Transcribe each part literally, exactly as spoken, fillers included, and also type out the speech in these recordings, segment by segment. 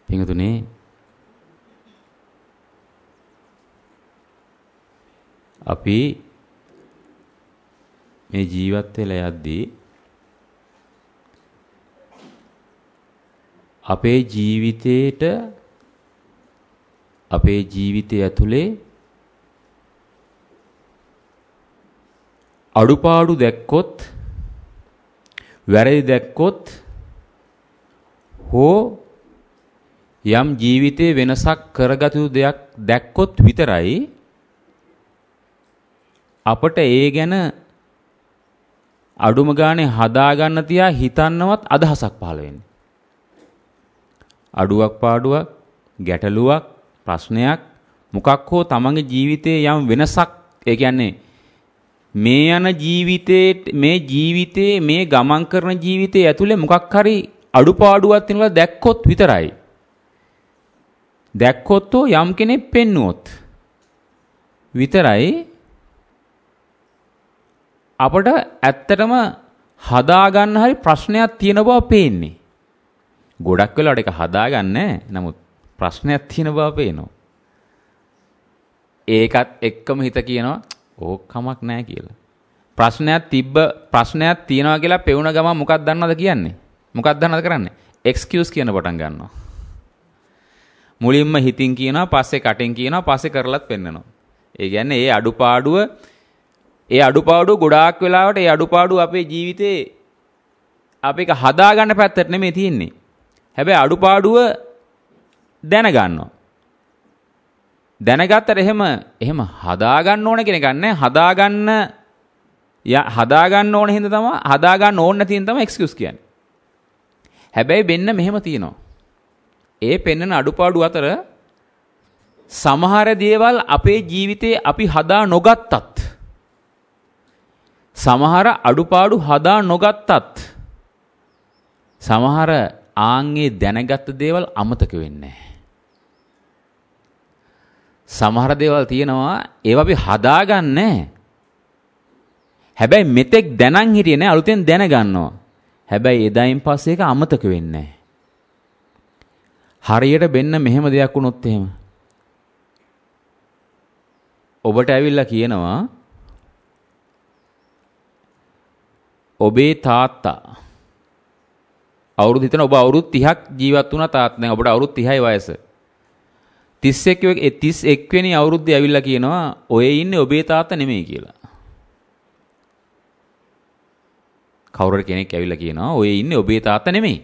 පින්තුනේ අපි මේ ජීවත් වෙලා යද්දී අපේ ජීවිතේට අපේ ජීවිතය ඇතුලේ අඩුපාඩු දැක්කොත් වැරදි දැක්කොත් හෝ යම් ජීවිතේ වෙනසක් කරගත යුතු දෙයක් දැක්කොත් විතරයි අපට ඒ ගැන අඩුම ගානේ හදා ගන්න තියා හිතන්නවත් අදහසක් පහළ වෙන්නේ. අඩුවක් පාඩුවක් ගැටලුවක් ප්‍රශ්නයක් මොකක් හෝ තමන්ගේ ජීවිතයේ යම් වෙනසක් ඒ කියන්නේ මේ යන ජීවිතේ මේ ජීවිතේ මේ ගමන් කරන ජීවිතයේ ඇතුලේ මොකක් හරි අඩුපාඩුවක් තියෙනවා දැක්කොත් විතරයි. දැක්කොත් යම් කෙනෙක් පෙන්නුවොත් විතරයි අපට ඇත්තටම හදා ගන්න හරි ප්‍රශ්නයක් තියෙන බව පේන්නේ. ගොඩක් වෙලාවට ඒක හදාගන්නේ නැහැ. නමුත් ප්‍රශ්නයක් තියෙන බව පේනවා. ඒකත් එක්කම හිත කියනවා ඕක කමක් නැහැ කියලා. ප්‍රශ්නයක් තිබ්බ ප්‍රශ්නයක් තියෙනවා කියලා පෙවුන ගමන් මොකක්ද දන්නවද කියන්නේ? මොකක්ද දන්නවද කරන්නේ? එක්ස්කියුස් කියන පටන් ගන්නවා. මුලින්ම හිතින් කියනවා, පස්සේ කටෙන් කියනවා, පස්සේ කරලත් පෙන්නනවා. ඒ කියන්නේ ඒ අඩුපාඩුව ඒ අඩුපාඩුව ගොඩාක් වෙලාවට ඒ අඩුපාඩුව අපේ ජීවිතේ අපි ඒක හදා ගන්න පැත්තට නෙමෙයි තියෙන්නේ. හැබැයි අඩුපාඩුව දැනගන්නවා. දැනගත්තට එහෙම එහෙම හදා ගන්න ඕන කියන එක නැහැ. හදා ගන්න හදා ගන්න ඕන හින්දා තමයි හදා ගන්න ඕන නැති හින්දා තමයි එක්ස්කියුස් කියන්නේ. හැබැයි වෙන්න මෙහෙම තියෙනවා. ඒ පෙන්වන අඩුපාඩු අතර සමහර දේවල් අපේ ජීවිතේ අපි හදා නොගත්තත් සමහර අඩුපාඩු හදා නොගත්තත් සමහර ආන්ගේ දැනගත් දේවල් අමතක වෙන්නේ නැහැ. සමහර දේවල් තියෙනවා ඒවා අපි හදාගන්නේ. හැබැයි මෙතෙක් දැනන් හිටියේ නෑ අලුතෙන් දැනගන්නවා. හැබැයි එදායින් පස්සේ ඒක අමතක වෙන්නේ නැහැ. හරියට වෙන්න මෙහෙම දෙයක් වුණොත් එහෙම ඔබට ඇවිල්ලා කියනවා ඔබේ තාත්තා අවුරුදු හිතන ඔබ අවුරුදු තිහක් ජීවත් වුණා තාත්තා දැන් ඔබට අවුරුදු තිහයි වයස තිස් එක් තිස් එක් වෙනි අවුරුද්දේ ඇවිල්ලා කියනවා ඔය ඉන්නේ ඔබේ තාත්තා නෙමෙයි කියලා. කවුරුර කෙනෙක් ඇවිල්ලා කියනවා ඔය ඉන්නේ ඔබේ තාත්තා නෙමෙයි.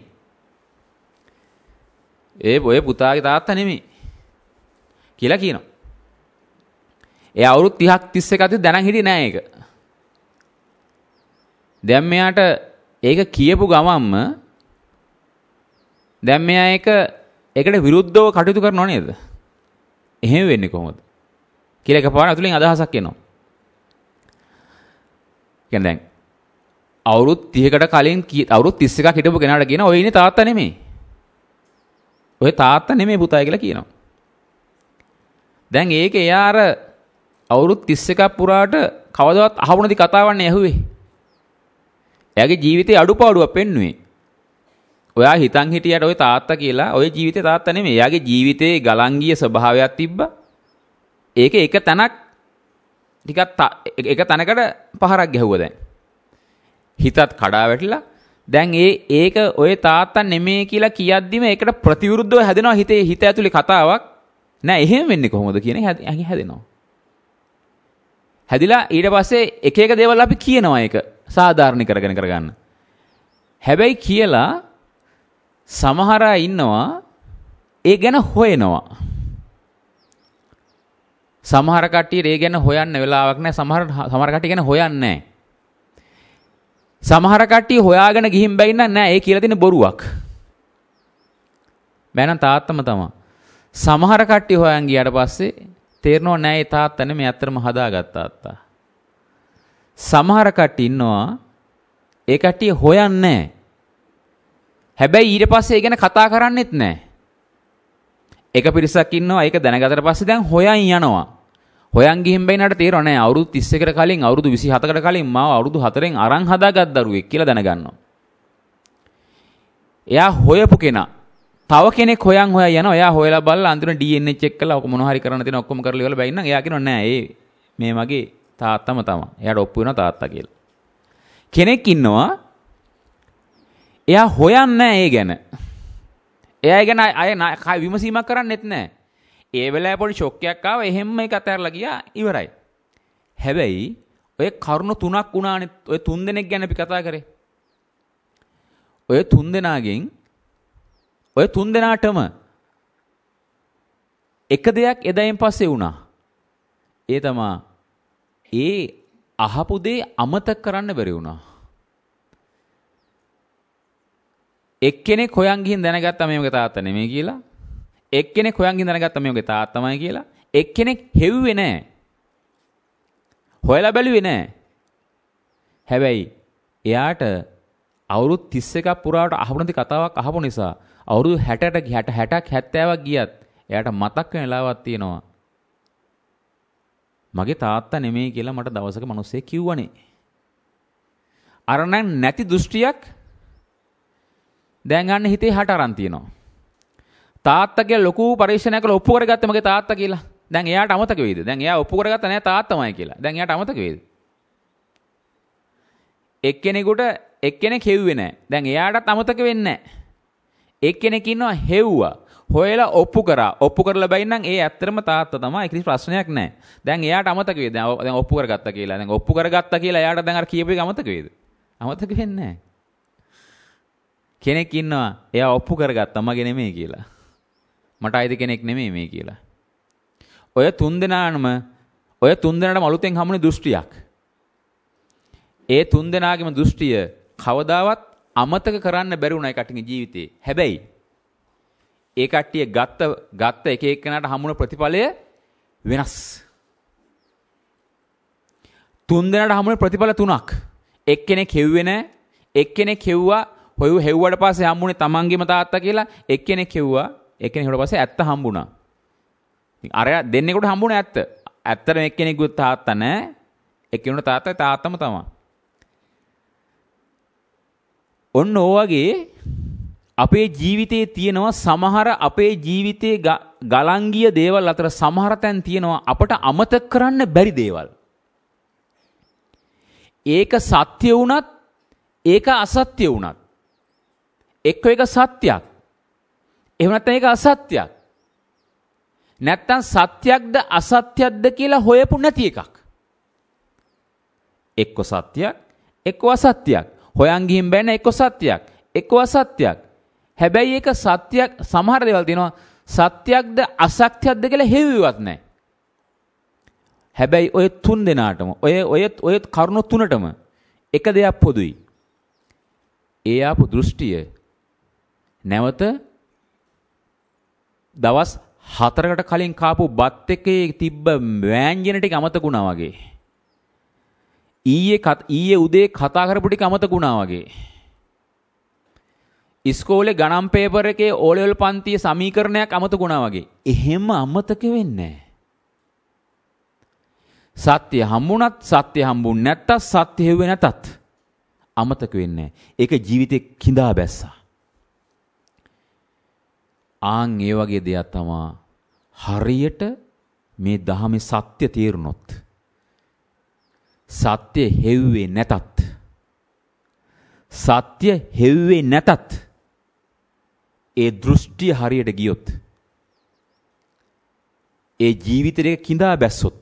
ඒ ඔය පුතාගේ තාත්තා නෙමෙයි කියලා කියනවා. ඒ අවුරුදු තිහක් තිස් එකක් තිස් දැනන් හිටියේ නෑ ඒක. දැන් මෙයාට ඒක කියපු ගමන්ම දැන් මෙයා ඒක ඒකට විරුද්ධව කටයුතු කරනව නේද? එහෙම වෙන්නේ කොහොමද? කියලා එකපාරට අතුලින් අදහසක් එනවා. කියන්නේ දැන් අවුරුදු තිහකට කලින් අවුරුදු තිස් එකක් හිටපු කෙනාට කියනවා ඔය ඉන්නේ තාත්තා නෙමෙයි. ඔය තාත්තා නෙමෙයි පුතායි කියලා කියනවා. දැන් ඒක එයා අර අවුරුදු තිස් එකක් පුරාට කවදාවත් අහපු නැති කතාවක් නේ ඇහුවේ. එයාගේ ජීවිතේ අඩුපාඩුවක් පෙන්නුවේ. ඔයා හිතන් හිටියට ඔය තාත්තා කියලා ඔය ජීවිතේ තාත්තා නෙමෙයි. එයාගේ ජීවිතේ ගලන් ගිය ස්වභාවයක් තිබ්බා. ඒකේ එක තැනක් ටිකක් එක තැනකට පහරක් ගැහුවා දැන්. හිතත් කඩා වැටිලා දැන් ඒ ඒක ඔය තාත්තා නෙමෙයි කියලා කියද්දිම ඒකට ප්‍රතිවිරුද්ධව හැදෙනවා හිතේ හිත ඇතුලේ කතාවක්. නෑ එහෙම වෙන්නේ කොහොමද කියන එක හැදෙනවා. හැදිලා ඊට පස්සේ එක එක දේවල් අපි කියනවා ඒක සාධාරණ කරගෙන කරගන්න. හැබැයි කියලා සමහර අය ඉන්නවා ඒ ගැන හොයනවා. සමහර කට්ටියට ඒ ගැන හොයන්න වෙලාවක් නැහැ. සමහර සමහර කට්ටිය ගැන හොයන්නේ නැහැ. සමහර කට්ටිය හොයාගෙන ගිහින් බැින්න නැහැ. ඒ කියලා තියෙන බොරුවක්. බෑනම් තාත්තම තමයි. සමහර කට්ටිය හොයන් ගියාට පස්සේ තේරෙනව නෑ ඒ තාත්තා නෙමෙයි අත්‍තරම හදාගත්ත තාත්තා. සමහර කට්ටිය ඉන්නවා ඒ කට්ටිය හොයන්නේ නැහැ. හැබැයි ඊට පස්සේ ඒ ගැන කතා කරන්නෙත් නැහැ. එක පිරිසක් ඉන්නවා ඒක දැනගතට පස්සේ දැන් හොයන් යනවා. හොයන් ගිහින් බැිනාට තේරෙන්නේ නැහැ අවුරුදු තිස් එකකට කලින් අවුරුදු විසි හතකට කලින් මාව අවුරුදු හතරෙන් අරන් හදාගත් දරුවෙක් කියලා දැනගන්නවා. එයා හොයපු කෙනා තව කෙනෙක් හොයන් හොයා යනවා. එයා හොයලා බලලා අන්තිමට ඩී එන් ඒ චෙක් කරලා ඔක මොන හරි කරන්න තියෙන ඔක්කොම කරලා ඉවරලා බැයි නම් එයා කියනවා නෑ ඒ මේ මගේ තාත්තම තමයි. එයාට ඔප්පු වෙනවා තාත්තා කියලා. කෙනෙක් ඉන්නවා එයා හොයන්නේ නෑ ඒ ගැන. එයා ගැන අය විමසීමක් කරන්නෙත් නෑ. ඒ වෙලාවේ පොඩි ෂොක් එකක් ආවා. එහෙම්ම ඒක අතහැරලා ගියා ඉවරයි. හැබැයි ඔය කරුණු තුනක් වුණානේ. ඔය තුන් දෙනෙක් ගැන අපි කතා කරේ. ඔය තුන් දෙනාගෙන් ඔය තුන් දෙනාටම එක දෙයක් එදායින් පස්සේ වුණා. ඒ තමයි ඒ අහපු දේ අමතක කරන්න බැරි වුණා. එක්කෙනෙක් හොයන් ගිහින් දැනගත්තා මේවගේ තාත්තා නෙමෙයි කියලා. එක්කෙනෙක් හොයන් ගිහින් දැනගත්තා මේවගේ තාත්තමයි කියලා. එක්කෙනෙක් හෙව්වේ නැහැ. හොයලා බැලුවේ නැහැ. හැබැයි එයාට අවුරුදු තිස් එකක් පුරාට අහපු නැති කතාවක් අහපු නිසා අවුරුදු හැටට හැට හැටක් හැත්තෑවක් ගියත් එයාට මතක් වෙන වෙලාවක් තියෙනවා. මගේ තාත්තා නෙමෙයි කියලා මට දවසක මිනිස්සෙක් කිව්වනේ. අර නම් නැති දෘෂ්ටියක් දැන් ගන්න හිතේ හට අරන් තියෙනවා. තාත්තා කියලා ලොකු පරීක්ෂණයක් කරලා ඔප්පු කරගත්ත මගේ තාත්තා කියලා. දැන් එයාට අමතක වෙයිද? දැන් එයා ඔප්පු කරගත්ත නෑ තාත්තමයි කියලා. දැන් එයාට අමතක වෙයිද? එක්කෙනෙකුට එක්කෙනෙක් හෙව්වේ නෑ. දැන් එයාටත් අමතක වෙන්නේ නෑ. එක්කෙනෙක් ඉන්නවා හෙව්වා. හොයලා ඔප්පු කරා. ඔප්පු කරලා බැයි නම් ඒ ඇත්තටම තාත්තා තමයි. කිසි ප්‍රශ්නයක් නෑ. දැන් එයාට අමතක වෙයිද? දැන් ඔප්පු කරගත්තා කියලා. දැන් ඔප්පු කරගත්තා කියලා එයාට දැන් අර කියපු එක අමතක වෙයිද? අමතක වෙන්නේ නෑ. කෙනෙක් ඉන්නවා එයා ඔප්පු කරගත්තා මගේ නෙමෙයි කියලා. මට අයිති කෙනෙක් නෙමෙයි මේ කියලා. ඔය තුන් දෙනාම ඔය තුන් දෙනාටම අලුතෙන් හමුනේ දෘෂ්ටියක්. ඒ තුන් දෙනාගේම දෘෂ්ටිය කවදාවත් අමතක කරන්න බැරි වුණා ඒ කට්ටියගේ ජීවිතේ. හැබැයි ඒ කට්ටිය ගත්ත ගත්ත එක එක්කෙනාට හමුන ප්‍රතිඵලය වෙනස්. තුන් දෙනාට හමුනේ ප්‍රතිඵල තුනක්. එක්කෙනෙක් හෙව්වේ නැහැ. එක්කෙනෙක් හෙව්වා හොයු හෙව්වට පස්සේ හම්බුනේ තමන්ගේම තාත්තා කියලා. එක්කෙනෙක් හෙව්වා එක්කෙනෙක් හෙව්වට පස්සේ ඇත්ත හම්බුණා. අර දෙන්නෙකුට හම්බුනේ ඇත්ත. ඇත්තටම එක්කෙනෙකුට තාත්තා නැහැ. එක්කෙනෙකුට තාත්තා තාත්තම තමයි. ඔන්න ඕවගේ අපේ ජීවිතයේ තියෙනවා සමහර අපේ ජීවිතයේ ගලන් ගිය දේවල් අතර සමහර තැන් තියෙනවා අපට අමතක කරන්න බැරි දේවල්. ඒක සත්‍ය වුණත් ඒක අසත්‍ය වුණත් එක්ක එක සත්‍යයක්. එහෙම නැත්නම් ඒක අසත්‍යයක්. නැත්තම් සත්‍යයක්ද අසත්‍යයක්ද කියලා හොයපු නැති එකක්. එක්ක සත්‍යයක් එක්ක අසත්‍යයක්. හොයන් ගිහින් බෑන එක්ක සත්‍යයක් එක්ක අසත්‍යයක්. හැබැයි ඒක සත්‍යයක් සමහර දේවල් තියෙනවා සත්‍යයක්ද අසත්‍යයක්ද කියලා හෙව්වෙවත් නැහැ. හැබැයි ඔය තුන් දෙනාටම ඔය ඔය ඔය කරුණු තුනටම එක දෙයක් පොදුයි. ඒ ආපු දෘෂ්ටිය නැවත දවස් හතරකට කලින් කාපු බත් එකේ තිබ්බ වෑංජන ටික අමතක වුණා වගේ. ඊයේ ඊයේ උදේ කතා කරපු ටික අමතක වුණා වගේ. ඉස්කෝලේ ගණන් පේපර් එකේ ඕ ලෙවල් පන්තියේ සමීකරණයක් අමතක වුණා වගේ. එහෙම අමතක වෙන්නේ නැහැ. සත්‍ය හම්බුණත් සත්‍ය හම්බුන්නේ නැත්තත් සත්‍ය හෙව්වේ නැතත් අමතක වෙන්නේ නැහැ. ඒක ජීවිතේ කිඳා බැස්සා. ආන් ඒ වගේ දෙයක් තමයි හරියට මේ ධහමේ සත්‍ය තේරුනොත් සත්‍ය හෙව්වේ නැතත් සත්‍ය හෙව්වේ නැතත් ඒ දෘෂ්ටිය හරියට ගියොත් ඒ ජීවිතේ කිඳා බැස්සොත්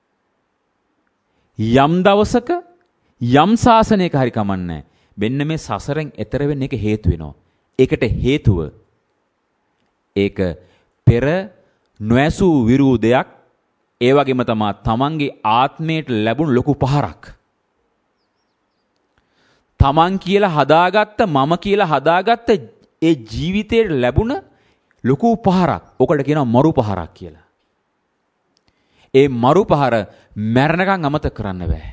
යම් දවසක යම් ශාසනයක හරි කමන්නේ මෙන්න මේ සසරෙන් එතර වෙන්න එක හේතු වෙනවා. ඒකට හේතුව ඒක පෙර නොඇසූ විරූ දෙයක්. ඒ වගේම තමයි තමන්ගේ ආත්මයට ලැබුණු ලොකු පහරක්. තමන් කියලා හදාගත්ත මම කියලා හදාගත්ත ඒ ජීවිතයට ලැබුණ ලොකු පහරක්. ඔකට කියනවා මරු පහරක් කියලා. ඒ මරු පහර මැරණකම් අමතක කරන්න බෑ.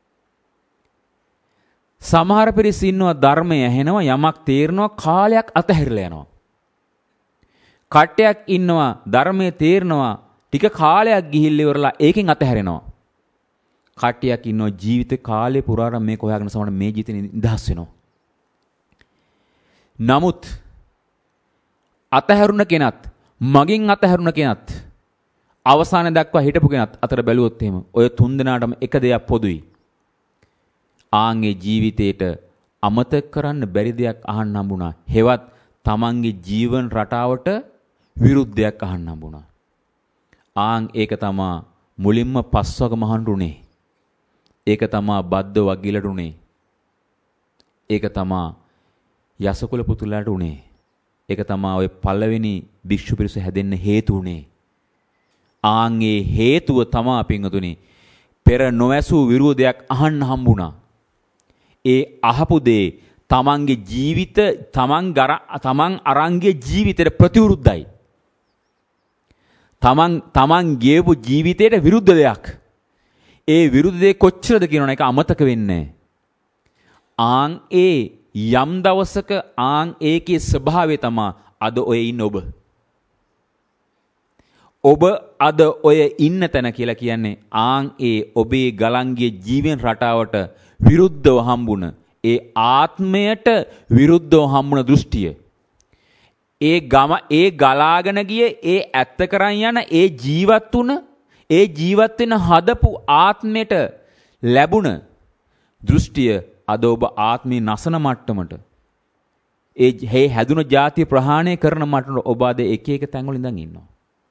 සමහර පිරිස ඉන්නවා ධර්මය ඇහෙනවා යමක් තේරෙනවා කාලයක් අතහැරලා යනවා. කට්ටයක් ඉන්නවා ධර්මයේ තේරෙනවා ටික කාලයක් ගිහිල්ලා ඉවරලා ඒකෙන් අතහැරෙනවා. කට්ටියක් ඉන්නවා ජීවිත කාලේ පුරාම මේක හොයාගෙන සමහර මේ ජීවිතේ නිදහස් වෙනවා. නමුත් අතහැරුණ කෙනත් මගින් අතහැරුණ කෙනත් අවසාන දක්වා හිටපු කෙනත් අතර බැලුවොත් එහෙම ඔය තුන් දෙනාටම එක දෙයක් පොදුයි. ආන්ගේ ජීවිතේට අමතක කරන්න බැරි දෙයක් අහන්න හම්බුණා. හෙවත් තමන්ගේ ජීවන රටාවට විරුද්ධයක් අහන්න හම්බුණා. ආන් ඒක තමා මුලින්ම පස්වග මහන්රුනේ. ඒක තමා බද්ද වගිලට උනේ. ඒක තමා යසකුල පුතුලාට උනේ. ඒක තමා ඔය පළවෙනි භික්ෂු පිරිස හැදෙන්න හේතු උනේ. ආන්ගේ හේතුව තමා පින්වතුනි පෙර නොඇසූ විරෝධයක් අහන්න හම්බුණා. ඒ අහපු දේ තමන්ගේ ජීවිත තමන් ගර තමන් අරන්ගේ ජීවිතයට ප්‍රතිවිරුද්ධයි. තමන් තමන් ගියපු ජීවිතයට විරුද්ධ දෙයක්. ඒ විරුද්ධ දේ කොච්චරද කියනවනේ ඒක අමතක වෙන්නේ. ආන් ඒ යම් දවසක ආන් ඒකේ ස්වභාවය තමා අද ඔය ඉන්න ඔබ. ඔබ අද ඔය ඉන්න තැන කියලා කියන්නේ ආන් ඒ ඔබේ ගලන්ගේ ජීවන රටාවට විරුද්ධව හම්බුන ඒ ආත්මයට විරුද්ධව හම්බුන දෘෂ්ටිය. ඒ ගම ඒ ගලාගෙන ගිය ඒ ඇත්ත කරන් යන ඒ ජීවත් වුණ ඒ ජීවත් වෙන හදපු ආත්මයට ලැබුණ දෘෂ්ටිය අද ඔබ ආත්මී නසන මට්ටමට ඒ හේ හැදුන ಜಾති ප්‍රහාණය කරන මට්ටමට ඔබ අද එක එක තැන්වල ඉඳන් ඉන්නවා.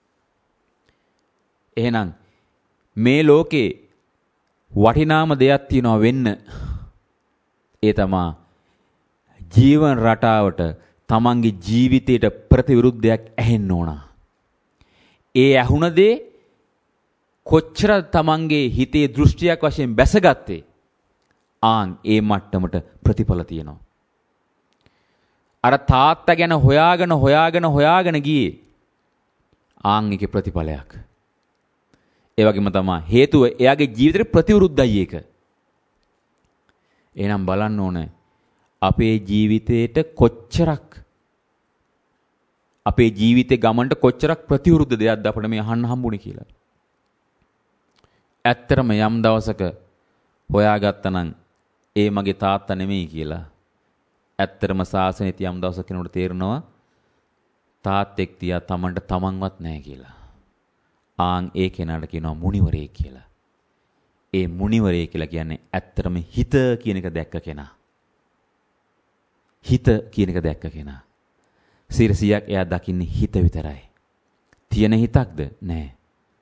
එහෙනම් මේ ලෝකේ වටිනාම දෙයක් තියෙනවා වෙන්න. ඒ තමා ජීවන රටාවට තමන්ගේ ජීවිතයට ප්‍රතිවිරුද්ධයක් ඇහෙන්න ඕන. ඒ ඇහුණ දේ කොච්චර තමන්ගේ හිතේ දෘෂ්ටියක් වශයෙන් බැසගත්තේ ආන් ඒ මට්ටමට ප්‍රතිඵල තියෙනවා. අර තාත්තා ගැන හොයාගෙන හොයාගෙන හොයාගෙන ගියේ ආන් එකේ ප්‍රතිඵලයක්. ඒ වගේම තමයි හේතුව එයාගේ ජීවිතේ ප්‍රතිවිරුද්ධයි ඒක. එහෙනම් බලන්න ඕනේ අපේ ජීවිතේට කොච්චරක් අපේ ජීවිතේ ගමනට කොච්චරක් ප්‍රතිවිරුද්ධ දෙයක්ද අපිට මේ අහන්න හම්බුනේ කියලා. ඇත්තරම යම් දවසක හොයාගත්තා නම් ඒ මගේ තාත්තා නෙමෙයි කියලා. ඇත්තරම සාසනෙත් යම් දවසක කෙනෙකුට තේරෙනවා තාත්තෙක් තියා Tamanට Tamanවත් නැහැ කියලා. ආන් ඒ කෙනාට කියනවා මුනිවරයෙක් කියලා. ඒ මුනිවරයෙක් කියලා කියන්නේ ඇත්තටම හිත කියන එක දැක්ක කෙනා. හිත කියන එක දැක්ක කෙනා. සිරසියක් එයා දකින්නේ හිත විතරයි. තියෙන හිතක්ද? නැහැ.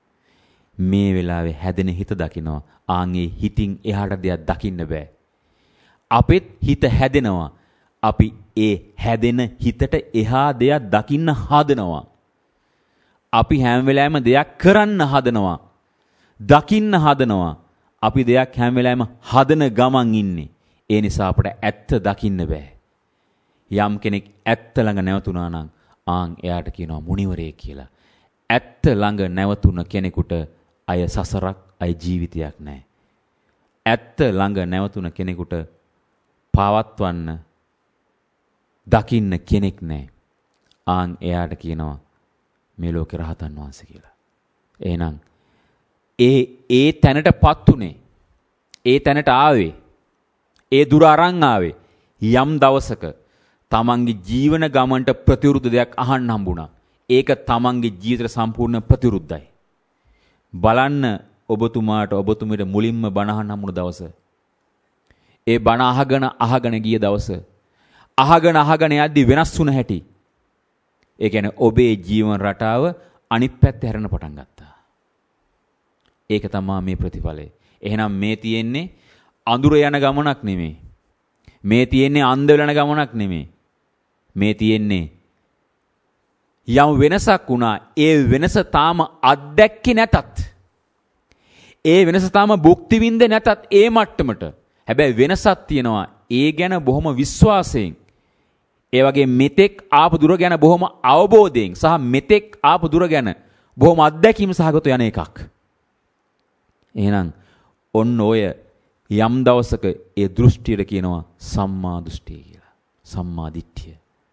මේ වෙලාවේ හැදෙන හිත දකිනවා. ආන්ගේ හිතින් එහාට දෙයක් දකින්න බෑ. අපෙත් හිත හැදෙනවා. අපි ඒ හැදෙන හිතට එහා දෙයක් දකින්න හදනවා. අපි හැම වෙලාවෙම දෙයක් කරන්න හදනවා. දකින්න හදනවා. අපි දෙයක් හැම වෙලාවෙම හදන ගමන් ඉන්නේ. ඒ නිසා අපට ඇත්ත දකින්න බෑ. යම් කෙනෙක් ඇත්ත ළඟ නැවතුණා නම් ආන් එයාට කියනවා මුනිවරයෙක් කියලා. ඇත්ත ළඟ නැවතුණ කෙනෙකුට අය සසරක් අය ජීවිතයක් නැහැ. ඇත්ත ළඟ නැවතුණ කෙනෙකුට පවත්වන්න දකින්න කෙනෙක් නැහැ. ආන් එයාට කියනවා මේ ලෝකේ රහතන් වහන්සේ කියලා. එහෙනම් ඒ ඒ තැනටපත් උනේ ඒ තැනට ආවේ ඒ දුර අරන් ආවේ යම් දවසක තමන්ගේ ජීවන ගමනට ප්‍රතිවිරුද්ධ දෙයක් අහන්න හම්බුණා. ඒක තමන්ගේ ජීවිතේ සම්පූර්ණ ප්‍රතිවිරුද්ධයි. බලන්න ඔබතුමාට ඔබතුමීට මුලින්ම බණ අහන්න හම්බුණ දවස. ඒ බණ අහගෙන අහගෙන ගිය දවස. අහගෙන අහගෙන යද්දි වෙනස් වුණ හැටි. ඒ කියන්නේ ඔබේ ජීවන රටාව අනිත් පැත්තට හැරෙන්න පටන් ගත්තා. ඒක තමයි මේ ප්‍රතිඵලය. එහෙනම් මේ තියෙන්නේ අඳුර යන ගමනක් නෙමෙයි. මේ තියෙන්නේ අන්ධ වෙලන ගමනක් නෙමෙයි. මේ තියෙන්නේ යම් වෙනසක් වුණා. ඒ වෙනස තාම අත්දැක්කේ නැතත් ඒ වෙනස තාම භුක්ති විඳින්නේ නැතත් ඒ මට්ටමට හැබැයි වෙනසක් තියෙනවා. ඒ ගැන බොහොම විශ්වාසයෙන් ඒ වගේ මෙතෙක් ආපු දුර ගැන බොහොම අවබෝධයෙන් සහ මෙතෙක් ආපු දුර ගැන බොහොම අත්දැකීම් සහගත යන එකක්. එහෙනම් ඔන්න ඔය යම් දවසක ඒ දෘෂ්ටියට කියනවා සම්මා දෘෂ්ටිය කියලා. සම්මා දිට්ඨිය.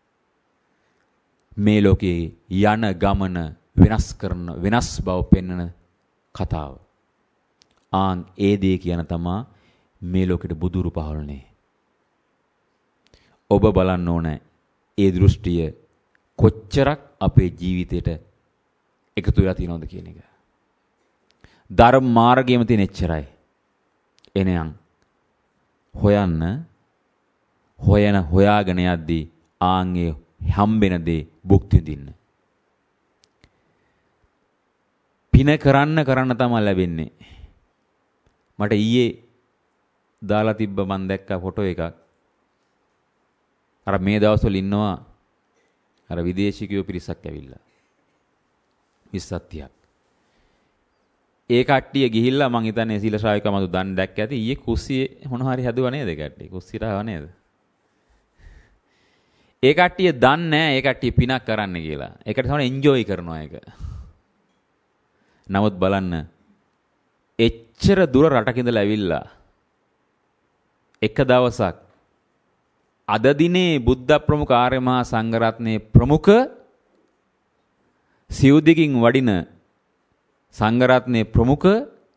මේ ලෝකේ යන ගමන වෙනස් කරන වෙනස් බව පෙන්වන කතාව. ආන් ඒ දේ කියන තමා මේ ලෝකෙට බුදුරු පහළනේ. ඔබ බලන්න ඕනේ ඒ දෘෂ්ටිය කොච්චරක් අපේ ජීවිතේට එකතු වෙලා තියෙනවද කියන එක. ධර්ම මාර්ගයේම තියෙන එච්චරයි. එනයන් හොයන්න හොයන හොයාගෙන යද්දී ආන්ගේ හම්බෙන දේ භුක්ති විඳින්න. පින කරන්න කරන්න තමයි ලැබෙන්නේ. මට ඊයේ දාලා තිබ්බ මන් දැක්ක ෆොටෝ එකක්. අර මේ දවස්වල ඉන්නවා අර විදේශිකයෝ පිරිසක් ඇවිල්ලා. විස්සක්. ඒ කට්ටිය ගිහිල්ලා මං හිතන්නේ සීල ශ්‍රාවික මතු දන් දැක්ක ඇති ඊයේ කුස්සියේ මොන හරි හැදුවා නේද කට්ටිය? කුස්සියට ආව නේද? ඒ කට්ටිය දන්නේ නැහැ ඒ කට්ටිය පිනක් කරන්න කියලා. ඒකට තමයි එන්ජොයි කරනවා ඒක. නමුත් බලන්න එච්චර දුර රටක ඉඳලා ඇවිල්ලා එක දවසක් අද දිනේ බුද්ධ ප්‍රමුඛ ආර්ය මහා සංඝරත්නයේ ප්‍රමුඛ සිව්දිකින් වඩින සංඝරත්නයේ ප්‍රමුඛ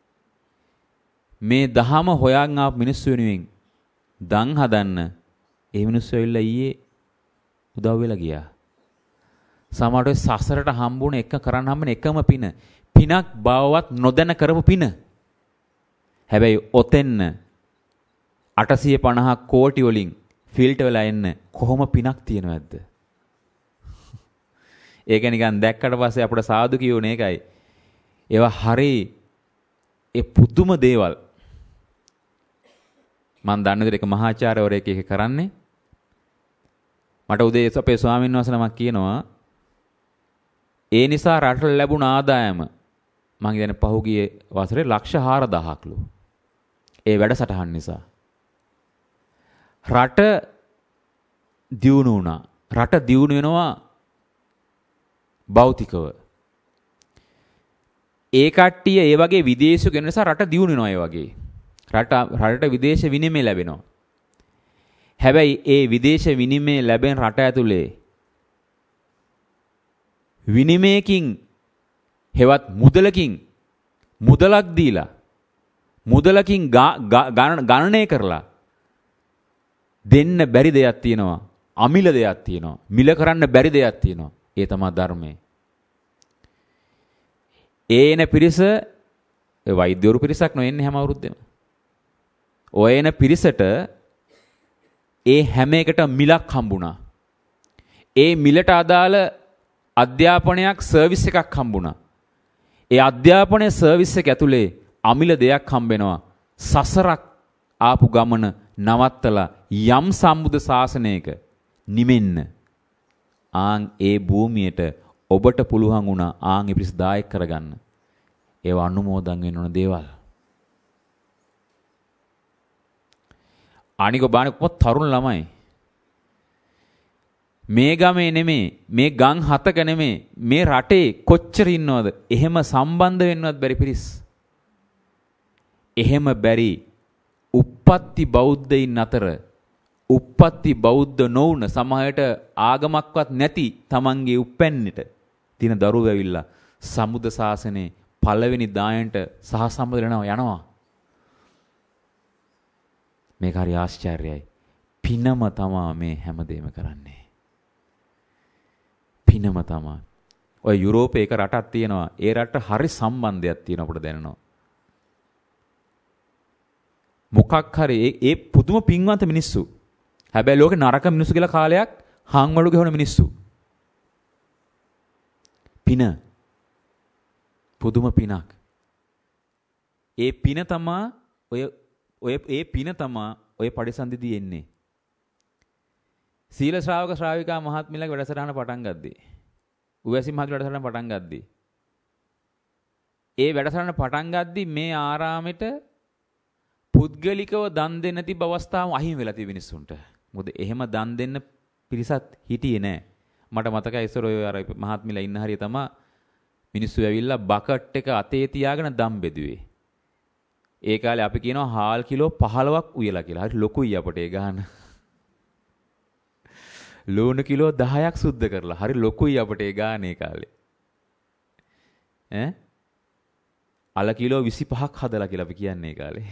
මේ දහම හොයන් ආපු මිනිස්සු වෙනුවෙන් දන් හදන්න ඒ මිනිස්සු ඇවිල්ලා ඊයේ උදව් වෙලා ගියා. සමහරට සසරට හම්බුණ එක කරන්න හම්බෙන එකම පින පිනක් බවවත් නොදැන කරපු පින. හැබැයි ඔතෙන්න අටසිය පනහක් කෝටි වලින් ෆිල්ටර් වෙලා එන්න කොහොම පිනක් තියෙනවද? ඒක නිකන් දැක්කට පස්සේ අපිට සාදු කියෝනේ ඒකයි. ඒවා හරි ඒ පුදුම දේවල්. මම දන්න විදිහට එක මහාචාර්යවරයෙක් එක කරන්නේ. මට උදේ අපේ ස්වාමීන් වහන්සේ නමක් කියනවා ඒ නිසා රටට ලැබුණ ආදායම මම කියන්නේ පහුගිය වසරේ ලක්ෂ හාරදහක්ලු. ඒ වැඩසටහන් නිසා. රට දියුණු වුණා. රට දියුණු වෙනවා භෞතිකව. ඒ කට්ටිය ඒ වගේ විදේශික වෙන නිසා රට දියුණු වෙනවා ඒ වගේ. රට රටට විදේශ විනිමය ලැබෙනවා. හැබැයි ඒ විදේශ විනිමය ලැබෙන රට ඇතුලේ විනිමයකින් හෙවත් මුදලකින් මුදලක් දීලා මුදලකින් ගණනය කරලා දෙන්න බැරි දෙයක් තියෙනවා. අමිල දෙයක් තියෙනවා. මිල කරන්න බැරි දෙයක් තියෙනවා. ඒ තමයි ධර්මය. ඒන පිරිස වෛද්‍යවරු පිරිසක් නොෙන්නේ හැම අවුරුද්දෙම. ඔය එන පිරිසට ඒ හැම එකට මිලක් හම්බුණා. ඒ මිලට අදාළ අධ්‍යාපනයක් සර්විස් එකක් හම්බුණා. ඒ අධ්‍යාපනයේ සර්විස් එක ඇතුලේ අමිල දෙයක් හම්බෙනවා. සසරක් ආපු ගමන නවත්තලා යම් සම්බුද්ධ ශාසනයක නිමෙන්න. ආන් ඒ භූමියට ඔබට පුළුවන් වුණා ආන් ඉපිරිස දායක කරගන්න. ඒව අනුමෝදන් වෙන්න ඕන දේවල්. අනික බාන කොත් තරුණ ළමයි. මේ ගමේ නෙමේ මේ ගම් හතක නෙමේ මේ රටේ කොච්චර ඉන්නවද? එහෙම සම්බන්ධ වෙන්නවත් බැරි පිරිස්. එහෙම බැරි උප්පත්ති බෞද්ධයින් අතර උප්පත්ති බෞද්ධ නොවුන සමහරට ආගමක්වත් නැති තමන්ගේ උපැන්නට තියෙන දරුවෝ ඇවිල්ලා සම්බුද්ධ ශාසනයේ පළවෙනි දායන්ට සහ සම්බන්ධ වෙනවා යනවා. මේක හරි ආශ්චර්යයි. පිනම තමා මේ හැමදේම කරන්නේ. පිනම තමා. ඔය යුරෝපේ එක රටක් තියෙනවා. ඒ රටට හරි සම්බන්ධයක් තියෙනවා අපිට දැනෙනවා. මොකක් හරි ඒ පුදුම පින්වන්ත මිනිස්සු. හැබැයි ලෝකේ නරක මිනිස්සු කියලා කාලයක් හාන්වලු ගෙවන මිනිස්සු. පින පුදුම පිනක්. ඒ පින තමා ඔය ඔය ඒ පින තමා ඔය පරිසන්දිදී එන්නේ. සීල ශ්‍රාවක ශ්‍රාවිකා මහත්මිලගේ වැඩසටහන පටන් ගද්දී. උවැසි මහත්මිල වැඩසටහන පටන් ගද්දී. ඒ වැඩසටහන පටන් ගද්දී මේ ආරාමෙට පුද්ගලිකව දන් දෙන්න තිබ්බ අවස්ථාව අහිමි වෙලා තිබෙන මිනිස්සුන්ට. මොකද එහෙම දන් දෙන්න පිරිසත් හිටියේ නෑ. මට මතකයි ඉස්සර ඔය අර මහත්මිලා ඉන්න හරිය තමයි මිනිස්සු ඇවිල්ලා බකට් එක අතේ තියාගෙන දම් බෙදුවේ. ඒ කාලේ අපි කියනවා හාල් කිලෝ පහළොවක් උයලා කියලා. හරි ලොකුයි අපට ඒ ගාන. ලුණු කිලෝ දහයක් සුද්ධ කරලා. හරි ලොකුයි අපට ඒ ගාන ඒ කාලේ. ඈ අල කිලෝ විසිපහක් හදලා කියලා අපි කියන්නේ ඒ කාලේ.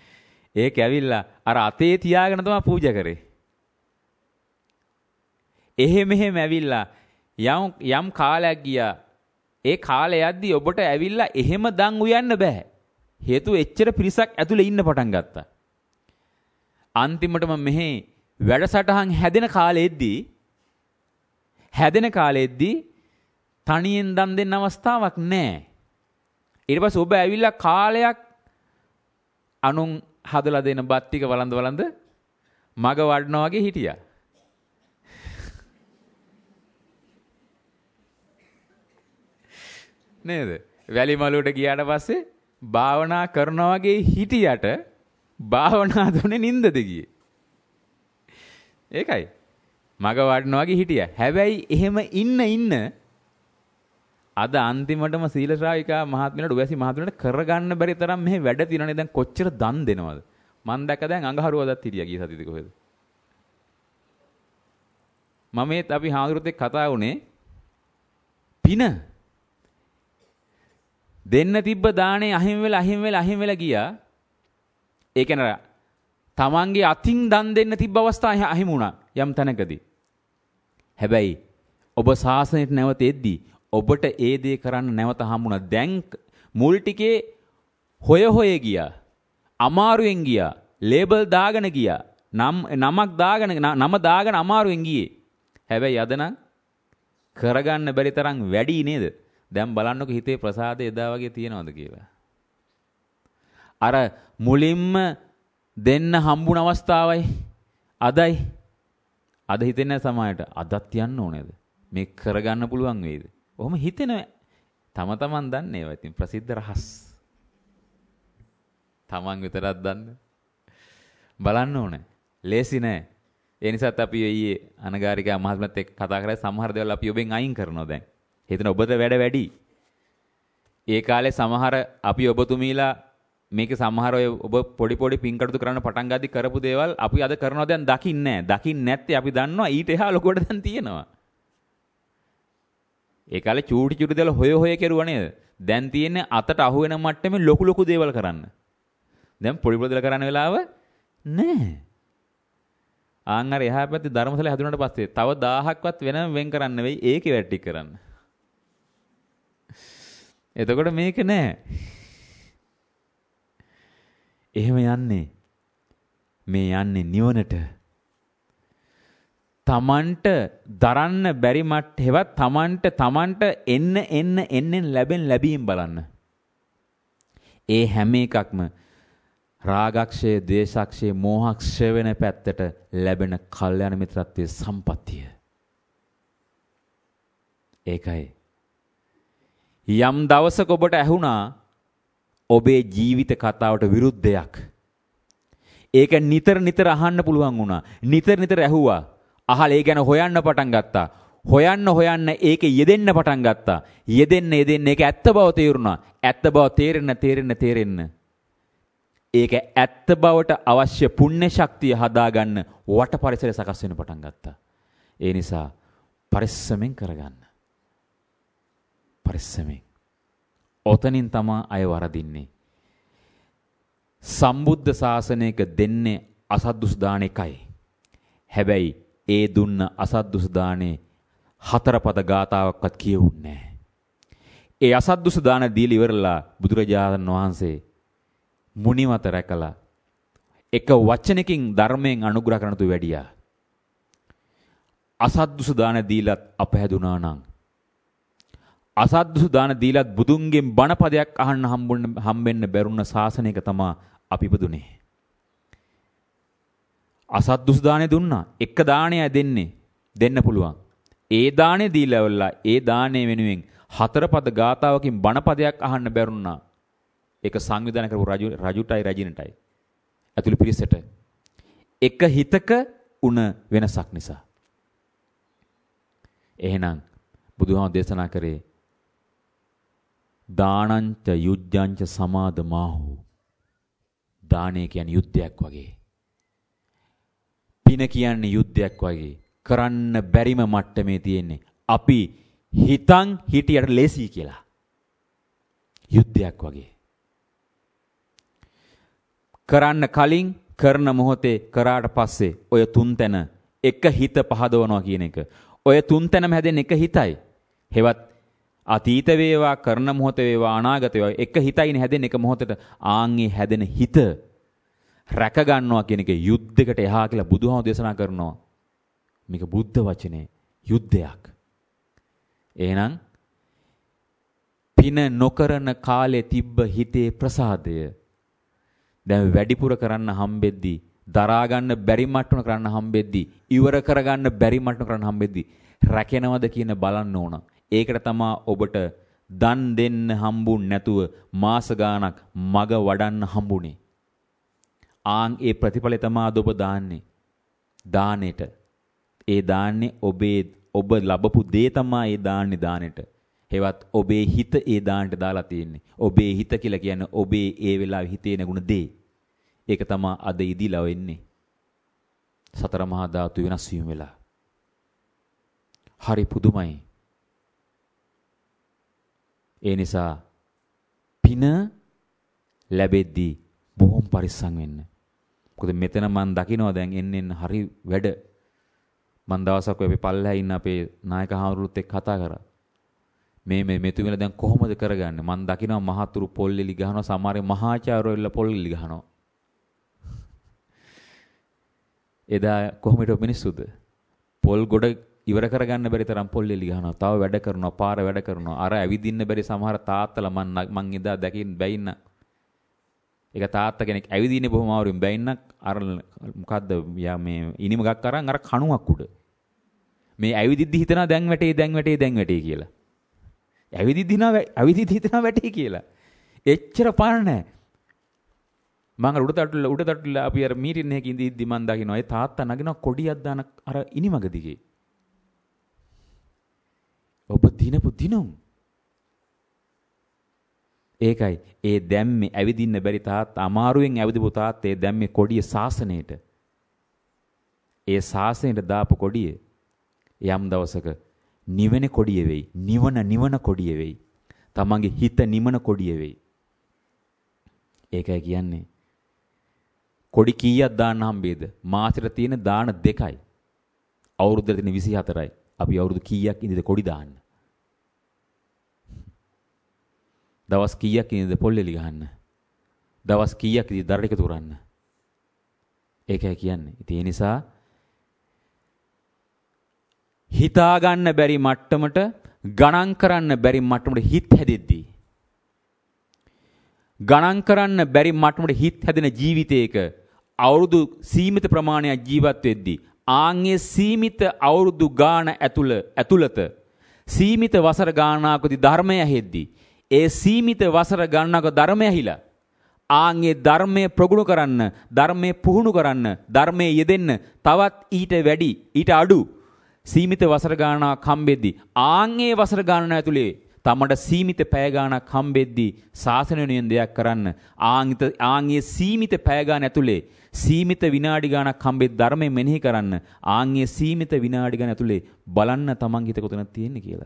ඒක ඇවිල්ලා අර අතේ තියාගෙන තමයි පූජා කරේ. එහෙ මෙහෙම ඇවිල්ලා යම් යම් කාලයක් ගියා. ඒ කාලය යද්දී ඔබට ඇවිල්ලා එහෙම දන් උයන්න බෑ. හේතුව එච්චර පිරිසක් ඇතුලේ ඉන්න පටන් ගත්තා. අන්තිමටම මෙහි වැඩසටහන් හැදෙන කාලෙද්දී හැදෙන කාලෙද්දී තනියෙන් දන් දෙන්න අවස්ථාවක් නැහැ. ඊට පස්සේ ඔබ ඇවිල්ලා කාලයක් අනුන් හදලා දෙන බත් ටික වළඳ වළඳ මග වඩනවා වගේ හිටියා. නේද? වැලි මළුවට ගියාට පස්සේ භාවනා කරනවා වගේ හිටියට භාවනා දුන්නේ නින්දද ගියේ. ඒකයි. මග වඩනවා වගේ හිටියා. හැබැයි එහෙම ඉන්න ඉන්න අද අන්තිමටම සීල ශ්‍රාවිකා මහත්මියට උවැසි මහත්මියට කරගන්න බැරි තරම් මෙහි වැඩ තියෙනනේ. දැන් කොච්චර දන් දෙනවද? මම දැක්ක දැන් අඟහරුවදත් හිටියා ගිය සතියේදී කොහෙද? මම ඒත් අපි හාමුදුරුවොත් එක්ක කතා වුණේ පින දෙන්න තිබ්බ දාණේ අහිමි වෙලා අහිමි වෙලා අහිමි වෙලා ගියා. ඒ කියන්නේ තමන්ගේ අතින් දන් දෙන්න තිබ්බ අවස්ථා අහිමි වුණා යම් තැනකදී. හැබැයි ඔබ සාසනයට නැවත එද්දී ඔබට ඒ දේ කරන්න නැවත හම්බුණා. දැන් මුල් ටිකේ හොය හොය ගියා. අමාරුවෙන් ගියා. ලේබල් දාගෙන ගියා. නම් නමක් දාගෙන නම දාගෙන අමාරුවෙන් ගියේ. හැබැයි අද නම් කරගන්න බැරි තරම් වැඩි නේද? දැන් බලන්නකො හිතේ ප්‍රසාදය එදා වගේ තියනවද කියලා. අර මුලින්ම දෙන්න හම්බුන අවස්ථාවයි අදයි අද හිතෙන්නේ සමායට අදත් යන්න ඕනේද? මේ කරගන්න පුළුවන් වේද? ඔහොම හිතෙනවා. තම තමන් දන්නේ ඒවා. ඉතින් ප්‍රසිද්ධ රහස්. තමන් විතරක් දන්න. බලන්න ඕනේ. ලේසි නෑ. ඒ නිසාත් අපි ඊයේ අනගාരികා මහත්මයාත් එක්ක කතා කරලා සමහර දේවල් අපි ඔබෙන් අයින් කරනවා දැන්. හිතන ඔබට වැඩ වැඩි. ඒ කාලේ සමහර අපි ඔබතුමීලා මේක සමහර ඔය ඔබ පොඩි පොඩි පින්කටුතු කරන්න පටන් ගද්දි කරපු දේවල් අපි අද කරනවා දැන් දකින්නේ නැහැ. දකින්නේ නැත්තේ අපි දන්නවා ඊට එහා ලොකුවට දැන් තියෙනවා. ඒ කාලේ චූටි චූටි දේවල් හොය හොය කෙරුවා නේද? දැන් තියෙන්නේ අතට අහු වෙන මට්ටමේ ලොකු ලොකු දේවල් කරන්න. දැන් පොඩි පොඩි දේවල් කරන්න වෙලාව නැහැ. ආන් අර එහා පැත්තේ ධර්මසලේ හැදුනට පස්සේ තව දහයක්වත් වෙනම වෙන් කරන්න වෙයි ඒකේ වැඩ ටික කරන්න. එතකොට මේක නෑ. එහෙම යන්නේ මේ යන්නේ නිවනට. තමන්ට දරන්න බැරි මට්ට හෙවත් තමන්ට තමන්ට එන්න එන්න එන්නෙන් ලැබෙන ලැබීම් බලන්න. ඒ හැම එකක්ම රාගක්ෂය, ද්වේෂක්ෂය, මෝහක්ෂය වෙන පැත්තට ලැබෙන කල්යාණ මිත්‍රත්වයේ සම්පත්තිය. ඒකයි. යම් දවසක ඔබට ඇහුණා ඔබේ ජීවිත කතාවට විරුද්ධයක්. ඒක නිතර නිතර අහන්න පුළුවන් වුණා. නිතර නිතර ඇහුවා. අහලා ඒ ගැන හොයන්න පටන් ගත්තා. හොයන්න හොයන්න ඒකේ යෙදෙන්න පටන් ගත්තා. යෙදෙන්න යෙදෙන්න ඒක ඇත්ත බව තේරුණා. ඇත්ත බව තේරෙන්න තේරෙන්න තේරෙන්න ඒක ඇත්ත බවට අවශ්‍ය පුණ්‍ය ශක්තිය හදාගන්න වට පරිසරය සකස් වෙන්න පටන් ගත්තා. ඒ නිසා පරිස්සමෙන් කරගන්න. පරිස්සමෙන්. ඔතනින් තමයි අය වරදින්නේ. සම්බුද්ධ ශාසනයක දෙන්නේ අසද්දුස් දාන එකයි. හැබැයි ඒ දුන්න අසද්දුස් දානේ හතරපද ගාතාවක්වත් කියවුන්නේ නැහැ. ඒ අසද්දුස් දාන දීලා ඉවරලා බුදුරජාණන් වහන්සේ මුනිමත රැකලා එක වචනකින් ධර්මයෙන් අනුග්‍රහ කරන තු වැඩියා. අසද්දුස් දාන දීලත් අපහැදුනා නම් අසද්දුස් දාන දීලත් බුදුන්ගෙන් බණ පදයක් අහන්න හම්බෙන්න හම්බෙන්න බැරුණ ශාසනයක තමයි අපි ඉපදුනේ. අසද්දුස් දානේ දුන්නා. එක දාණය දෙන්නේ දෙන්න පුළුවන්. ඒ දානේ දීලා ඒ දානේ වෙනුවෙන් හතර පද ගාතාවකින් බණ පදයක් අහන්න බැරුණා. ඒක සංවිධානය කරපු රජු රජුටයි රජිනටයි ඇතුළු පිරිසට එක හිතක උන වෙනසක් නිසා. එහෙනම් බුදුහාම දේශනා කරේ දානංච යුද්ධංච සමාදමාහු. දානේ කියන්නේ යුද්ධයක් වගේ. පින කියන්නේ යුද්ධයක් වගේ. කරන්න බැරිම මට්ටමේ තියෙන්නේ. අපි හිතන් හිටියට ලේසි කියලා. යුද්ධයක් වගේ. කරන්න කලින් කරන මොහොතේ කරාට පස්සේ ඔය තුන් තැන එක හිත පහදවනවා කියන එක. ඔය තුන් තැනම හැදෙන එක හිතයි. හෙවත් අතීත වේවා, කරන මොහොත වේවා, අනාගත වේවා එක හිතයිනේ හැදෙන එක මොහොතට. ආන්ගේ හැදෙන හිත රැක ගන්නවා කියන එක යුද්ධයකට එහා කියලා බුදුහාමුදුරුවෝ දේශනා කරනවා. මේක බුද්ධ වචනේ යුද්ධයක්. එහෙනම් පින නොකරන කාලේ තිබ්බ හිතේ ප්‍රසාදය දැන් වැඩිපුර කරන්න හම්බෙද්දී, දරා ගන්න බැරි මට්ටම කරන්න හම්බෙද්දී, ඉවර කරගන්න බැරි මට්ටම කරන්න හම්බෙද්දී රැකෙනවද කියන බලන්න ඕන. ඒකට තමයි ඔබට දන් දෙන්න හම්බුන් නැතුව මාස ගාණක් මග වඩන්න හම්බුනේ. ආන් ඒ ප්‍රතිඵලය තමයි අද ඔබ දාන්නේ. දානෙට. ඒ දාන්නේ ඔබේ ඔබ ලැබපු දේ තමයි ඒ දාන්නේ දානෙට. හෙවත් ඔබේ හිත ඒ දාන්නට දාලා තියෙන්නේ. ඔබේ හිත කියලා කියන්නේ ඔබේ ඒ වෙලාවේ හිතේ නැගුණ දේ. ඒක තමයි අද ඉදිලා වෙන්නේ. සතර මහා ධාතු වෙනස් වීම වෙලා. හරි පුදුමයි. ඒ නිසා පින ලැබෙද්දී බොහොම පරිස්සම් වෙන්න. මොකද මෙතන මම දකිනවා දැන් එන්න එන්න හරි වැඩ. මම දවසක් ඔය අපේ පල්ලෙහා ඉන්න අපේ නායක හාමුදුරුවොත් එක්ක කතා කරා. මේ මේ මෙතුමිලා දැන් කොහොමද කරගන්නේ? මම දකිනවා මහතුරු පොල්ලිලි ගහනවා, සමහර මහාචාර්යවරු එල්ල පොල්ලිලි ගහනවා. එදා කොහොමද මිනිස්සුද? පොල් ගොඩ ඉවර කරගන්න බැරි තරම් පොල්ලිලි ගහනවා. තව වැඩ කරනවා, පාර වැඩ කරනවා. අර ඇවිදින්න බැරි සමහර තාත්තලා මම මං එදා දැකින් බැයින්න. ඒක තාත්තා කෙනෙක් ඇවිදින්නේ බොහොම අමාරුවෙන් බැයින්නක් අර මොකද්ද යා මේ ඉනිමගක් අරන් අර කණුවක් උඩ. මේ ඇවිදිද්දි හිතනවා දැන් වැටේ දැන් වැටේ දැන් වැටේ කියලා. ඇවිදිද්දි නා ඇවිදිද්දි හිතනවා වැටේ කියලා. එච්චර පාර නැහැ. මම උඩ තට්ටුල උඩ තට්ටුල අපි අර මීටින් එකකින් ඉඳිද්දි මම දකින්න ඒ තාත්තා නගිනවා කොඩියක් දාන අර ඉනිමග දිගේ. ඔබ දිනපු දිනුම්. ඒකයි ඒ දැම්මේ ඇවිදින්න බැරි තාත්තා අමාරුවෙන් ඇවිදපු තාත්තා ඒ දැම්මේ කොඩිය සාසනයට. ඒ සාසනයට දාපු කොඩිය යම් දවසක නිවන කොඩිය වෙයි. නිවන නිවන කොඩිය වෙයි. තමන්ගේ හිත නිවන කොඩිය වෙයි. ඒකයි කියන්නේ. කොඩි කීයක් දාන්න හම්බෙයිද? මාසෙට තියෙන දාන දෙකයි. අවුරුද්දට තියෙන විසිහතරයි. අපි අවුරුදු කීයක් ඉඳිද කොඩි දාන්න? දවස් කීයක් ඉඳිද පොල්ලෙලි ගහන්න? දවස් කීයක් ඉඳිද දර ටික තුරන්න? ඒකයි කියන්නේ. ඉතින් ඒ නිසා හිතා ගන්න බැරි මට්ටමට, ගණන් කරන්න බැරි මට්ටමට හිත හැදෙද්දී, ගණන් කරන්න බැරි මට්ටමට හිත හැදෙන ජීවිතයක අවුරුදු සීමිත ප්‍රමාණයක් ජීවත් වෙද්දී ආන්ගේ සීමිත අවුරුදු ගාන ඇතුළ ඇතුළත සීමිත වසර ගානකදී ධර්මය ඇහෙද්දී ඒ සීමිත වසර ගානක ධර්මය ඇහිලා ආන්ගේ ධර්මයේ ප්‍රගුණ කරන්න, ධර්මයේ පුහුණු කරන්න, ධර්මයේ යෙදෙන්න තවත් ඊට වැඩි ඊට අඩු සීමිත වසර ගානක් හම්බෙද්දී ආන්ගේ වසර ගානන ඇතුලේ තමට සීමිත පැය ගානක් හම්බෙද්දී ශාසනය වෙනුවෙන් දෙයක් කරන්න ආන්ගිත ආන්ගේ සීමිත පැය ගාන ඇතුලේ සීමිත විනාඩි ගානක් හම්බෙද්දී ධර්මය මෙනෙහි කරන්න ආන්ගේ සීමිත විනාඩි ගාන ඇතුලේ බලන්න තමන්ගේ හිත කොතනද තියෙන්නේ කියලා.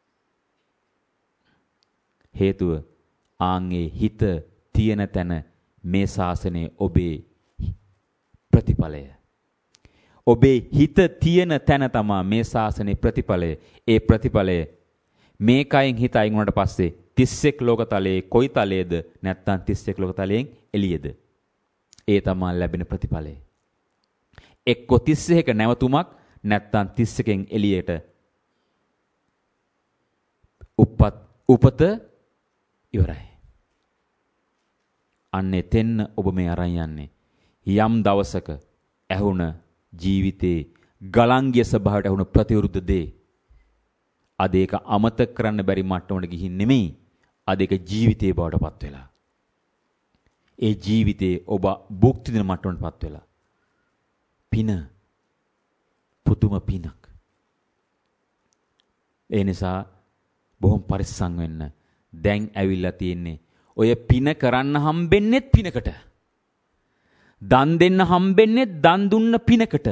හේතුව ආන්ගේ හිත තියෙන තැන මේ ශාසනයේ ඔබේ ප්‍රතිඵලය. ඔබේ හිත තියෙන තැන තමයි මේ ශාසනයේ ප්‍රතිඵලය. ඒ ප්‍රතිඵලය මේ කයින් හිත අයින් වුණාට පස්සේ තිස් එක් ලෝක තලයේ කොයි තලයේද නැත්නම් තිස් එක් ලෝක තලයෙන් එළියේද? ඒ තමයි ලැබෙන ප්‍රතිඵලය. එක්ක තිස් එකක නැවතුමක් නැත්නම් තිස් එකෙන් එළියට උපත් උපත ඉවරයි. අන්නේ තෙන්න ඔබ මේ අරන් යන්නේ. යම් දවසක ඇහුණ ජීවිතේ ගලංගිය ස්වභාවයට ඇහුණ ප්‍රතිවිරුද්ධ දේ අද ඒක අමතක කරන්න බැරි මට්ටමකට ගිහින් නෙමෙයි. අද ඒක ජීවිතේ බවට පත් වෙලා. ඒ ජීවිතේ ඔබ භුක්ති දෙන මට්ටමකට පත් වෙලා. පින පුදුම පිනක්. ඒ නිසා බොහොම පරිස්සම් වෙන්න. දැන් ඇවිල්ලා තියෙන්නේ ඔය පින කරන්න හම්බෙන්නේත් පිනකට. දන් දෙන්න හම්බෙන්නේත් දන් දුන්න පිනකට.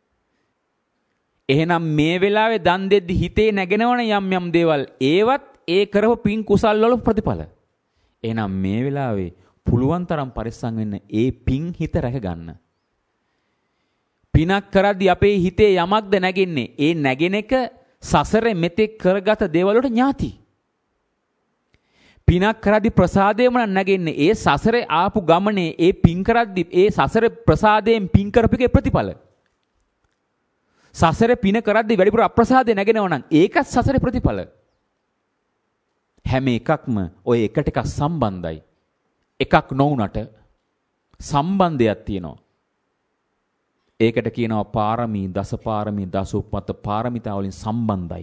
එහෙනම් මේ වෙලාවේ දන් දෙද්දි හිතේ නැගෙනවනේ යම් යම් දේවල්. ඒවත් ඒ කරව පින් කුසල් වල ප්‍රතිඵල. එහෙනම් මේ වෙලාවේ පුළුවන් තරම් පරිස්සම් වෙන්න ඒ පින් හිත රැක ගන්න. පිනක් කරද්දී අපේ හිතේ යමක්ද නැගෙන්නේ. ඒ නැගෙන එක සසරේ මෙතෙක් කරගත දේවල් වලට ඥාති. පිනක් කරද්දී ප්‍රසාදයම නැගෙන්නේ. ඒ සසරේ ආපු ගමනේ ඒ පින් කරද්දී ඒ සසරේ ප්‍රසාදයෙන් පින් කරපිකේ ප්‍රතිඵල. සසරේ පින කරද්දී වැඩිපුර අප්‍රසාදේ නැගෙනවා නම් ඒකත් සසරේ ප්‍රතිඵල. හැම එකක්ම ඔය එකට එකක් සම්බන්ධයි. එකක් නොවුනට සම්බන්ධයක් තියෙනවා. ඒකට කියනවා පාරමී, දසපාරමී, දසඋප්පත්ත පාරමිතා වලින් සම්බන්ධයි.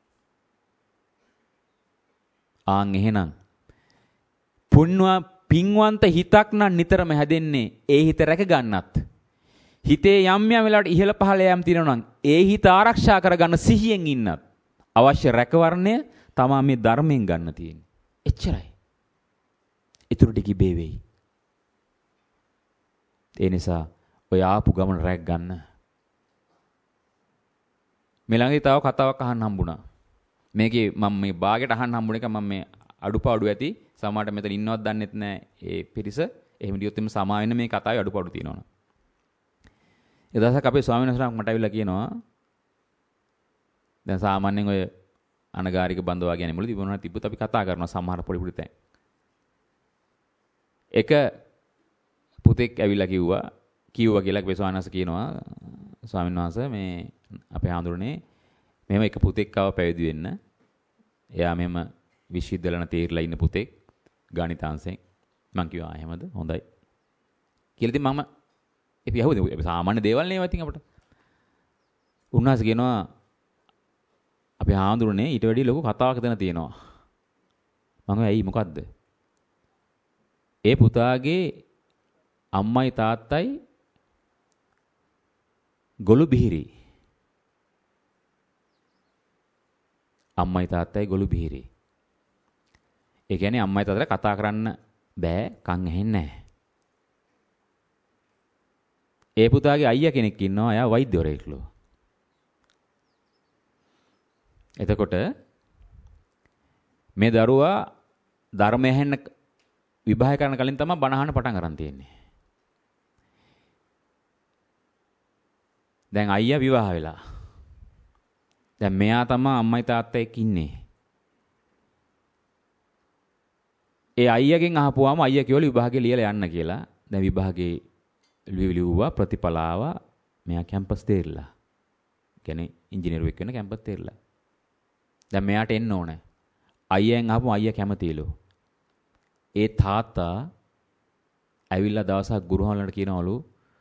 ආන් එහෙනම් පුණ්‍යා පින්වන්ත හිතක් නම් නිතරම හැදෙන්නේ ඒ හිත රැක ගන්නත්. හිතේ යම් යම් වෙලාවට ඉහළ පහළ යම් තියෙනවා නම් ඒ හිත ආරක්ෂා කරගන්න සිහියෙන් ඉන්නත් අවශ්‍ය රැකවරණය තමා මේ ධර්මයෙන් ගන්න තියෙන්නේ. එච්චරයි. ඊටු ටික ඉබේ වෙයි. ඒ නිසා ඔය ආපු ගමන රැක් ගන්න. මේ ළඟදී තව කතාවක් අහන්න හම්බුණා. මේකේ මම මේ බාගෙට අහන්න හම්බුණ එක මම මේ අඩුපාඩු ඇති. සමහරට මෙතන ඉන්නවත් දන්නෙත් නැහැ ඒ පිරිස. එහෙම දියොත් එimhe සමා වෙන මේ කතාවේ අඩුපාඩු තියෙනවා. ඒ දවසක් අපේ ස්වාමීන් වහන්සේ මට අවිලා කියනවා දැන් සාමාන්‍යයෙන් ඔය අනගාരിക බඳවා ගැනීම වලදී මොනවා තිබ්බත් අපි කතා කරනවා සමහර පොඩි පොඩි තැන්. එක පුතෙක් ඇවිල්ලා කිව්වා කිව්වා කියලා අපේ ස්වාමීන් වහන්සේ කියනවා ස්වාමීන් වහන්සේ මේ අපේ හාමුදුරනේ මෙහෙම එක පුතෙක් ආව පැවිදි වෙන්න. එයා මෙහෙම විශ්වවිද්‍යාලන තීරලා ඉන්න පුතෙක් ගණිතාංශයෙන්. මං කිව්වා එහෙමද? හොඳයි. කියලා ඉතින් මම අපි අහුවද සාමාන්‍ය දේවල් නේ ඒවා ඉතින් අපිට. උන්වහන්සේ කියනවා අපේ හාමුදුරනේ ඊට වැඩිය ලොකු කතාවක් දෙන තියෙනවා. මම ඇයි මොකද්ද? ඒ පුතාගේ අම්මයි තාත්තයි ගොළු බිහිරි. අම්මයි තාත්තයි ගොළු බිහිරි. ඒ කියන්නේ අම්මයි තාත්තට කතා කරන්න බෑ, කන් ඇහෙන්නේ නැහැ. ඒ පුතාගේ අයියා කෙනෙක් ඉන්නවා, එයා වෛද්‍යවරයෙක්ලු. එතකොට මේ දරුවා ධර්මය ඇහෙන්න විවාහ කරන කලින් තමයි බණ අහන්න පටන් ගන්න තියෙන්නේ. දැන් අයියා විවාහ වෙලා. දැන් මෙයා තමයි අම්මයි තාත්තා එක්ක ඉන්නේ. ඒ අයියාගෙන් අහපුවාම අයියා කිව්වලු විභාගේ ලියලා යන්න කියලා. දැන් විභාගේ ලියුවා ප්‍රතිඵල ආවා. මෙයා කැම්පස් තේරිලා. කියන්නේ ඉංජිනේරුවෙක් වෙන්න කැම්පස් තේරිලා. දැන් මෙයාට එන්න ඕනේ. අයියෙන් අහපුවා අයියා කැමතිලු. ඒ තාත්තා ඇවිල්ලා දවසක් ගුරුහාමුදුරන්ට කියනවලු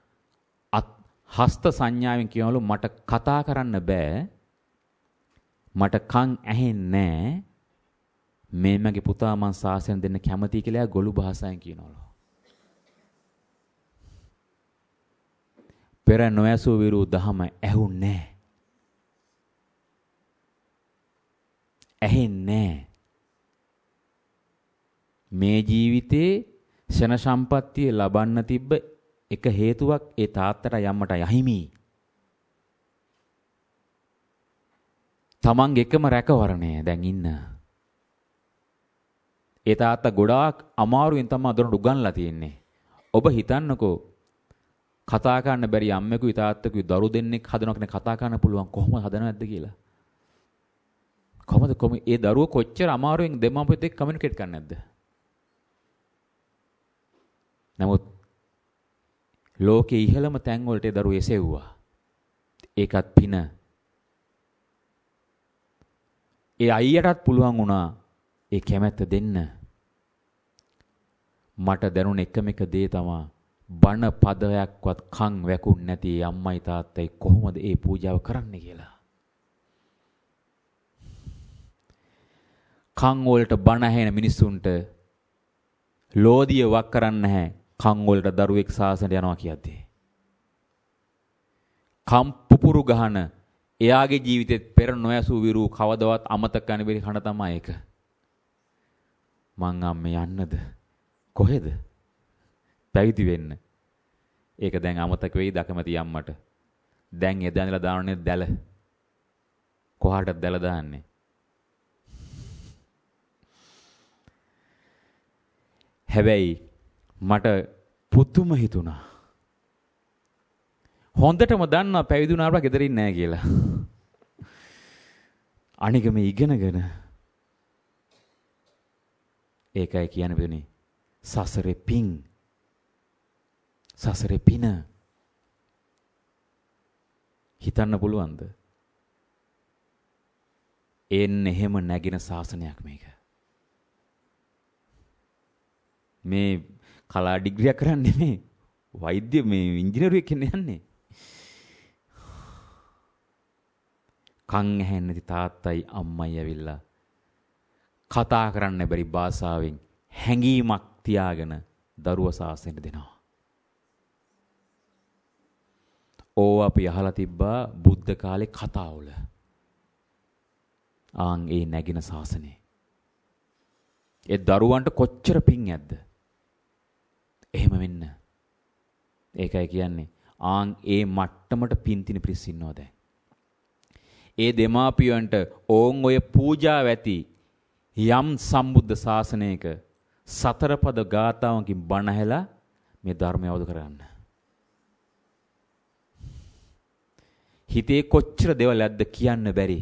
හස්ත සංඥාවෙන් කියනවලු මට කතා කරන්න බෑ. මට කන් ඇහෙන්නේ නැහැ. මේ මගේ පුතා මං සාසන දෙන්න කැමතියි කියලා ගොළු භාෂාවෙන් කියනවලු. පෙර නොඇසූ විරු දහම ඇහුන්නේ නැහැ. ඇහෙන්නේ නැහැ. මේ ජීවිතේ ශන සම්පත්තිය ලබන්න තිබ්බ එක හේතුවක් ඒ තාත්තට යම්මට යහිමි. තමන්ගේ එකම රැකවරණය දැන් ඉන්න. ඒ තාත්තා ගොඩාක් අමාරුවෙන් තමයි අදොරට උගන්ලා තියෙන්නේ. ඔබ හිතන්නකෝ කතා කරන්න බැරි අම්මෙකුයි තාත්තෙකුයි දරු දෙන්නෙක් හදනවා කියන කතා කරන්න පුළුවන් කොහොමද හදනවද කියලා. කොහොමද කොහොම ඒ දරුවෝ කොච්චර අමාරුවෙන් දෙමාපියත් එක්ක කමියුනිකේට් කරන්නේ නැද්ද? නමුත් ලෝකේ ඉහළම තැන් වලට ඒ දරුවෝ එසෙව්වා. ඒකත් පින. ඒ අයියටත් පුළුවන් වුණා ඒ කැමැත්ත දෙන්න. මට දැනුණ එකම එක දේ තමයි බණ පදයක්වත් කන් වැකුන් නැති අම්මයි තාත්තයි කොහොමද ඒ පූජාව කරන්නේ කියලා. කන් වලට බණ ඇහෙන මිනිස්සුන්ට ලෝදිය වක් කරන්න නැහැ. කන් වලට දරුවෙක් සාසනයට යනවා කියද්දී. කම් පුපුරු ගහන එයාගේ ජීවිතෙත් පෙර නොයසූ විරු කවදවත් අමතක කරන්න බැරි කන තමයි ඒක. මං අම්මේ යන්නද කොහෙද? පැවිදි වෙන්න. ඒක දැන් අමතක වෙයි දකමැති අම්මට. දැන් එදා ඉඳලා දාන්නේ දැල. කොහාටද දැල දාන්නේ? හැබැයි මට පුදුම හිතුණා. හොඳටම දන්නවා පැවිදි වුණාට ගෙදර ඉන්නේ නැහැ කියලා. අනික මේ ඉගෙනගෙන ඒකයි කියන්නේ බෙදනේ සසරේ පිං සසරේ පින හිතන්න පුළුවන්ද? එන්නේ එහෙම නැගින ශාසනයක් මේක. මේ කලා ඩිග්‍රියක් කරන්නේ මේ වෛද්‍ය මේ ඉංජිනේරුවෙක් කෙනෙක් යන්නේ. කන් ඇහෙන්නේ නැති තාත්තයි අම්මයි ඇවිල්ලා කතා කරන්න බැරි භාෂාවෙන් හැඟීමක් තියාගෙන දරුවා සාසනෙට දෙනවා. ඕව අපි අහලා තිබ්බා බුද්ධ කාලේ කතාවල. ආන් ඒ නැගින ශාසනේ. ඒ දරුවන්ට කොච්චර පිං ඇද්ද? එහෙම වෙන්න. ඒකයි කියන්නේ ආන් ඒ මට්ටමට පින් තින පිරිස් ඉන්නවා දැන්. ඒ දෙමාපියන්ට ඕන් ඔය පූජාව ඇති යම් සම්බුද්ධ ශාසනයක සතර පද ගාථාවකින් බණ ඇහලා මේ ධර්මය අවබෝධ කරගන්න. හිතේ කොච්චර දේවල් ඇද්ද කියන්න බැරි.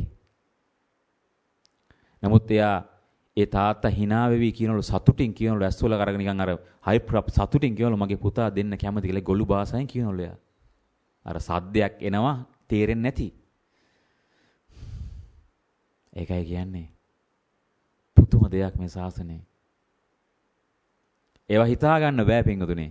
නමුත් එයා ඒ තාත්තා hina වෙවි කියනවලු සතුටින් කියනවලු ඇස්වල කරගෙන නිකන් අර හයි සතුටින් කියනවලු මගේ පුතා දෙන්න කැමති කියලා ගොළු භාෂාවෙන් කියනවලු එයා. අර සද්දයක් එනවා තේරෙන්නේ නැති. ඒකයි කියන්නේ පුදුම දෙයක් මේ ශාසනය. ඒවා හිතා ගන්න බෑ පින්වතුනි.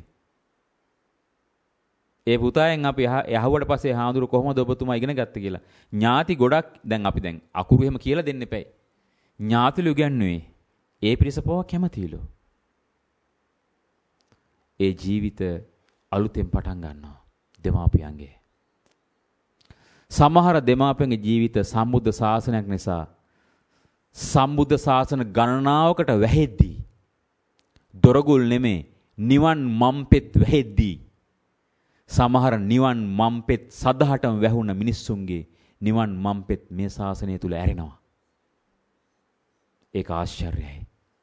ඒ පුතායන් අපි යහුවට පස්සේ හාමුදුරු කොහොමද ඔබතුමා ඉගෙන ගත්තේ කියලා. ඥාති ගොඩක් දැන් අපි දැන් අකුරු එහෙම කියලා දෙන්න එපයි. ඥාතිලු කියන්නේ ඒ පිරිස පොව කැමතිලු. ඒ ජීවිත අලුතෙන් පටන් ගන්නවා දෙමාපියන්ගේ. සමහර දෙමාපියන්ගේ ජීවිත සම්බුද්ධ ශාසනයක් නිසා සම්බුද්ධ ශාසන ගණනාවකට වැහෙද්දී දොරගුල් නෙමේ නිවන් මම්පෙත් වැහෙද්දී සමහර නිවන් මම්පෙත් සදහටම වැහුණ මිනිස්සුන්ගේ නිවන් මම්පෙත් මේ ශාසනය තුල ඇරෙනවා. ඒක ආශ්චර්යයි.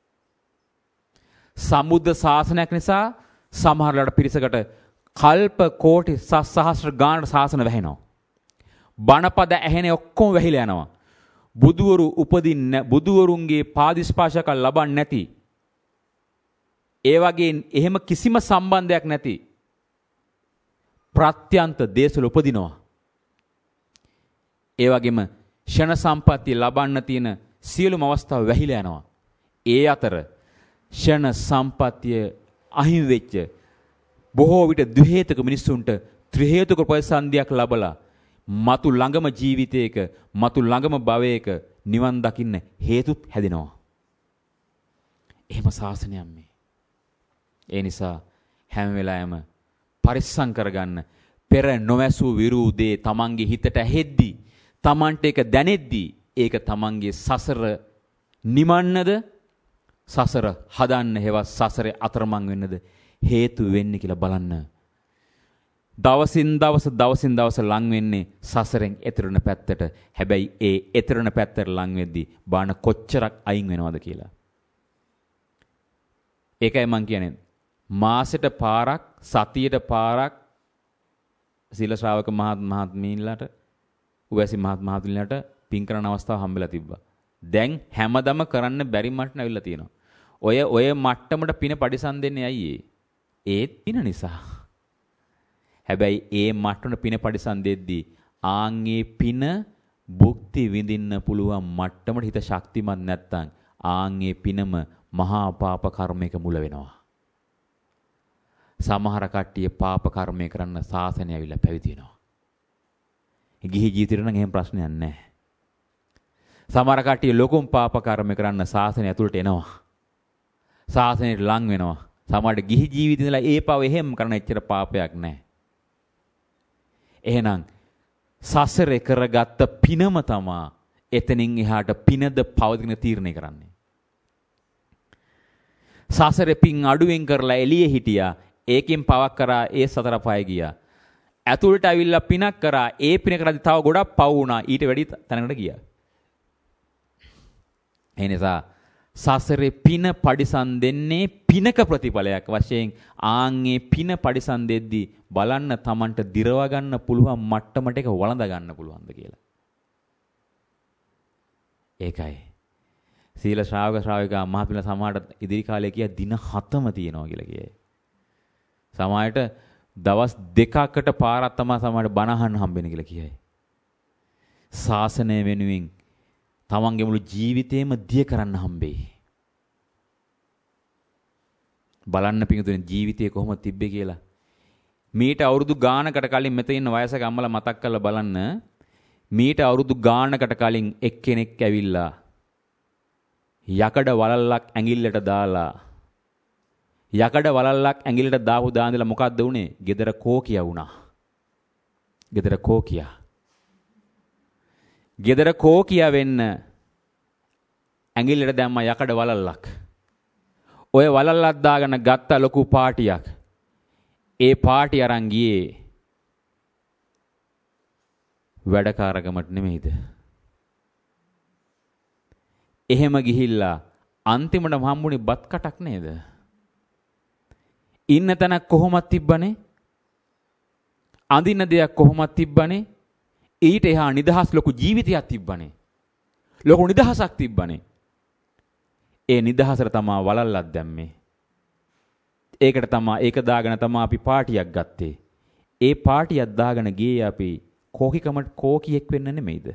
සම්බුද්ධ ශාසනයක් නිසා සමහරලාට පිරිසකට කල්ප කෝටි සහස්‍ර ගානට ශාසන වැහෙනවා. බණපද ඇහෙන ඔක්කොම වැහිලා යනවා. බුදුවරු උපදින්න බුදුවරුන්ගේ පාදිස්පාශක ලබන්නේ නැති ඒ වගේ එහෙම කිසිම සම්බන්ධයක් නැති ප්‍රත්‍යන්ත දේශවල උපදිනවා. ඒ වගේම ෂණ සම්පත්තිය ලබන්න තියෙන සියලුම අවස්ථා වැහිලා යනවා. ඒ අතර ෂණ සම්පත්තිය අහිමි වෙච්ච බොහෝ විට ද්වි හේතුක මිනිස්සුන්ට ත්‍රි හේතුක ප්‍රතිසන්දියක් ලැබලා මතු ළඟම ජීවිතයක මතු ළඟම භවයක නිවන් දකින්න හේතුත් හැදෙනවා. එහෙම ශාසනයක් මේ. ඒ නිසා හැම වෙලාවෙම පරිස්සම් කරගන්න පෙර නොවැසූ විරූදේ තමන්ගේ හිතට ඇහෙද්දී තමන්ට ඒක දැනෙද්දී ඒක තමන්ගේ සසර නිමන්නද සසර හදන්න හේවත් සසරේ අතරමං වෙන්නද හේතු වෙන්නේ කියලා බලන්න. දවසින් දවස දවසින් දවස ලං වෙන්නේ සසරෙන් එතරන පැත්තට. හැබැයි ඒ එතරන පැත්තට ලං වෙද්දී බාන කොච්චරක් අයින් වෙනවද කියලා. ඒකයි මං කියන්නේ මාසෙට පාරක් සතියට පාරක් සීල ශ්‍රාවක මහත් මහත්මීන්ලාට උවැසි මහත් මහතුන්ලාට පින් කරන අවස්ථාව හම්බෙලා තිබ්බා. දැන් හැමදම කරන්න බැරි මට්ටම ඇවිල්ලා තියෙනවා. ඔය ඔය මට්ටමට පින පරිසම් දෙන්නේ ඇයි ඒත් පින නිසා. හැබැයි ඒ මට්ටමට පින පරිසම් දෙද්දී ආන්ගේ පින භුක්ති විඳින්න පුළුවන් මට්ටමට හිත ශක්තිමත් නැත්නම් ආන්ගේ පිනම මහා පාප කර්මයක මුල වෙනවා. සමහර කට්ටිය පාප කර්මය කරන්න සාසනය ඇවිල්ලා පැවිදි වෙනවා. ගිහි ජීවිතේට නම් එහෙම ප්‍රශ්නයක් නැහැ. සමහර කට්ටිය ලොකුම පාප කර්ම කරන්න සාසනය ඇතුළට එනවා. සාසනයට ලං වෙනවා. සමහරට ගිහි ජීවිතේ ඉඳලා ඒ පව එහෙම කරන එච්චර පාපයක් නැහැ. එහෙනම් සසරේ කරගත්ත පිනම තමා එතනින් එහාට පිනද පවතින තීරණය කරන්නේ. සසරේ පින් අඩුවෙන් කරලා එළියේ හිටියා. ඒකෙන් පවක් කරා ඒ සතර පය ගියා. ඇතුළට අවිල්ලා පිනක් කරා ඒ පින කරද්දි තව ගොඩක් පව් වුණා. ඊට වැඩි තැනකට ගියා. ඒ නිසා සසරේ පින පරිසම් දෙන්නේ පිනක ප්‍රතිඵලයක් වශයෙන් ආන්ගේ පින පරිසම් දෙද්දී බලන්න Tamanට දිරව ගන්න පුළුවන් මට්ටමට එක වළඳ ගන්න පුළුවන්ද කියලා. ඒකයි. සීල ශ්‍රාවක ශ්‍රාවිකා මහපින සමාහට ඉදිරි කාලේ කිය දින හතම තියෙනවා කියලා කියයි. සමාහයට දවස් දෙකකට පාරක් තමයි සමාහට බණ අහන්න හම්බෙන්නේ කියලා කියයි. ශාසනය වෙනුවෙන් තමන්ගේ මුළු ජීවිතේම දිය කරන්න හම්බෙයි. බලන්න පිටුනේ ජීවිතේ කොහොමද තිබ්බේ කියලා. මීට අවුරුදු ගානකට කලින් මෙතන ඉන්න වයසක අම්මලා මතක් කරලා බලන්න. මීට අවුරුදු ගානකට කලින් එක්කෙනෙක් ඇවිල්ලා යකඩ වලල්ලක් ඇඟිල්ලට දාලා යකඩ වලල්ලක් ඇඟිල්ලට දාපු දාන්දලා මොකද්ද උනේ? gedara කෝකියා වුණා. gedara කෝකියා. gedara කෝකියා වෙන්න ඇඟිල්ලට දැම්ම යකඩ වලල්ලක්. ඔය වලල්ලක් දාගෙන ගත්ත ලොකු පාටියක්. ඒ පාටි අරන් ගියේ වැඩකාරකමට නෙමෙයිද? එහෙම ගිහිල්ලා අන්තිමට හම්බුනේ බත් කටක් නේද? ඉන්න තැනක් කොහොමද තිබ්බනේ? අඳින්න දෙයක් කොහොමද තිබ්බනේ? ඊට එහා නිදහස් ලොකු ජීවිතයක් තිබ්බනේ. ලොකු නිදහසක් තිබ්බනේ. ඒ නිදහසට තමා වලල්ලක් දැම්මේ. ඒකට තමා ඒක දාගෙන තමා අපි පාටියක් ගත්තේ. ඒ පාටියක් දාගෙන ගියේ අපි කෝකිකමට කෝකියෙක් වෙන්න නෙමෙයිද?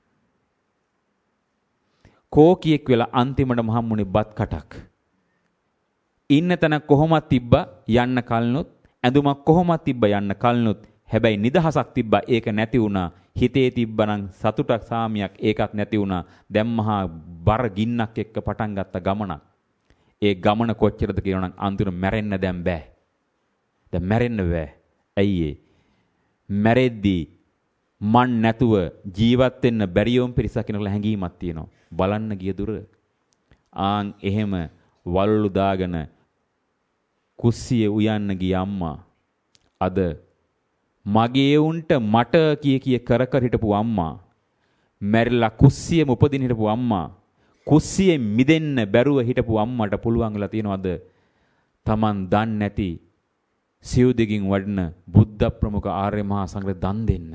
කෝකියෙක් වෙලා අන්තිමටම හම්බුනේ බත් කටක්. ඉන්න තැන කොහොමද තිබ්බා යන්න කල්නොත්, ඇඳුමක් කොහොමද තිබ්බා යන්න කල්නොත්, හැබැයි නිදහසක් තිබ්බා ඒක නැති වුණා. හිතේ තිබ්බනම් සතුටක් සාමියක් ඒකත් නැති වුණා. දැන් මහා බර ගින්නක් එක්ක පටන් ගත්ත ගමනක්. ඒ ගමන කොච්චරද කියනනම් අන්තිමට මැරෙන්න දැන් බෑ. දැන් මැරෙන්න බෑ. ඇයි ඒ? මැරෙද්දී මන් නැතුව ජීවත් වෙන්න බැරියොම් පිරිසක් කෙනෙකුලා හැංගීමක් තියෙනවා. බලන්න ගිය දුර ආන් එහෙම වලලු දාගෙන කුස්සියේ උයන්න ගිය අම්මා අද මගේ උන්ට මට කිය කිය කර කර හිටපු අම්මා මැරිලා කුස්සියෙම උපදින හිටපු අම්මා කුස්සියෙන් මිදෙන්න බැරුව හිටපු අම්මට පුළුවන් වෙලා තියනවාද Taman දන්නේ නැති සිව්දිගින් වඩන බුද්ධ ප්‍රමුඛ ආර්ය මහා සංඝරත්නය දන් දෙන්න.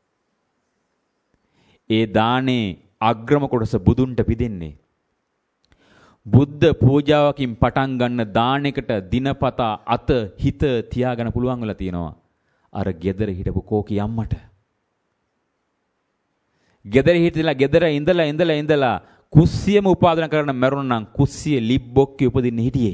ඒ දානේ අග්‍රම කොටස බුදුන්ට පිදෙන්නේ. බුද්ධ පූජාවකින් පටන් ගන්න දානෙකට දිනපතා අත හිත තියාගන්න පුළුවන් වෙලා තියෙනවා. අර gedara හිටපු කෝකි අම්මට. gedara හිටලා gedara ඉඳලා ඉඳලා ඉඳලා කුස්සියම උපාදාන කරන මරුණ නම් කුස්සියේ ලිබ්බොක්කේ උපදින්න හිටියේ.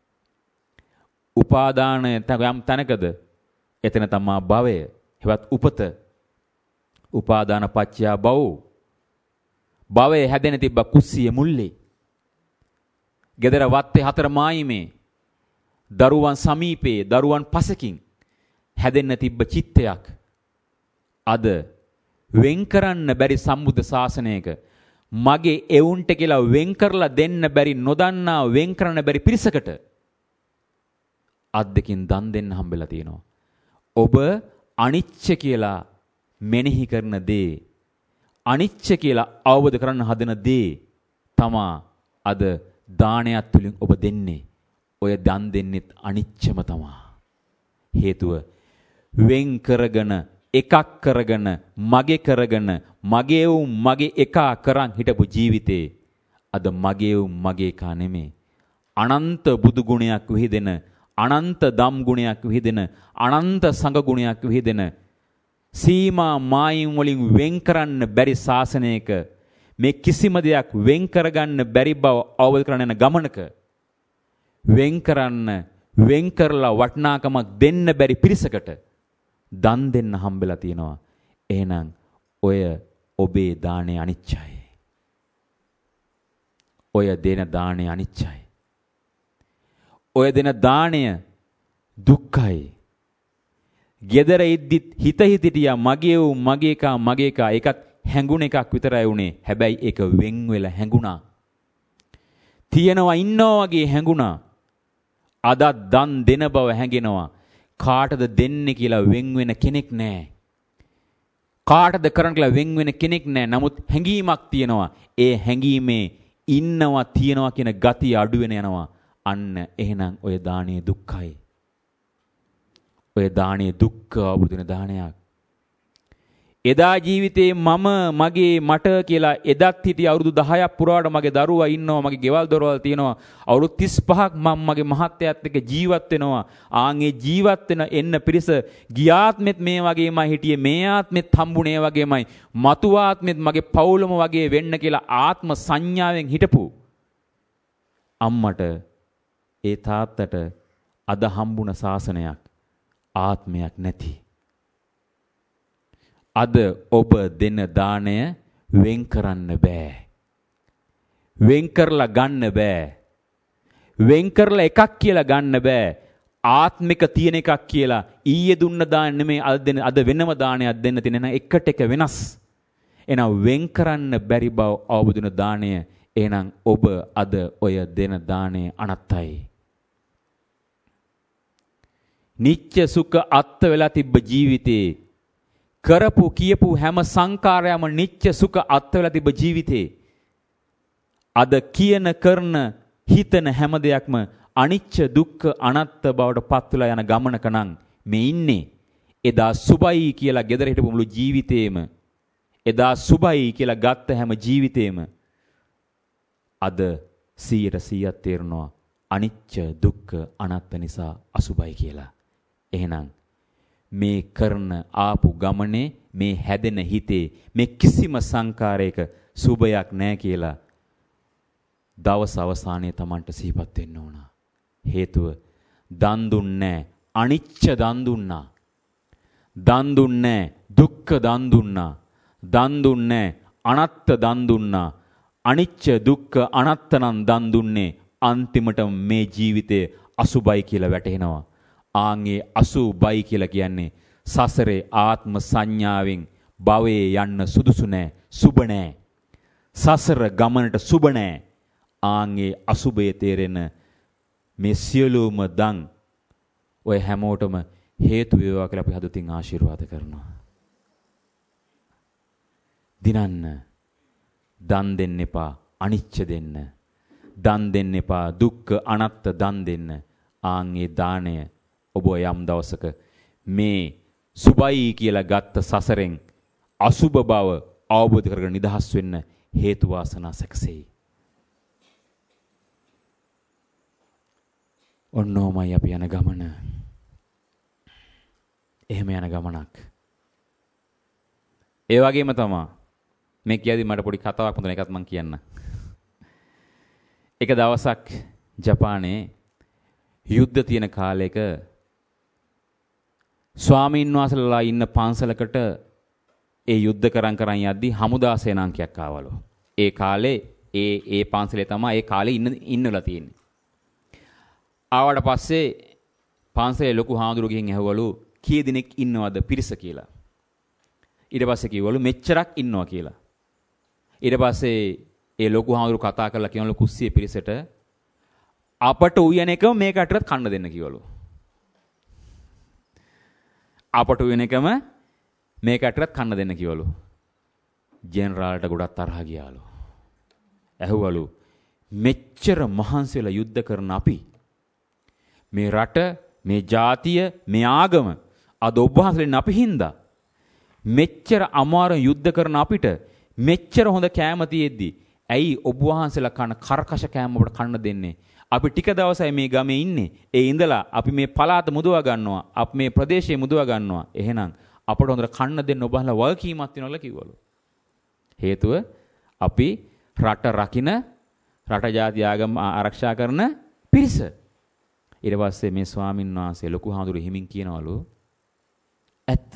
උපාදානය යම් තැනකද එතන තමා භවය. හෙවත් උපත. උපාදාන පත්‍ය භව. භවයේ හැදෙන තිබ්බ කුස්සිය මුල්ලේ. gedara වත්තේ හතර මායිමේ දරුවන් සමීපේ දරුවන් පසකින් හැදෙන්න තිබ්බ චිත්තයක් අද වෙන් කරන්න බැරි සම්බුද්ධ ශාසනයක මගේ එවුන්ට කියලා වෙන් කරලා දෙන්න බැරි නොදන්නා වෙන් කරන්න බැරි පිරිසකට අද්දකින් දන් දෙන්න හම්බෙලා තියෙනවා. ඔබ අනිච්ච කියලා මෙනෙහි කරන දේ අනිච්ච කියලා අවබෝධ කරන්න හදන දේ තමා අද දානයක් තුලින් ඔබ දෙන්නේ. ඔය දන් දෙන්නෙත් අනිච්චම තමා. හේතුව වෙන් කරගෙන එකක් කරගෙන මගේ කරගෙන මගේ වූ මගේ එකා කරන් හිටපු ජීවිතේ අද මගේ වූ මගේ එකා නෙමේ. අනන්ත බුදු ගුණයක් විහිදෙන අනන්ත දම් ගුණයක් විහිදෙන අනන්ත සංඝ ගුණයක් විහිදෙන සීමා මායිම් වලින් වෙන් කරන්න බැරි ශාසනයක මේ කිසිම දෙයක් වෙන් කරගන්න බැරි බව අවබෝධ කරගෙන යන ගමනක වෙන් කරන්න වෙන් කරලා වටිනාකමක් දෙන්න බැරි පිරිසකට දන් දෙන්න හම්බෙලා තියෙනවා. එහෙනම් ඔය ඔබේ දාණය අනිච්චයි. ඔය දෙන දාණය අනිච්චයි. ඔය දෙන දාණය දුක්ඛයි. gedara ඉද්දිත් හිත හිතිටියා මගේ වූ මගේ කා මගේ කා ඒකත් හැඟුණ එකක් විතරයි උනේ. හැබැයි ඒක වෙන් වෙලා හැඟුණා. තියනවා ඉන්නවා වගේ හැඟුණා. අද දන් දෙන බව හැඟෙනවා. කාටද දෙන්නේ කියලා වෙන් වෙන කෙනෙක් නැහැ. කාටද කරන්න කියලා වෙන් වෙන කෙනෙක් නැහැ. නමුත් හැඟීමක් තියෙනවා. ඒ හැඟීමේ ඉන්නවා තියනවා කියන ගතිය අඩු වෙන යනවා. අන්න එහෙනම් ඔය දානීය දුක්ඛයි. ඔය දානීය දුක්ඛ අවබෝධන දානයක්. එදා ජීවිතේ මම මගේ මට කියලා එදත් හිටිය අවුරුදු දහයක් පුරාවට මගේ දරුවා ඉන්නවා, මගේ ගෙවල් දොරවල් තියෙනවා. අවුරුදු තිස් පහක් මම මගේ මහත්තයාත් එක්ක ජීවත් වෙනවා. ආන්ගේ ජීවත් වෙන එන්න පිරිස ගියාත්මෙත් මේ වගේමයි හිටියේ, මේ ආත්මෙත් හම්බුනේ වගේමයි, මතු ආත්මෙත් මගේ පවුලම වගේ වෙන්න කියලා ආත්ම සංඥාවෙන් හිටපු අම්මට ඒ තාත්තට අද හම්බුන ශාසනයක් ආත්මයක් නැති. අද ඔබ දෙන දාණය වෙන් කරන්න බෑ. වෙන් කරලා ගන්න බෑ. වෙන් කරලා එකක් කියලා ගන්න බෑ. ආත්මික තියෙන එකක් කියලා ඊයේ දුන්න දාන නෙමෙයි අද දෙන අද වෙනම දානයක් දෙන්න තියෙන නම් එකට එක වෙනස්. එහෙනම් වෙන් කරන්න බැරි බව අවබෝධන දාණය. එහෙනම් ඔබ අද ඔය දෙන දාණය අනත්තයි. නිත්‍ය සුඛ අත්ත වෙලා තිබ්බ ජීවිතේ කරපු කියපු හැම සංකාරයම නිත්‍ය සුඛ අත්ත වෙලා තිබ්බ ජීවිතේ අද කියන කරන හිතන හැම දෙයක්ම අනිච්ච දුක්ඛ අනාත්ත බවට පත් වෙලා යන ගමනක නම් මේ ඉන්නේ. එදා සුබයි කියලා gedara හිටපු මුළු ජීවිතේම, එදා සුබයි කියලා ගත්ත හැම ජීවිතේම අද සීයට සීයක් තේරෙනවා අනිච්ච දුක්ඛ අනාත්ත නිසා අසුබයි කියලා. එහෙනම් මේ කරන ආපු ගමනේ මේ හැදෙන හිතේ මේ කිසිම සංකාරයක සුබයක් නැහැ කියලා දවස් අවසානයේ Tamanට සිහිපත් වෙන්න ඕන. හේතුව දන් දුන්නේ අනිච්ච දන් දුන්නා. දන් දුන්නේ දුක්ඛ දන් දුන්නා. දන් දුන්නේ අනාත්ත දන් දුන්නා. අනිච්ච දුක්ඛ අනාත්ත නම් දන් දුන්නේ අන්තිමට මේ ජීවිතේ අසුබයි කියලා වැටහෙනවා. ආන්ගේ අසුබයි කියලා කියන්නේ සසරේ ආත්ම සංඥාවෙන් භවයේ යන්න සුදුසු නැහැ, සුබ නැහැ. සසර ගමනට සුබ නැහැ. ආන්ගේ අසුබයේ තේරෙන මේ සියලුම දන් ඔය හැමෝටම හේතු වේවා කියලා අපි හදතින් ආශිර්වාද කරනවා. දිනන්න දන් දෙන්න එපා, අනිච්ච දෙන්න. දන් දෙන්න එපා, දුක්ඛ අනාත්ත දන් දෙන්න. ආන්ගේ දාණය ඔබ යම් දවසක මේ සුබයි කියලා ගත්ත සසරෙන් අසුබ බව අවබෝධ කරගෙන නිදහස් වෙන්න හේතු වාසනා සැකසෙයි. ඔන්නෝමයි අපි යන ගමන. එහෙම යන ගමනක්. ඒ වගේම තමයි මේ කියද්දි මට පොඩි කතාවක් මුදුන එකක් මම කියන්න. එක දවසක් ජපානයේ යුද්ධ තියෙන කාලයක ස්වාමීන් වහන්සේලා ඉන්න පන්සලකට ඒ යුද්ධ කරන් කරන් යද්දි හමුදා සේනාංකයක් ආවලු. ඒ කාලේ ඒ ඒ පන්සලේ තමයි ඒ කාලේ ඉන්න ඉන්නලා තියෙන්නේ. ආවට පස්සේ පන්සලේ ලොකු හාමුදුරු ගිහින් ඇහුවලු කී දිනෙක ඉන්නවද පිරිස කියලා. ඊට පස්සේ කිව්වලු මෙච්චරක් ඉන්නවා කියලා. ඊට පස්සේ ඒ ලොකු හාමුදුරු කතා කරලා කියනලු කුස්සියේ පිරිසට අපට උයන එකම මේකටවත් කන්න දෙන්න කිව්වලු. අපට උයන එකම මේකටවත් කන්න දෙන්න කිව්වලු. ජෙනරාල්ට ගොඩක් තරහ ගියාලු. ඇහුවලු මෙච්චර මහන්සි වෙලා යුද්ධ කරන අපි මේ රට, මේ ජාතිය, මේ ආගම අද ඔබ වහන්සේලා අපි හින්දා මෙච්චර අමාරු යුද්ධ කරන අපිට මෙච්චර හොඳ කෑම තියෙද්දි ඇයි ඔබ වහන්සේලා කන කරකශ කෑම අපට කන්න දෙන්නේ? අපි ටික දවසයි මේ ගමේ ඉන්නේ. ඒ ඉඳලා අපි මේ පළාත මුදවා ගන්නවා. අපි මේ ප්‍රදේශය මුදවා ගන්නවා. එහෙනම් අපට හොඳට කන්න දෙන්න ඔබ වහන්සේලා වගකීමක් වෙනවා කිව්වලු. හේතුව අපි රට රකින්න, රට ජාති ආගම ආරක්ෂා කරන පිරිස. ඊට පස්සේ මේ ස්වාමීන් වහන්සේ ලොකු හාමුදුරු හිමින් කියනවලු ඇත්ත.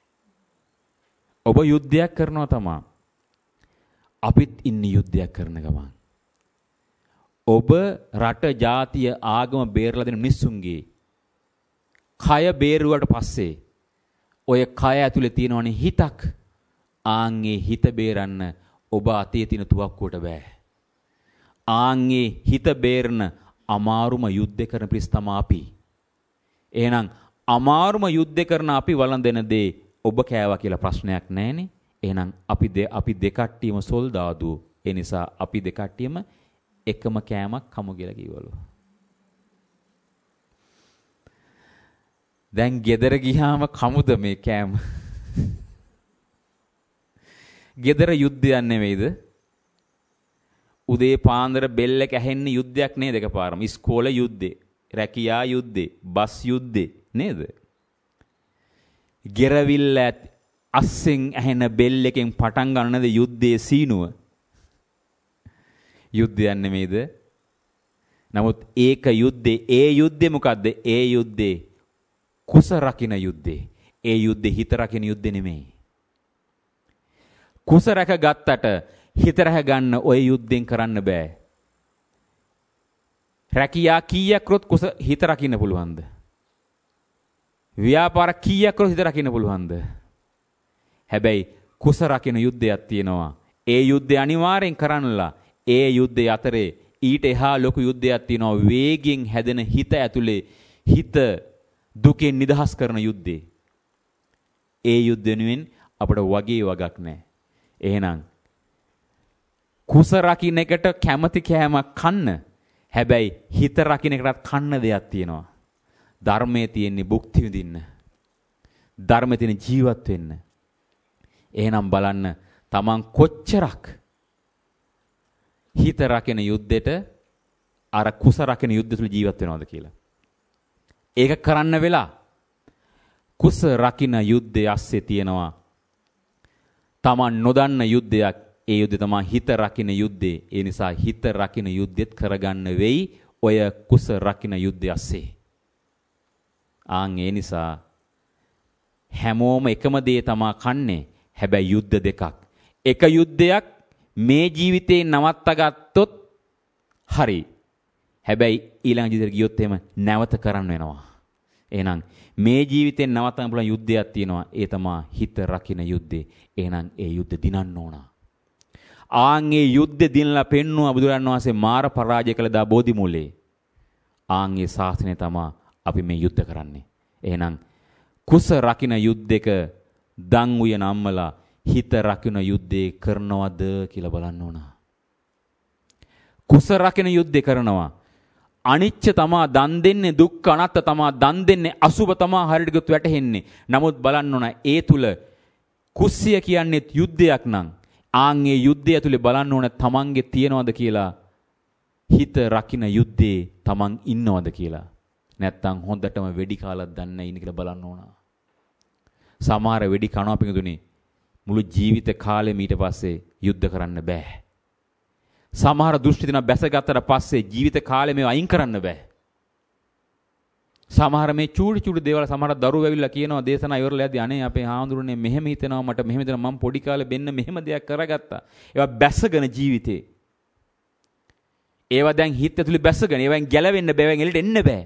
ඔබ යුද්ධයක් කරනවා තමයි. අපිත් ඉන්නේ යුද්ධයක් කරන ගමන්. ඔබ රට ජාතිය ආගම බේරලා දෙන මිනිස්සුන්ගේ කය බේරුවට පස්සේ ඔය කය ඇතුලේ තියෙනවනේ හිතක්. ආන්ගේ හිත බේරන්න ඔබ අතේ තියෙන තුවක්කුවට බෑ. ආන්ගේ හිත බේරන අමාරුම යුද්ධ කරන පිරිස තමයි අපි. එහෙනම් අමාරුම යුද්ධ කරන අපි වළඳන දේ ඔබ කෑවා කියලා ප්‍රශ්නයක් නැහැනේ. එහෙනම් අපි අපි දෙකට්ටියම සොල්දාදු ඒ නිසා අපි දෙකට්ටියම එකම කෑමක් කමු කියලා කිව්වලු. දැන් ගෙදර ගියාම කමුද මේ කෑම? ගෙදර යුද්ධයක් නෙවෙයිද? උදේ පාන්දර බෙල්ල කැහෙන්නේ යුද්ධයක් නේද එකපාරම? ඉස්කෝලේ යුද්ධේ, රැකියා යුද්ධේ, බස් යුද්ධේ නේද? ගෙරවිල්ල අස්සෙන් ඇහෙන බෙල් එකෙන් පටන් ගන්නද යුද්ධයේ සීනුව? යුද්ධයක් නෙමෙයිද? නමුත් ඒක යුද්ධේ. ඒ යුද්ධේ මොකද්ද? ඒ යුද්ධේ කුස රකින්න යුද්ධේ. ඒ යුද්ධේ හිත රකින්න යුද්ධේ නෙමෙයි. කුස රැක ගත්තට හිත රැක ගන්න ඔය යුද්ධෙන් කරන්න බෑ. රැකියා කීයක් කරොත් කුස හිත රකින්න පුළුවන්ද? ව්‍යාපාර කීයක් කරොත් හිත රකින්න පුළුවන්ද? හැබැයි කුස රකින්න යුද්ධයක් තියෙනවා. ඒ යුද්ධය අනිවාර්යෙන් කරන්නලා. ඒ යුද්ධය අතරේ ඊට එහා ලොකු යුද්ධයක් තියෙනවා. වේගෙන් හැදෙන හිත ඇතුලේ හිත දුකෙන් නිදහස් කරන යුද්ධේ. ඒ යුද්ධ වෙනුවෙන් අපිට වගේ වගක් නැහැ. එහෙනම් කුස රකින්න එකට කැමැති කෑමක් කන්න. හැබැයි හිත රකින්න එකටත් කන්න දෙයක් තියෙනවා. ධර්මයේ තියෙන්නේ භුක්ති විඳින්න. ධර්මයේ තියෙන ජීවත් වෙන්න. එහෙනම් බලන්න තමන් කොච්චරක් හිත රකින්න යුද්ධෙට අර කුස රකින්න යුද්ධ තුල ජීවත් වෙනවද කියලා. ඒක කරන්න වෙලා කුස රකින්න යුද්ධය ඇස්සේ තියෙනවා. තමන් නොදන්න යුද්ධයක්. ඒ යුද්ධය තමයි හිත රකින්න යුද්ධේ. ඒ නිසා හිත රකින්න යුද්ධෙත් කරගන්න වෙයි ඔය කුස රකින්න යුද්ධය ඇස්සේ. ආන් ඒ නිසා හැමෝම එකම දේ තමයි කන්නේ. හැබැයි යුද්ධ දෙකක්. එක යුද්ධයක් මේ ජීවිතේ නවත්තා ගත්තොත් හරි. හැබැයි ඊළඟ ජීවිතේට ගියොත් එහෙම නැවත කරන්න වෙනවා. එහෙනම් මේ ජීවිතෙන් නවත්තන්න පුළුවන් යුද්ධයක් තියෙනවා. ඒ තමයි හිත රකින්න යුද්ධේ. එහෙනම් ඒ යුද්ධ දිනන්න ඕන. ආන් ඒ යුද්ධ දිනලා පෙන්නුවා බුදුරන් වහන්සේ මාර පරාජය කළ දා බෝධි මූලේ. ආන් ඒ ශාසනය තමයි අපි මේ යුද්ධ කරන්නේ. එහෙනම් කුස රකින්න යුද්ධයක දන් උයන අම්මලා හිත රකින්න යුද්ධේ කරනවද කියලා බලන්න ඕන. කුස රකින්න යුද්ධේ කරනවා. අනිච්ච තමා දන් දෙන්නේ, දුක්ඛ අනාත්ත තමා දන් දෙන්නේ, අසුබ තමා හරියට ගොත් වැටෙන්නේ. නමුත් බලන්න ඕන ඒ තුල කුස්සිය කියන්නේ යුද්ධයක් නම් ආන් ඒ යුද්ධය ඇතුලේ බලන්න ඕන තමන්ගේ තියනවද කියලා. හිත රකින්න යුද්ධේ තමන් ඉන්නවද කියලා. නැත්තම් හොඳටම වෙඩි කාලක් දන්නේ නැහැ ඉන්න කියලා බලන්න ඕන. සමහර වෙඩි කනවා පිටුනේ මුළු ජීවිත කාලෙම ඊට පස්සේ යුද්ධ කරන්න බෑ. සමහර දෘෂ්ටි දින බැසගත්තට පස්සේ ජීවිත කාලෙ මේව අයින් කරන්න බෑ. සමහර මේ චූටි චූටි දේවල් සමහර දරුවෝ ඇවිල්ලා කියනවා දේශනා ඉවරලා යද්දී අනේ අපේ හාමුදුරනේ මෙහෙම හිතෙනවා මට මෙහෙම හිතෙනවා මම පොඩි කාලේ බෙන්න මෙහෙම දෙයක් කරගත්තා. ඒවා බැසගෙන ජීවිතේ. ඒවා දැන් හිත ඇතුලේ බැසගෙන ඒවෙන් ගැලවෙන්න බෑ, ඒවෙන් එළියට එන්න බෑ.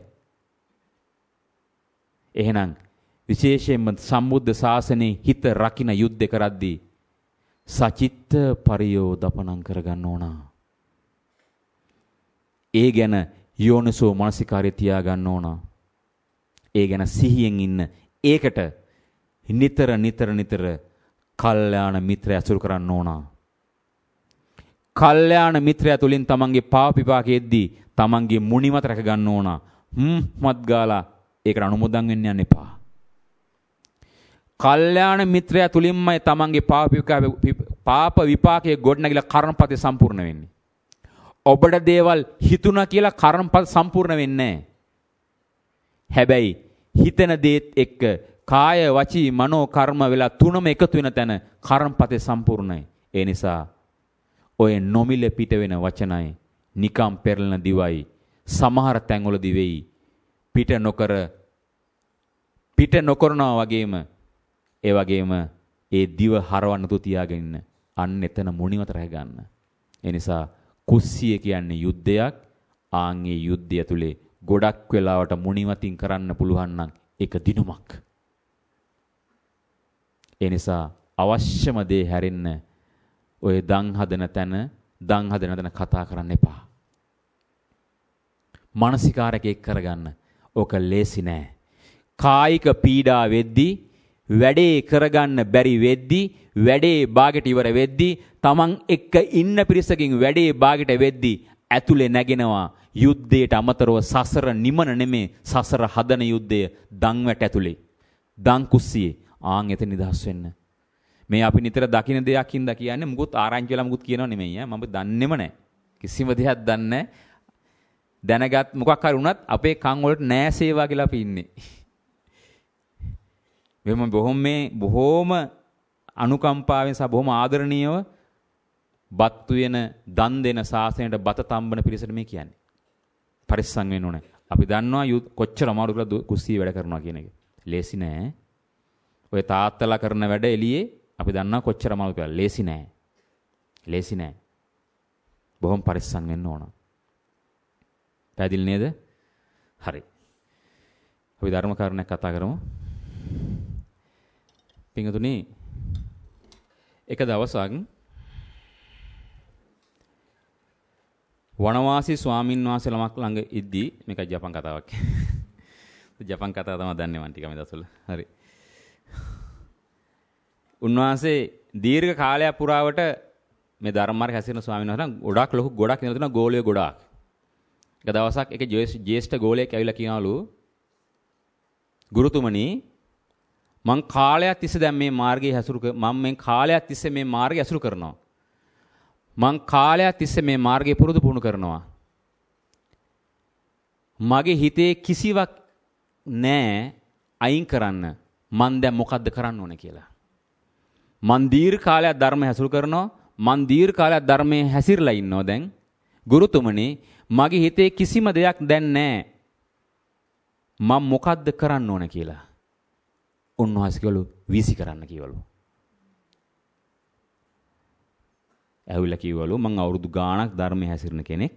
එහෙනම් විශේෂයෙන්ම සම්බුද්ධ ශාසනයේ හිත රකින්න යුද්ධ කරද්දී සචිත්ත පරියෝදපණං කරගන්න ඕන. ඒ ගැන යෝනිසෝ මනසිකාරය තියාගන්න ඕන. ඒ ගැන සිහියෙන් ඉන්න. ඒකට නිතර නිතර නිතර කල්යාණ මිත්‍රය අසුර කරන්න ඕන. කල්යාණ මිත්‍රය තුලින් තමන්ගේ පාප විපාකෙද්දී තමන්ගේ මුනිමත රැක ගන්න ඕන. හ්ම් මත් ගාලා ඒකට අනුමෝදන් වෙන්න යන්න එපා. කල්යාණ මිත්‍රය තුලින්මයි තමන්ගේ පාප පාප විපාකයේ ගොඩනැගිලා කර්මපතේ සම්පූර්ණ වෙන්නේ. ඔබට දේවල් හිතුණා කියලා කර්මපත සම්පූර්ණ වෙන්නේ නැහැ. හැබැයි හිතන දේත් එක්ක කාය වචී මනෝ කර්ම වෙලා තුනම එකතු වෙන තැන කර්මපතේ සම්පූර්ණයි. ඒ නිසා ඔය නොමිල පිට වෙන වචනයි නිකම් පෙරලන දිවයි සමහර තැන්වලදී වෙයි පිට නොකර පිට නොකරනවා වගේම ඒ වගේම ඒ දිව හරවන්න තු තියාගෙන ඉන්න. අන්න එතන මුණිමත රැහ ගන්න. ඒ නිසා කුස්සිය කියන්නේ යුද්ධයක්. ආන් ඒ යුද්ධය ඇතුලේ ගොඩක් වෙලාවට මුණිමතින් කරන්න පුළුවන් නම් ඒක දිනුමක්. ඒ නිසා අවශ්‍යම දේ හැරෙන්න ඔය දන් හදන තැන දන් හදන තැන කතා කරන්න එපා. මානසිකාරක එක් කරගන්න. ඕක ලේසි නෑ. කායික පීඩා වෙද්දී වැඩේ කරගන්න බැරි වෙද්දි වැඩේ බාගෙට ඉවර වෙද්දි තමන් එක්ක ඉන්න පිරිසකින් වැඩේ බාගෙට වෙද්දි ඇතුලේ නැගෙනවා යුද්ධයට අමතරව සසර නිමන නෙමේ සසර හදන යුද්ධය දන්වැට ඇතුලේ දන් කුස්සියේ ආන් එතන නිදහස් වෙන්න මේ අපි නිතර දකින්න දෙයක් හින්දා කියන්නේ මුකුත් ආරංචි වෙලා මුකුත් කියනව නෙමෙයි ඈ මම දන්නේම නැහැ කිසිම දෙයක් දන්නේ දැනගත් මොකක් හරි වුණත් අපේ කන් වලට නෑ සේවා කියලා අපි ඉන්නේ මෙම බොහොම මේ බොහොම අනුකම්පාවෙන් සහ බොහොම ආදරණීයව බත් වෙන දන් දෙන සාසනයට බත තම්බන පිරිසට මේ කියන්නේ. පරිස්සම් වෙන්න ඕනේ. අපි දන්නවා කොච්චර අමාරු කියලා කුස්සිය වැඩ කරනවා කියන එක. ලේසි නෑ. ඔය තාත්තලා කරන වැඩ එළියේ අපි දන්නවා කොච්චර අමාරු කියලා. ලේසි නෑ. ලේසි නෑ. බොහොම පරිස්සම් වෙන්න ඕන. පැහැදිලි නේද? හරි. අපි ධර්ම කාරණයක් කතා කරමු. පින්තුනි එක දවසක් වනවාසී ස්වාමින් වහන්සේ ළමක් ළඟ ඉද්දී මේක ජපන් කතාවක්. ජපන් කතාව තමයි දන්නේ මන් ටික මේ දවස්වල. හරි. උන්වහන්සේ දීර්ඝ කාලයක් පුරාවට මේ ධර්ම මාර්ගය හැසිරෙන ස්වාමීන් වහන්සේ ගොඩක් ලොකු ගොඩක් ඉඳලා තියෙනවා ගෝලිය ගොඩක්. එක දවසක් එක ජ්‍යෙෂ්ඨ ගෝලයෙක් ඇවිල්ලා කියනවලු ගුරුතුමනි මං කාලයක් තිස්සේ දැන් මේ මාර්ගයේ හැසිරු මම මේ කාලයක් තිස්සේ මේ මාර්ගය හැසිරු කරනවා. මං කාලයක් තිස්සේ මේ මාර්ගය පුරුදු පුහුණු කරනවා. මගේ හිතේ කිසිවක් නැහැ අයින් කරන්න. මං දැන් මොකද්ද කරන්න ඕනේ කියලා. මං දීර්ඝ කාලයක් ධර්ම හැසිරු කරනවා. මං දීර්ඝ කාලයක් ධර්මයේ හැසිරලා ඉන්නවා දැන්. ගුරුතුමනි මගේ හිතේ කිසිම දෙයක් දැන් නැහැ. මම මොකද්ද කරන්න ඕනේ කියලා. උන්වහන්සේ කිව්වලු වීසි කරන්න කිව්වලු. ඇවිල්ලා කිව්වලු මං අවුරුදු ගාණක් ධර්මයේ හැසිරෙන කෙනෙක්.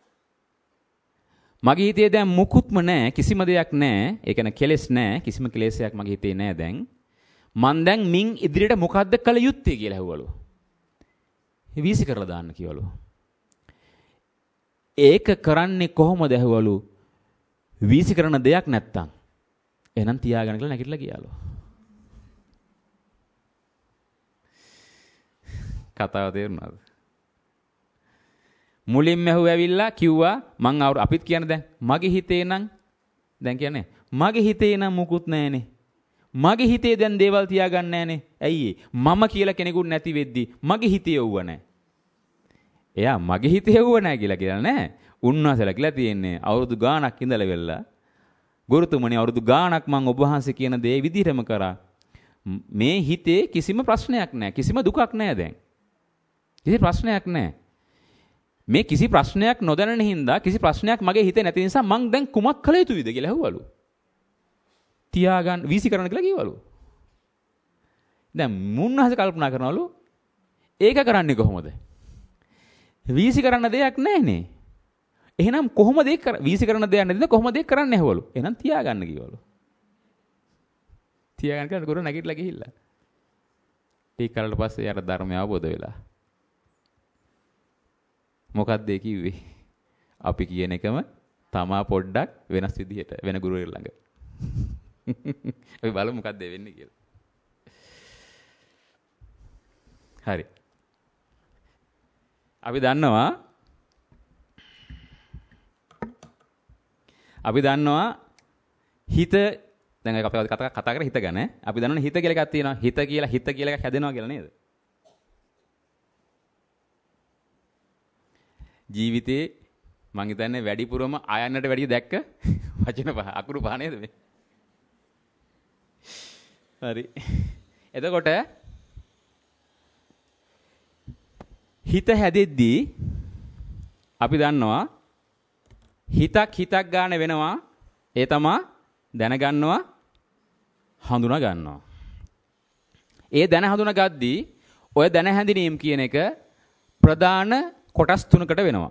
මගේ හිතේ දැන් මුකුත්ම නැහැ කිසිම දෙයක් නැහැ. ඒ කියන්නේ කෙලෙස් නැහැ කිසිම කෙලෙසයක් මගේ හිතේ නැහැ දැන්. මං දැන් මින් ඉදිරියට මොකද්ද කළ යුත්තේ කියලා ඇහුවලු. වීසි කරලා දාන්න කිව්වලු. ඒක කරන්නේ කොහොමද ඇහුවලු. වීසි කරන දෙයක් නැත්තම් එහෙනම් තියාගන්න කියලා නැගිටලා ගියාලු. කතාව තේරුණාද? මුලින්ම ඇහුව ඇවිල්ලා කිව්වා මං අපිත් කියන්නේ දැන් මගේ හිතේ නම් දැන් කියන්නේ මගේ හිතේ නම් මුකුත් නැහනේ. මගේ හිතේ දැන් දේවල් තියාගන්න නැහනේ. ඇයි මම කියලා කෙනෙකුත් නැති වෙද්දි මගේ හිතේ යවුව නැහැ. එයා මගේ හිතේ යවුව නැහැ කියලා කියලා නෑ. උන්වහන්සේලා කියලා තියෙන්නේ අවුරුදු ගාණක් ඉඳලා වෙලා ගුරුතුමනි අවුරුදු ගාණක් මං ඔබ වහන්සේ කියන දේ විදිහටම කරා. මේ හිතේ කිසිම ප්‍රශ්නයක් නැහැ. කිසිම දුකක් නැහැ දැන්. කිසි ප්‍රශ්නයක් නැහැ. මේ කිසි ප්‍රශ්නයක් නොදැනෙන හින්දා කිසි ප්‍රශ්නයක් මගේ හිතේ නැති නිසා මං දැන් කුමක් කළ යුතුද කියලා ඇහුවලු. තියාගන්න වීසි කරන්න කියලා කිව්වලු. දැන් මුන්නහස කල්පනා කරනවලු ඒක කරන්නේ කොහොමද? වීසි කරන්න දෙයක් නැහනේ. එහෙනම් කොහොමද ඒක වීසි කරන්න දෙයක් නැතිද කොහොමද ඒක කරන්න ඇහුවලු. එහෙනම් තියාගන්න කිව්වලු. තියාගන්න කියලා ගොර නැගිටලා ගිහිල්ලා. ටික කාලෙකට පස්සේ යාට ධර්මය අවබෝධ වෙලා. මොකක්ද ඒ කිව්වේ? අපි කියන එකම තමා පොඩ්ඩක් වෙනස් විදිහට වෙන ගුරුවරයෙක් ළඟ. අපි බලමු මොකක්ද වෙන්නේ කියලා. හරි. අපි දන්නවා අපි දන්නවා හිත දැන් අපි කතා කතා කරලා හිත ගැන අපි දන්නවනේ හිත කියලා එකක් තියෙනවා. හිත කියලා හිත කියලා එකක් හැදෙනවා කියලා නේද? ජීවිතේ මං හිතන්නේ වැඩිපුරම ආයන්නට වැඩිය දැක්ක වචන පහ අකුරු පහ නේද මේ? හරි. එතකොට හිත හැදෙද්දී අපි දන්නවා හිතක් හිතක් ගන්න වෙනවා. ඒ තමා දැනගන්නවා හඳුනා ගන්නවා. ඒ දැන හඳුනා ගද්දී ඔය දැන හැඳිනීම කියන එක ප්‍රධාන කොටස් තුනකට වෙනවා.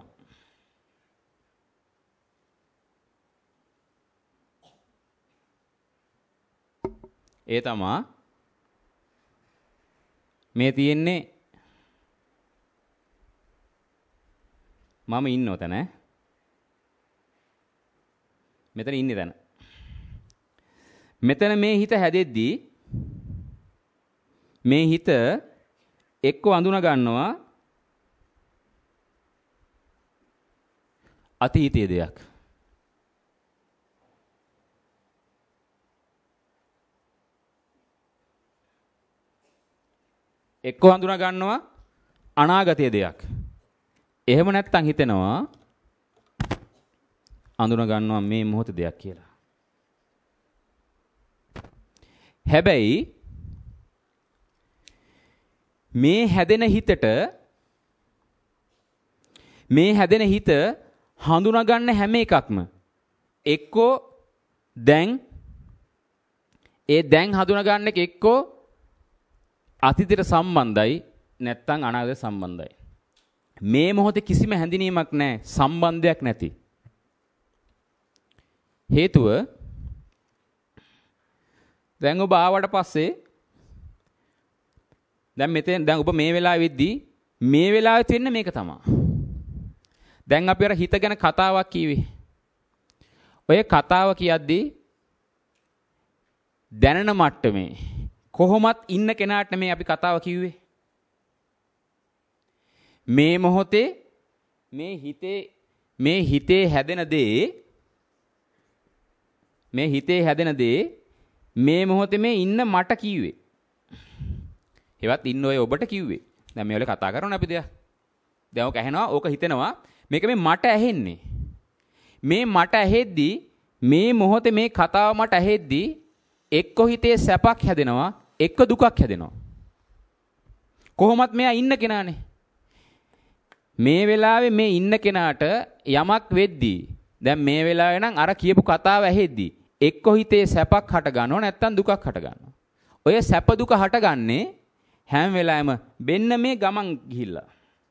ඒ තමා මේ තියෙන්නේ මම ඉන්නව තැන. මෙතන ඉන්නේ තැන. මෙතන මේ හිත හැදෙද්දී මේ හිත එක්ක අඳුන ගන්නවා අතීතයේ දෙයක්. එක්ක හඳුනා ගන්නවා අනාගතයේ දෙයක්. එහෙම නැත්නම් හිතෙනවා අඳුනා ගන්නවා මේ මොහොතේ දෙයක් කියලා. හැබැයි මේ හැදෙන හිතට මේ හැදෙන හිත හඳුනා ගන්න හැම එකක්ම එක්කෝ දැන් ඒ දැන් හඳුනා ගන්න එක එක්කෝ අතීතයට සම්බන්ධයි නැත්නම් අනාගතයට සම්බන්ධයි. මේ මොහොතේ කිසිම හැඳිනීමක් නැහැ, සම්බන්ධයක් නැති. හේතුව දැන් ඔබ ආවට පස්සේ දැන් මෙතෙන් දැන් ඔබ මේ වෙලාවෙද්දී මේ වෙලාවේ තියෙන මේක තමයි. දැන් අපි අර හිත ගැන කතාවක් කියවේ. ඔය කතාව කියද්දී දැනන මට්ටමේ කොහොමත් ඉන්න කෙනාට මේ අපි කතාව කිව්වේ. මේ මොහොතේ මේ හිතේ මේ හිතේ හැදෙන දේ මේ හිතේ හැදෙන දේ මේ මොහොතේ මේ ඉන්න මට කිව්වේ. ඒවත් ඉන්න ඔය ඔබට කිව්වේ. දැන් මේ වල කතා කරනවා අපි දෙයක්. දැන් ඔක ඇහෙනවා, ඕක හිතෙනවා. මේක මේ මට ඇහෙන්නේ. මේ මට ඇහෙද්දී මේ මොහොතේ මේ කතාව මට ඇහෙද්දී එක්ක හිතේ සැපක් හැදෙනවා, එක්ක දුකක් හැදෙනවා. කොහොමත් මෙයා ඉන්න කෙනානේ. මේ වෙලාවේ මේ ඉන්න කෙනාට යමක් වෙද්දී දැන් මේ වෙලාවේ නම් අර කියපු කතාව ඇහෙද්දී එක්ක හිතේ සැපක් හට ගන්නව නැත්නම් දුකක් හට ගන්නවා. ඔය සැප දුක හටගන්නේ හැම වෙලාවෙම බෙන්න මේ ගමන් ගිහිල්ලා.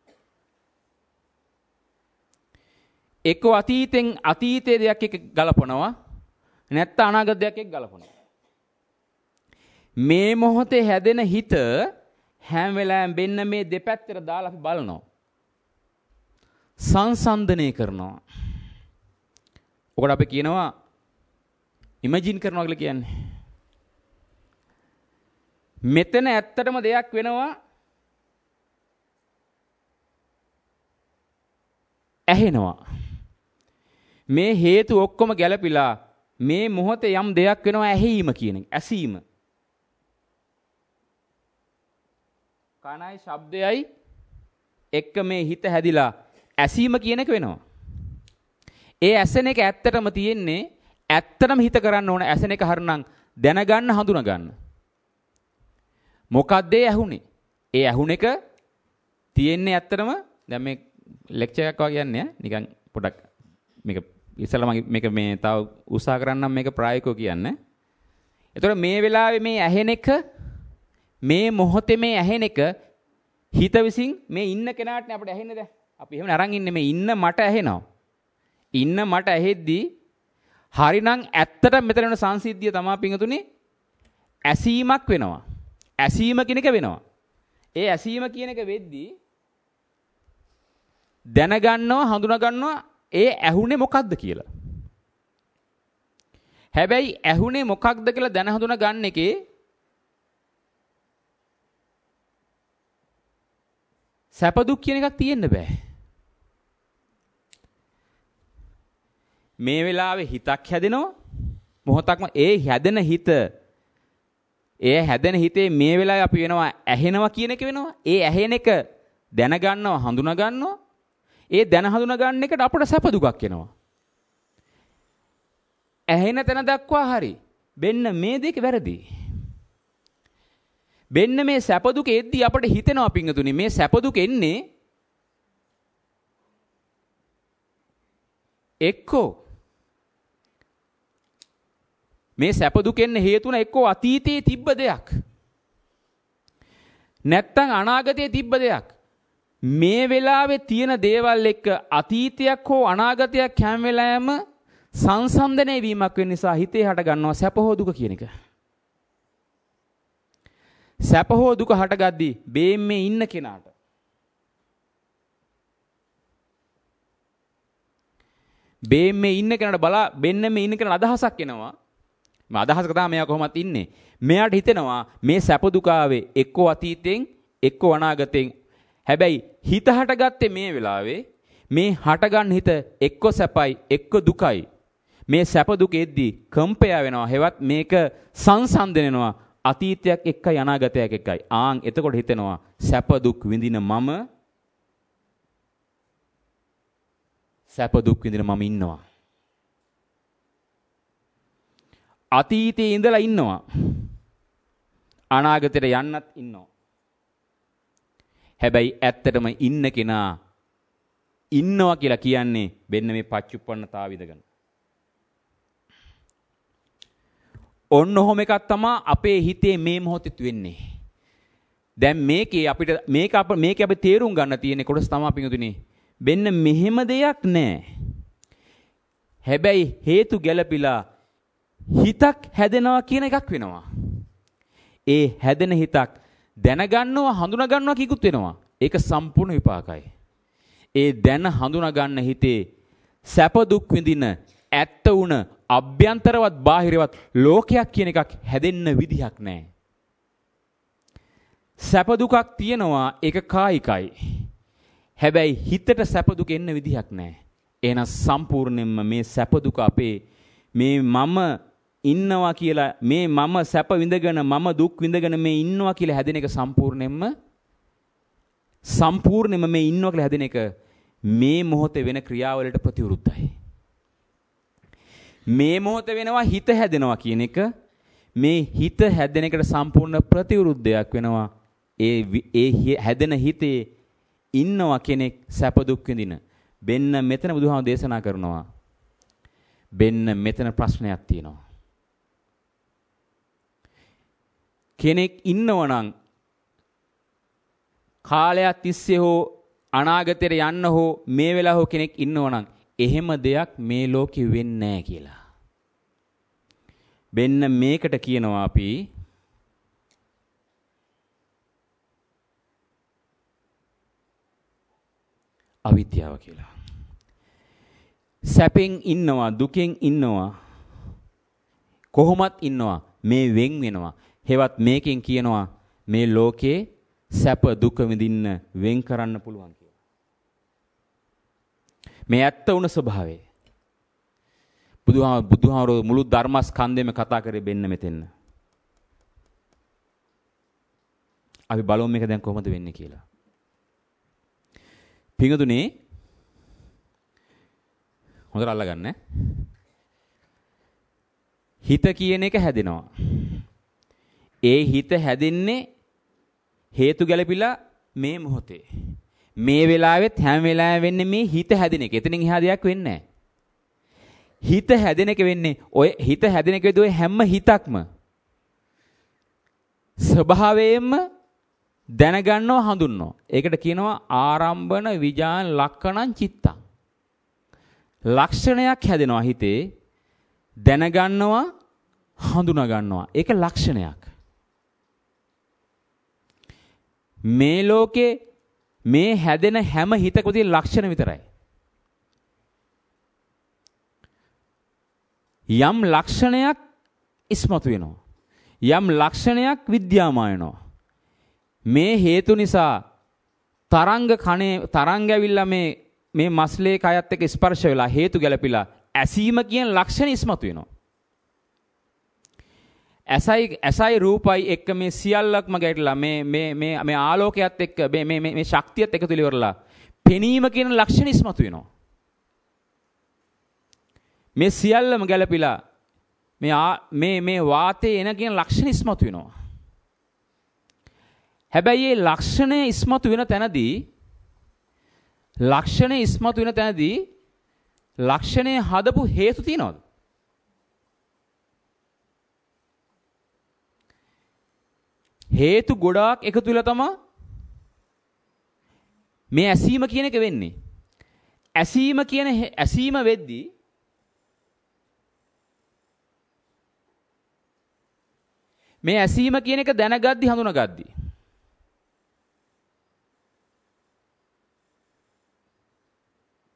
එක්ක අතීතෙන් අතීතයේ දෙයක් එක්ක ගලපනවා නැත්නම් අනාගත දෙයක් එක්ක ගලපනවා. මේ මොහොතේ හැදෙන හිත හැම වෙලාවෙම බෙන්න මේ දෙපැත්තට දාලා අපි බලනවා. සංසන්දනය කරනවා. ඔකට අපි කියනවා ඉමේජින් කරනවා කියලා කියන්නේ. මෙතන ඇත්තටම දෙයක් වෙනවා ඇහෙනවා. මේ හේතු ඔක්කොම ගැලපිලා මේ මොහොතේ යම් දෙයක් වෙනවා ඇහිීම කියන එක. ඇසීම. කනයි ශබ්දයයි එක්ක මේ හිත හැදිලා ඇසීම කියන එක වෙනවා. ඒ ඇසෙන එක ඇත්තටම තියෙන්නේ ඇත්තටම හිත කරන්න ඕන ඇසෙන එක හරිනම් දැනගන්න හඳුනා ගන්න. මොකක්ද ඒ ඇහුනේ? ඒ ඇහුන එක තියෙන්නේ ඇත්තටම දැන් මේ ලෙක්චර් එකක් වගේ යන්නේ නිකන් පොඩක් මේක ඉස්සෙල්ලා මම මේක මේ තව උත්සාහ කරන්නම් මේක ප්‍රායෝගිකව කියන්නේ. ඒතකොට මේ වෙලාවේ මේ ඇහෙන එක මේ මොහොතේ මේ ඇහෙන එක හිත විසින් මේ ඉන්න කෙනාටනේ අපිට ඇහෙන්නේ දැන්. අපි එහෙම අරන් ඉන්නේ මේ ඉන්න මට ඇහෙනවා. ඉන්න මට ඇහෙද්දී හරිනම් ඇත්තට මෙතන වෙන සංසිද්ධිය තමයි පිංගුතුනේ ඇසීමක් වෙනවා. ඇසීම කියන එක වෙනවා. ඒ ඇසීම කියන එක වෙද්දී දැනගන්නවා හඳුනා ගන්නවා ඒ ඇහුනේ මොකක්ද කියලා. හැබැයි ඇහුනේ මොකක්ද කියලා දැන හඳුනා ගන්න එකේ සැප දුක් කියන එකක් තියෙන්න බෑ. මේ වෙලාවේ හිතක් හැදෙනවා මොහොතක්ම ඒ හැදෙන හිත ඒ හැදෙන හිතේ මේ වෙලාවේ අපි වෙනවා ඇහෙනවා කියන එක වෙනවා. ඒ ඇහෙන එක දැනගන්නවා හඳුනා ගන්නවා. ඒ දැන හඳුනා ගන්න එකට අපට සැප දුකක් එනවා. ඇහෙන තැන දක්වා හරි. බෙන්න මේ දෙක වැරදි. බෙන්න මේ සැප දුක එද්දී අපට හිතෙනවා පිංගතුනි මේ සැප දුක එන්නේ එක්කෝ මේ සැප දුක එන්න හේතුන එක්කෝ අතීතයේ තිබ්බ දෙයක් නැත්තම් අනාගතයේ තිබ්බ දෙයක්. මේ වෙලාවේ තියෙන දේවල් එක්ක අතීතයක් හෝ අනාගතයක් හැම වෙලාවෙම සංසන්දනය වීමක් වෙන නිසා හිතේ හට ගන්නවා සැප හෝ දුක කියන එක. සැප හෝ දුක හටගද්දී බේම්මේ ඉන්න කෙනාට බේම්මේ ඉන්න කෙනාට බලා බෙන්න මේ ඉන්න කෙනාට අදහසක් එනවා මේ අදහසක තමයි මෙයා කොහොමත් ඉන්නේ. මෙයාට හිතෙනවා මේ සැප දුක ආවේ එක්කෝ අතීතෙන් එක්කෝ අනාගතෙන්. හැබැයි හිත හටගත්තේ මේ වෙලාවේ මේ හටගන්න හිත එක්ක සැපයි එක්ක දුකයි. මේ සැප දුක එද්දී කම්පය වෙනවා. හෙවත් මේක සංසන්දනනවා අතීතයක් එක්කයි අනාගතයක් එක්කයි. ආන් එතකොට හිතෙනවා සැප දුක් විඳින මම සැප දුක් විඳින මම ඉන්නවා. අතීතයේ ඉඳලා ඉන්නවා. අනාගතයට යන්නත් ඉන්නවා. හැබැයි ඇත්තටම ඉන්න කෙනා ඉන්නවා කියලා කියන්නේ වෙන්න මේ පච්චුප්පන්නතාව විදගෙන. ඔන්න ඔහොම එකක් තමයි අපේ හිතේ මේ මොහොතේ වෙන්නේ. දැන් මේකේ අපිට මේක අප මේක අපි තේරුම් ගන්න තියෙන කොටස තමයි පිටුනේ. වෙන්න මෙහෙම දෙයක් නැහැ. හැබැයි හේතු ගැළපිලා හිතක් හැදෙනවා කියන එකක් වෙනවා. ඒ හැදෙන හිතක් දැනගන්නවා හඳුනා ගන්නවා කිකුත් වෙනවා. ඒක සම්පූර්ණ විපාකයි. ඒ දැන හඳුනා ගන්න හිතේ සැප දුක් විඳින ඇත්ත උන අභ්‍යන්තරවත් බාහිරවත් ලෝකයක් කියන එකක් හැදෙන්න විදිහක් නැහැ. සැප දුකක් තියෙනවා ඒක කායිකයි. හැබැයි හිතට සැප දුක එන්න විදිහක් නැහැ. එහෙනම් සම්පූර්ණයෙන්ම මේ සැප දුක අපේ මේ මම ඉන්නවා කියලා මේ මම සැප විඳගෙන මම දුක් විඳගෙන මේ ඉන්නවා කියලා හැදෙන එක සම්පූර්ණයෙන්ම සම්පූර්ණයෙන්ම මේ ඉන්නවා කියලා හැදෙන එක මේ මොහොතේ වෙන ක්‍රියාවලට ප්‍රතිවිරුද්ධයි. මේ මොහොතේ වෙනවා හිත හැදෙනවා කියන එක මේ හිත හැදෙන එකට සම්පූර්ණ ප්‍රතිවිරුද්ධයක් වෙනවා. ඒ ඒ හැදෙන හිතේ ඉන්නවා කෙනෙක් සැප දුක් විඳින. බෙන්න මෙතන බුදුහාම දේශනා කරනවා. බෙන්න මෙතන ප්‍රශ්නයක් තියෙනවා. කෙනෙක් ඉන්නවා නම් කාලයක් තිස්සේ හෝ අනාගතයට යන්න හෝ මේ වෙලාව හෝ කෙනෙක් ඉන්නවා නම් එහෙම දෙයක් මේ ලෝකෙ වෙන්නේ නැහැ කියලා. බෙන්න මේකට කියනවා අපි අවිද්‍යාව කියලා. සැපෙන් ඉන්නවා දුකෙන් ඉන්නවා කොහොමත් ඉන්නවා මේ වෙන් වෙනවා. හෙවත් මේකෙන් කියනවා මේ ලෝකේ සැප දුක විඳින්න වෙන් කරන්න පුළුවන් කියලා. මේ ඇත්ත වුණ ස්වභාවය. බුදුහාම බුදුහාමරෝ මුළු ධර්මස්කන්ධෙම කතා කරේ බෙන්න මෙතෙන්න. අපි බලමු මේක දැන් කොහොමද වෙන්නේ කියලා. පිඟුතුනේ හොඳට අල්ලගන්න. හිත කියන එක හැදෙනවා. ඒ හිත හැදෙන්නේ හේතු ගැලපිලා මේ මොහොතේ. මේ වෙලාවෙත් හැම වෙලාවෙම වෙන්නේ මේ හිත හැදෙන එක. එතනින් එහා දෙයක් වෙන්නේ නැහැ. හිත හැදෙන එක වෙන්නේ ඔය හිත හැදෙන එක වෙද්දී ඔය හැම හිතක්ම ස්වභාවයෙන්ම දැනගන්නව හඳුන්වනවා. ඒකට කියනවා ආරම්භන විජාන ලක්ෂණං චිත්තං. ලක්ෂණයක් හැදෙනවා හිතේ දැනගන්නවා හඳුනා ගන්නවා. ඒක ලක්ෂණයක්. මේ ලෝකේ මේ හැදෙන හැම හිතකදී ලක්ෂණ විතරයි. යම් ලක්ෂණයක් ඉස්මතු වෙනවා. යම් ලක්ෂණයක් විද්‍යාමාන වෙනවා. මේ හේතු නිසා තරංග කණේ තරංග ඇවිල්ලා මේ මේ මස්ලේ කයත් එක්ක ස්පර්ශ වෙලා හේතු ගැලපිලා ඇසීම කියන ලක්ෂණ ඉස්මතු වෙනවා. ඇසයි ඇසයි රූපයි එක්ක මේ සියල්ලක්ම ගැටලා මේ මේ මේ මේ ආලෝකයත් එක්ක මේ මේ මේ ශක්තියත් එකතු ඉවරලා පෙනීම කියන ලක්ෂණ ඉස්මතු වෙනවා. මේ සියල්ලම ගැලපිලා මේ මේ මේ වාතයේ එන කියන ලක්ෂණ ඉස්මතු වෙනවා. හැබැයි මේ ලක්ෂණය ඉස්මතු වෙන තැනදී ලක්ෂණය ඉස්මතු වෙන තැනදී ලක්ෂණය හදපු හේතු තියනවද? හේතු ගොඩාක් එකතු වෙලා තමයි මේ ඇසීම කියන එක වෙන්නේ. ඇසීම කියන ඇසීම වෙද්දී මේ ඇසීම කියන එක දැනගද්දි හඳුනාගද්දි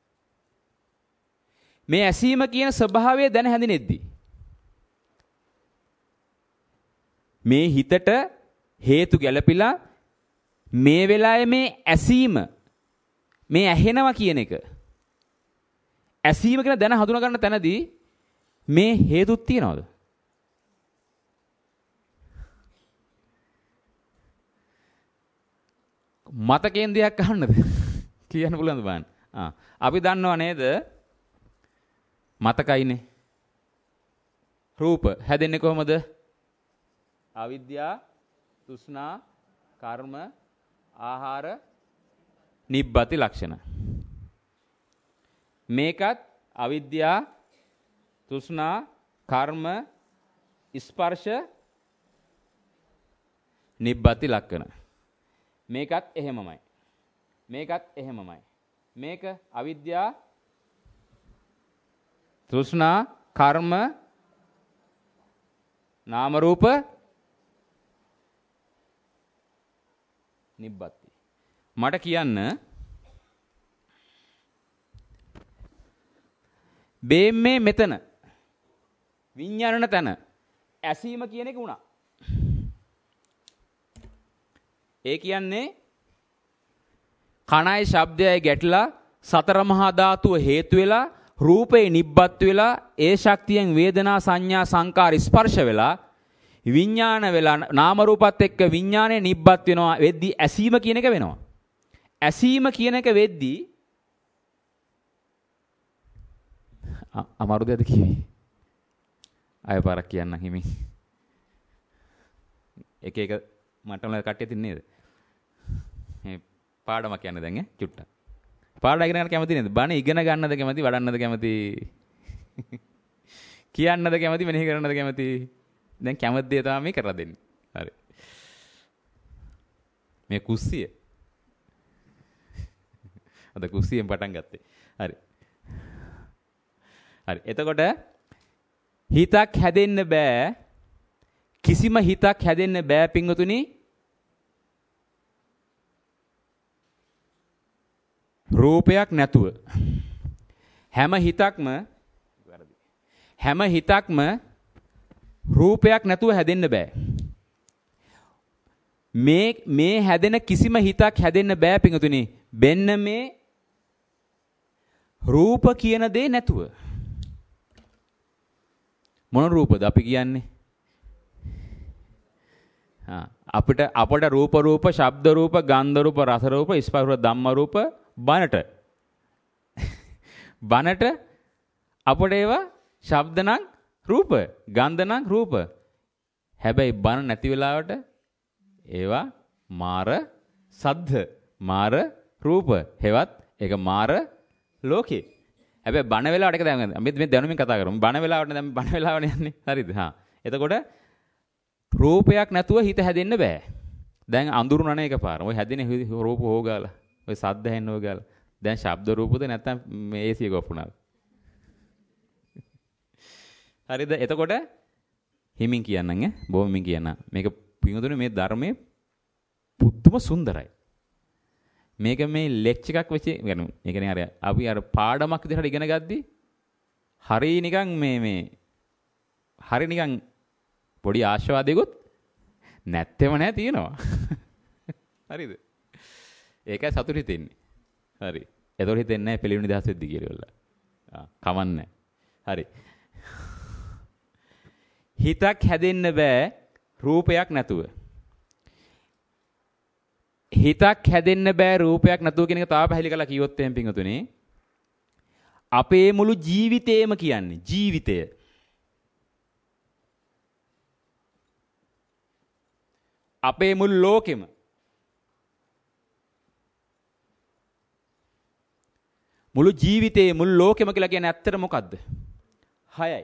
මේ ඇසීම කියන ස්වභාවය දැන හැඳිනෙද්දී මේ හිතට හේතු ගැළපිලා මේ වෙලාවේ මේ ඇසීම මේ ඇහෙනවා කියන එක ඇසීම කියන දැන හඳුනා ගන්න තැනදී මේ හේතුත් තියනවද? මතකයෙන් දෙයක් අහන්නද? කියන්න පුළුවන්ද බලන්න. ආ අපි දන්නව නේද? මතකයිනේ. රූප හැදෙන්නේ කොහොමද? අවිද්‍යා, තෘෂ්ණා, කර්ම, ආහාර, නිබ්බති ලක්ෂණ. මේකත් අවිද්‍යා, තෘෂ්ණා, කර්ම, ස්පර්ශ, නිබ්බති ලක්ෂණ. මේකත් එහෙමමයි. මේකත් එහෙමමයි. මේක අවිද්‍යා, තෘෂ්ණා, කර්ම, නාම රූප, නිබ්බති. මට කියන්න බේම්මේ මෙතන විඤ්ඤාණන තන ඇසීම කියන එක උනා. ඒ කියන්නේ කණයි ශබ්දයයි ගැටලා සතර මහා ධාතුව හේතු වෙලා රූපේ නිබ්බත් වෙලා ඒ ශක්තියෙන් වේදනා සංඥා සංකාර ස්පර්ශ වෙලා විඥාන වෙලා නාම රූපත් එක්ක විඥානේ නිබ්බත් වෙනවා වෙද්දී ඇසීම කියන එක වෙනවා. ඇසීම කියන එක වෙද්දී අමාරුද අද කිව්වේ? අය පාරක් කියන්න හිමි. එක එක මට්ටම් වල කට්ටිය තින්නේ නේද? මේ පාඩමක් කියන්න දැන් ඈ චුට්ටක්. පාඩම ඉගෙන ගන්න කැමති නේද? බණ ඉගෙන ගන්නද කැමති, වඩන්නද කැමති? කියන්නද කැමති, මෙනෙහි කරන්නද කැමති? දැන් කැමති දේ තමයි මේ කරලා දෙන්නේ. හරි. මේ කුස්සිය. අද කුස්සියෙන් පටන් ගත්තේ. හරි. හරි. එතකොට හිතක් හැදෙන්න බෑ. කිසිම හිතක් හැදෙන්න බෑ පින්වතුනි. රූපයක් නැතුව. හැම හිතක්ම වැරදි. හැම හිතක්ම රූපයක් නැතුව හැදෙන්න බෑ. මේ මේ හැදෙන කිසිම හිතක් හැදෙන්න බෑ පින්වතුනි. බෙන්න මේ රූප කියන දේ නැතුව. මොන රූපද අපි කියන්නේ? හා අපිට අපට රූප රූප, ශබ්ද රූප, ගන්ධ රූප, රස රූප, ස්පර්ශ රූප, ධම්ම රූප බනට. බනට අපට ඒවා ශබ්ද නම් රූප, ගන්ධ නම් රූප. හැබැයි බන නැති වෙලාවට ඒවා මාර සද්ද, මාර රූප. හෙවත් ඒක මාර ලෝකේ. හැබැයි බන වෙලාවට ඒක දැන් මේ දැනුමින් කතා කරමු. බන වෙලාවට දැන් බන වෙලාවනේ යන්නේ. හරිද? හා. එතකොට රූපයක් නැතුව හිත හැදෙන්න බෑ. දැන් අඳුරුනන එකපාර. ඔය හැදෙන රූප හොගාලා. ඔය සද්ද ඇහෙන්න හොගාලා. දැන් ශබ්ද රූපද නැත්නම් මේ ඒසිය ගොපුණාද? හරිද? එතකොට හිමින් කියන්නම් ඈ. බොහොම මින් කියන්න. මේක පිටුදුනේ මේ ධර්මයේ පුදුම සුන්දරයි. මේක මේ ලෙක්චර් එකක් වෙච්ච يعني ඒ කියන්නේ අර අපි අර පාඩමක් විදිහට ඉගෙන ගද්දි හරි නිකන් මේ මේ හරි නිකන් පොඩි ආශාවාදයකුත් නැත්තේම නෑ තියෙනවා. හරිද? ඒකයි සතුට හිතෙන්නේ. හරි. ඒතොර හිතෙන්නේ නැහැ පිළිවෙල නිදහස් වෙද්දි කියලා වල. ආ කමන්නේ. හරි. හිතක් හැදෙන්න බෑ රූපයක් නැතුව. හිතක් හැදෙන්න බෑ රූපයක් නැතුව කියන එක තාම පැහැදිලි කරලා කිව්වොත් එහෙම පින්වතුනි. අපේ මුළු ජීවිතේම කියන්නේ ජීවිතය. අපේ මුළු ලෝකෙම මුළු ජීවිතේ මුළු ලෝකෙම කියලා කියන්නේ ඇත්තට මොකද්ද? හයයි.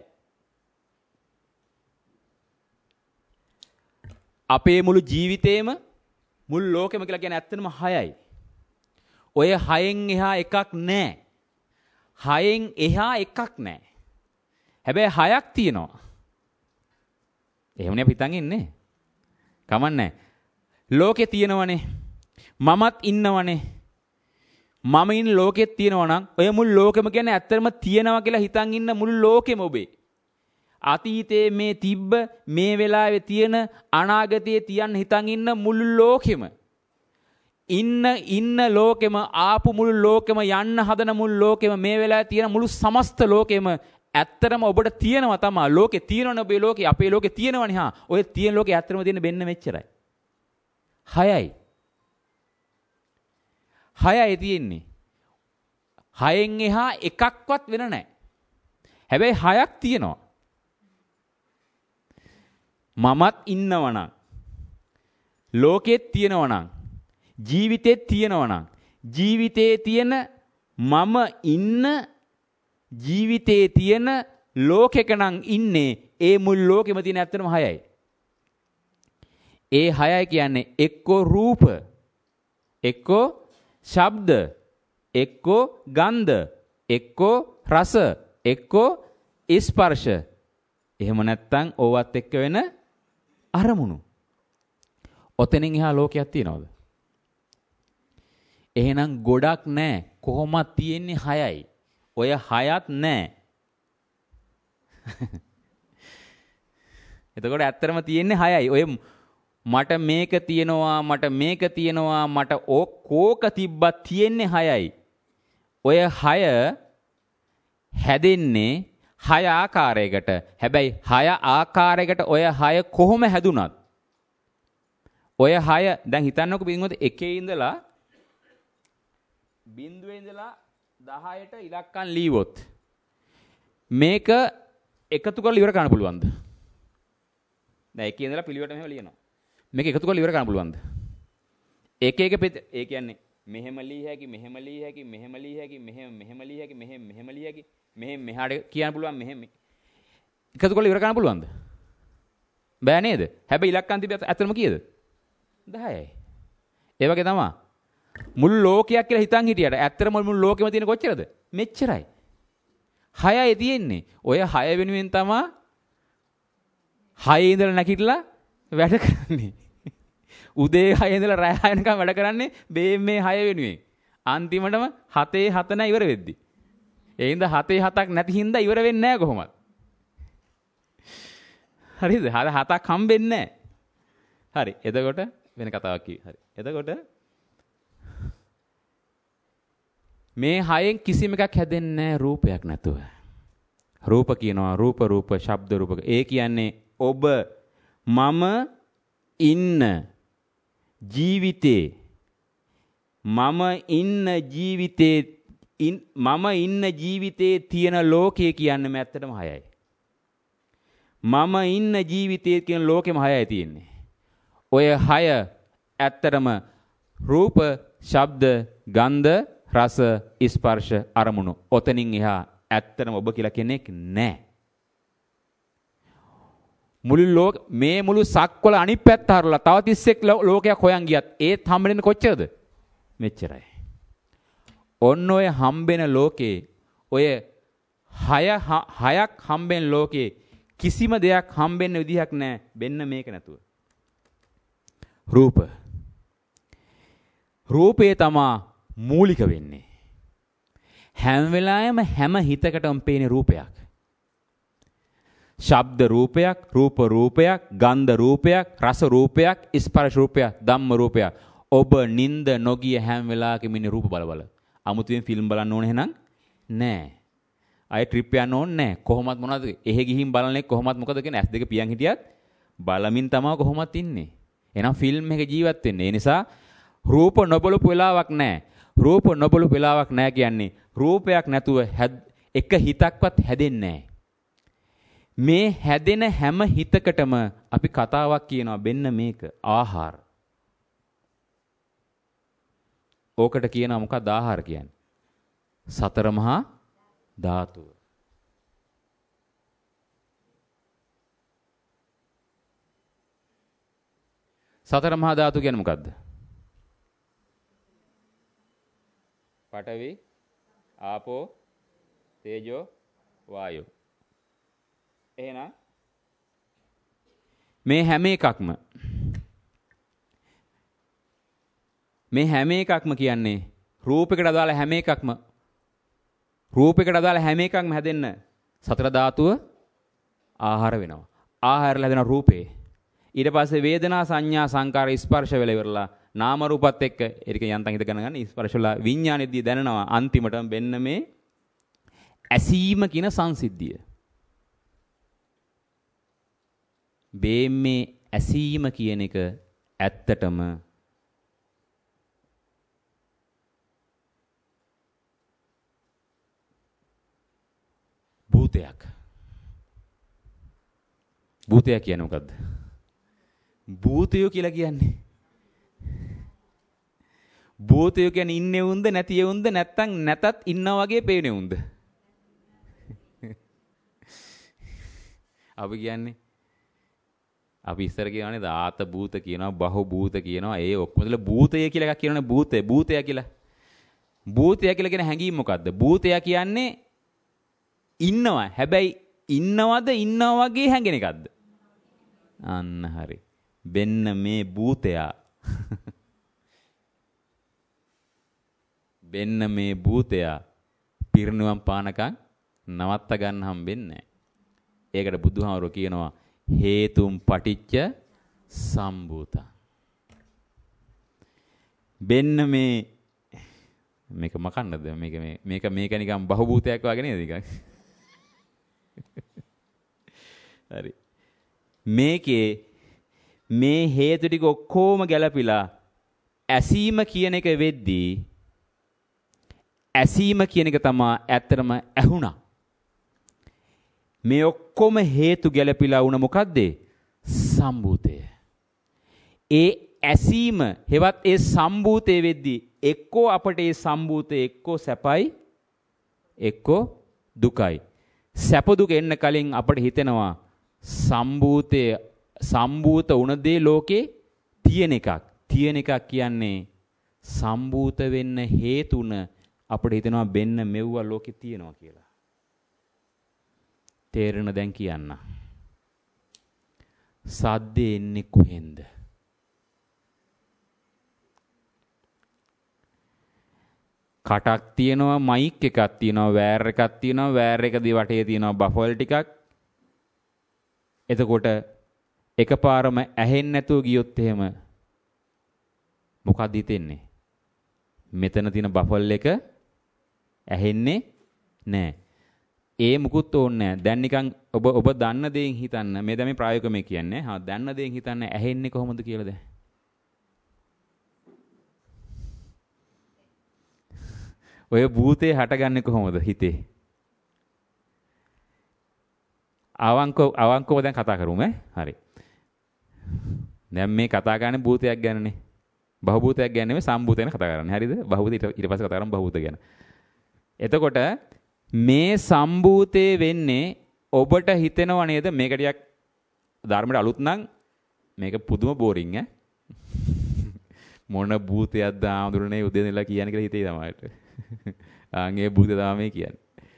අපේ මුළු ජීවිතේම මුළු ලෝකෙම කියලා කියන්නේ ඇත්තටම හයයි. ඔය හයෙන් එහා එකක් නැහැ. හයෙන් එහා එකක් නැහැ. හැබැයි හයක් තියෙනවා. එහෙමනේ අපි හිතන් ඉන්නේ. කමන්නේ. ලෝකේ තියෙනවනේ. මමත් ඉන්නවනේ. මම ඉන්න ලෝකෙත් තියෙනවා නම් ඔය මුළු ලෝකෙම කියන්නේ ඇත්තටම තියෙනවා කියලා හිතන් ඉන්න මුළු ලෝකෙම ඔබේ. අතීතයේ මේ තිබ්බ මේ වෙලාවේ තියෙන අනාගතයේ තියන්න හිතන් ඉන්න මුළු ලෝකෙම ඉන්න ඉන්න ලෝකෙම ආපු මුළු ලෝකෙම යන්න හදන මුළු ලෝකෙම මේ වෙලාවේ තියෙන මුළු සමස්ත ලෝකෙම ඇත්තටම ඔබට තියෙනවා තමයි. ලෝකේ තියෙනවනේ ඔබේ ලෝකේ අපේ ලෝකේ තියෙනවනේ හා. ඔය තියෙන ලෝකේ ඇත්තටම තියෙන බෙන්න මෙච්චරයි. හයයි. හයයි තියෙන්නේ. හයෙන් එහා එකක්වත් වෙන නැහැ. හැබැයි හයක් තියෙනවා. මමත් ඉන්නවනම් ලෝකෙත් තියෙනවනම් ජීවිතෙත් තියෙනවනම් ජීවිතේ තියෙන මම ඉන්න ජීවිතේ තියෙන ලෝකෙක නම් ඉන්නේ ඒ මුළු ලෝකෙම තියෙන ඇත්තටම හයයි. ඒ හයයි කියන්නේ එක්කෝ රූප, එක්කෝ ශබ්ද, එක්කෝ ගන්ධ, එක්කෝ රස, එක්කෝ ස්පර්ශ. එහෙම නැත්නම් ඕවත් එක්ක වෙන අරමුණු. ඔතනින් එහා ලෝකයක් තියනවද? එහෙනම් ගොඩක් නැහැ. කොහොමද තියෙන්නේ හයයි. ඔය හයත් නැහැ. එතකොට ඇත්තටම තියෙන්නේ හයයි. ඔය මට මේක තියෙනවා, මට මේක තියෙනවා, මට ඕක තිබ්බත් තියෙන්නේ හයයි. ඔය හය හැදෙන්නේ හය ආකාරයකට. හැබැයි හය ආකාරයකට ඔය හය කොහොම හැදුනත් ඔය හය දැන් හිතන්නකො පින්වතුනි එකේ ඉඳලා බිංදුවේ ඉඳලා දහයට ඉලක්කම් ලියවොත් මේක එකතු කරලා ඉවර කරන්න පුළුවන්ද? දැන් එකේ ඉඳලා පිළිවෙලට මෙහෙම ලියනවා. මේක එකතු කරලා ඉවර කරන්න පුළුවන්ද? එක එක ඒ කියන්නේ මෙහෙම ලී හැකි, මෙහෙම ලී හැකි, මෙහෙම ලී හැකි, මෙහෙම මෙහෙම ලී හැකි, මෙහෙම මෙහෙම ලී හැකි, මෙහෙම මෙහාට කියන්න පුළුවන්, මෙහෙම එකතු කරලා ඉවර කරන්න පුළුවන්ද? බෑ නේද? හැබැයි ඉලක්කම් තිබ්බත් ඇත්තටම කීයද? දහයයි. ඒ වගේ තමයි. මුළු ලෝකයක් කියලා හිතන් හිටියට ඇත්තටම මුළු ලෝකෙම තියෙන කොච්චරද? මෙච්චරයි. හයයි තියෙන්නේ. ඔය හය වෙනුවෙන් තමයි හයේ ඉඳලා නැගිටලා වැඩ කරන්නේ. උදේ හය ඉඳලා රෑ හය වෙනකම් වැඩ කරන්නේ මේ හය වෙනුවෙන්. අන්තිමටම හතේ හත නැ ඉවර වෙද්දි. ඒ හින්දා හතේ හතක් නැති හින්දා ඉවර වෙන්නේ නැහැ කොහොමද? හරිද? හර හතක් හම්බෙන්නේ නැහැ. හරි. එතකොට වෙන කතාවක් කිව්වේ. හරි. එතකොට මේ හයෙන් කිසිම එකක් හැදෙන්නේ නැහැ රූපයක් නැතුව. රූප කියනවා රූප රූප ශබ්ද රූපක. ඒ කියන්නේ ඔබ මම ඉන්න ජීවිතේ මම ඉන්න ජීවිතේ මම ඉන්න ජීවිතේ තියෙන ලෝකය කියන්නේ ඇත්තටම හයයි. මම ඉන්න ජීවිතේ කියන ලෝකෙම හයයි තියෙන්නේ. ඔය හය ඇත්තටම රූප, ශබ්ද, ගන්ධ, රස, ස්පර්ශ, අරමුණු. ඔතනින් එහා ඇත්තටම ඔබ කියලා කෙනෙක් නැහැ. මුළු ලෝක මේ මුළු සක්වල අනිත් පැත්ත හරලා තව තිස්සෙක් ලෝකයක් හොයන් ගියත් ඒත් හම්බෙන්නේ කොච්චරද? මෙච්චරයි. ඔන්න ඔය හම්බෙන ලෝකේ ඔය හය හයක් හම්බෙන ලෝකේ කිසිම දෙයක් හම්බෙන්න විදිහක් නැහැ. බෙන්න මේක නැතුව. රූප. රූපේ තමා මූලික වෙන්නේ. හැම වෙලාවෙම හැම හිතකටම පේන රූපයක්. ශබ්ද රූපයක්, රූප රූපයක්, ගන්ධ රූපයක්, රස රූපයක්, ස්පර්ශ රූපයක්, ධම්ම රූපයක්. ඔබ නිନ୍ଦ නොගිය හැම වෙලාවකම ඉන්නේ රූප බල බල. අමුතුවෙන් ෆිල්ම් බලන්න ඕනේ එහෙනම් නෑ. අය ට්‍රිප් යන්න ඕනේ නෑ. කොහොමත් මොනවද? එහෙ ගිහින් බලන්නේ කොහොමත් මොකද කියන ඇස් දෙක පියන් හිටියත් බලමින් තමයි කොහොමත් ඉන්නේ. එහෙනම් ෆිල්ම් එක ජීවත් වෙන්නේ. ඒ නිසා රූප නොබලපු වෙලාවක් නෑ. රූප නොබලපු වෙලාවක් නෑ කියන්නේ රූපයක් නැතුව එක හිතක්වත් හැදෙන්නේ නෑ. මේ හැදෙන හැම හිතකටම අපි කතාවක් කියනවා බෙන්න මේක ආහාර. ඕකට කියනවා මොකක්ද ආහාර කියන්නේ? සතර මහා ධාතුව. සතර මහා ධාතු කියන්නේ මොකද්ද? පඨවි, ආපෝ, තේජෝ, වායෝ. එහෙනම් මේ හැම එකක්ම මේ හැම එකක්ම කියන්නේ රූපයකට අදාළ හැම එකක්ම රූපයකට අදාළ හැම එකක්ම හැදෙන්න සතර ධාතුව ආහාර වෙනවා. ආහාර ලැබෙන රූපේ. ඊට පස්සේ වේදනා සංඥා සංකාර ස්පර්ශ වෙල ඉවරලා නාම රූපත් එක්ක ඒක යන්තම් හිත ගන්න ස්පර්ශ වල විඥානෙදී දැනනවා අන්තිමට වෙන්න මේ ඇසීම කියන සංසිද්ධිය. මේ ඇසීම කියන එක ඇත්තටම භූතයක්. භූතයක් කියන්නේ මොකද්ද? භූතයෝ කියලා කියන්නේ. භූතයෝ කියන්නේ ඉන්නේ උන්ද නැති උන්ද නැත්තම් නැතත් ඉන්නා වගේ පේන්නේ උන්ද? අපි කියන්නේ අපි ඉස්සර කියනවානේ දාත භූත කියනවා බහු භූත කියනවා ඒ ඔක්කොමදල භූතය කියලා එකක් කියනවනේ භූතය භූතය කියලා. භූතය කියලා කියන හැඟීම මොකද්ද? භූතය කියන්නේ ඉන්නවා. හැබැයි ඉන්නවද ඉන්නවා වගේ හැඟෙන එකක්ද? අන්න හරි. වෙන්න මේ භූතයා වෙන්න මේ භූතයා පිරිනුවම් පානකම් නවත්ත ගන්න හම්බෙන්නේ නැහැ. ඒකට බුදුහාමුදුරුවෝ කියනවා හේතුම් පටිච්ච සම්භූතං. වෙන්න මේ මේක මකන්නද මේක මේ මේක මේක නිකන් බහුභූතයක් වගේ නේද නිකන්. හරි. මේකේ මේ හේතු ටික ඔක්කොම ගැලපිලා ඇසීම කියන එක වෙද්දී ඇසීම කියන එක තමයි ඇත්තටම ඇහුණා. මේ ඔක්කොම හේතු ගැලපිලා වුණ මොකද්ද? සම්භූතය. ඒ ඇසීම හෙවත් ඒ සම්භූතය වෙද්දී එක්කෝ අපට ඒ සම්භූතය එක්කෝ සැපයි එක්කෝ දුකයි. සැප දුක එන්න කලින් අපට හිතෙනවා සම්භූතය සම්භූත වුණ දේ ලෝකේ තියෙන එකක්. තියෙන එකක් කියන්නේ සම්භූත වෙන්න හේතුන අපට හිතෙනවා බෙන්න මෙව්වා ලෝකේ තියෙනවා කියලා. තේරෙන දැන් කියන්න. සද්දේ එන්නේ කොහෙන්ද? කටක් තියෙනවා මයික් එකක් තියෙනවා වෑර් එකක් තියෙනවා වෑර් එක දී වටේ තියෙනවා බෆල් ටිකක්. එතකොට එකපාරම ඇහෙන්නේ නැතුව ගියොත් එහෙම මොකක්ද හිතෙන්නේ? මෙතන තියෙන බෆල් එක ඇහෙන්නේ නැහැ. ඒ මුකුත් ඕනේ නැහැ. දැන් නිකන් ඔබ ඔබ දන්න දේෙන් හිතන්න. මේ දැන් මේ ප්‍රායෝගිකව මේ කියන්නේ. හා දන්න දේෙන් හිතන්න ඇහෙන්නේ කොහොමද කියලාද? ඔය භූතේ හටගන්නේ කොහොමද හිතේ? අවංක අවංකව දැන් කතා කරමු ඈ. හරි. දැන් මේ කතා කරන්නේ භූතයක් ගැනනේ. බහුභූතයක් ගැන නෙමෙයි සම්භූත ගැන කතා කරන්නේ. හරිද? බහුභූත ඊට ඊට පස්සේ කතා කරමු බහුභූත ගැන. එතකොට මේ සම්භූතේ වෙන්නේ ඔබට හිතෙනව නේද මේක ටිකක් ධර්මයට අලුත් නම් මේක පුදුම බෝරින් ඈ. මොන භූතයක්ද ආඳුරනේ උදේ ඉඳලා කියන්නේ කියලා හිතේ තමයි. ආන්ගේ භූතය තමයි මේ කියන්නේ.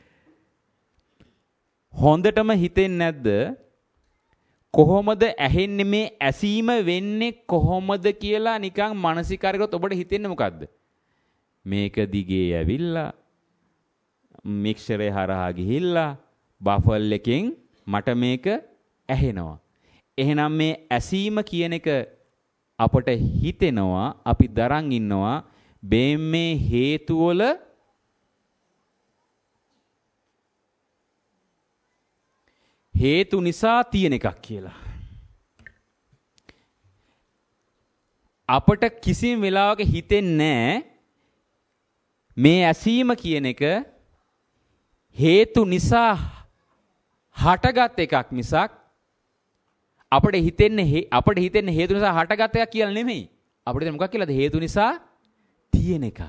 හොඳටම හිතෙන්නේ නැද්ද කොහොමද ඇහෙන්නේ මේ ඇසීම වෙන්නේ කොහොමද කියලා නිකන් මානසිකාරය කරොත් ඔබට හිතෙන්නේ මොකද්ද? මේක දිගේ ඇවිල්ලා මික්සරේ හරහා ගිහිල්ලා බෆල් එකෙන් මට මේක ඇහෙනවා. එහෙනම් මේ ඇසීම කියන එක අපට හිතෙනවා අපි දරන් ඉන්නවා මේ හේතු වල හේතු නිසා තියෙන එකක් කියලා. අපට කිසිම වෙලාවක හිතෙන්නේ මේ ඇසීම කියන එක හේතු නිසා හටගත් එකක් මිසක් අපිට හිතෙන්නේ අපිට හිතෙන්නේ හේතු නිසා හටගත් එකක් කියලා නෙමෙයි. අපිට හිතෙන්නේ මොකක් කියලාද? හේතු නිසා තියෙන එකක්.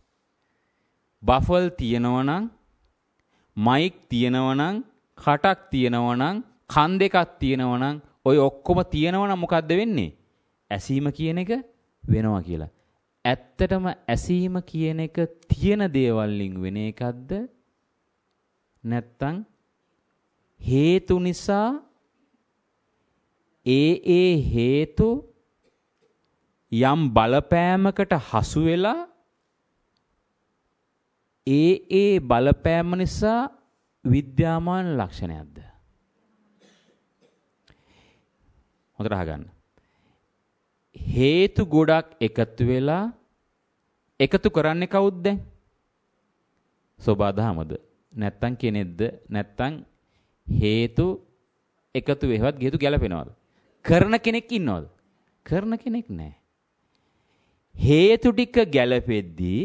බෆල් තියෙනවා නම් මයික් තියෙනවා නම් කටක් තියෙනවා නම් කන් දෙකක් තියෙනවා නම් ඔය ඔක්කොම තියෙනවා නම් මොකද්ද වෙන්නේ? ඇසීම කියන එක වෙනවා කියලා. ඇත්තටම ඇසීම කියන එක තියෙන දේවල් වලින් වෙන එකක්ද? නැත්තම් හේතු නිසා ඒ ඒ හේතු යම් බලපෑමකට හසු වෙලා ඒ ඒ බලපෑම නිසා විද්‍යාමාන ලක්ෂණයක්ද? හොඳට අහගන්න. හේතු ගොඩක් එකතු වෙලා එකතු කරන්නේ කවුද දැන්? සෝබාදහමද? නැත්තම් කෙනෙක්ද? නැත්තම් හේතු එකතු වෙවත් හේතු ගැලපෙනවද? කරන කෙනෙක් ඉන්නවද? කරන කෙනෙක් නැහැ. හේතු ටික ගැලපෙද්දී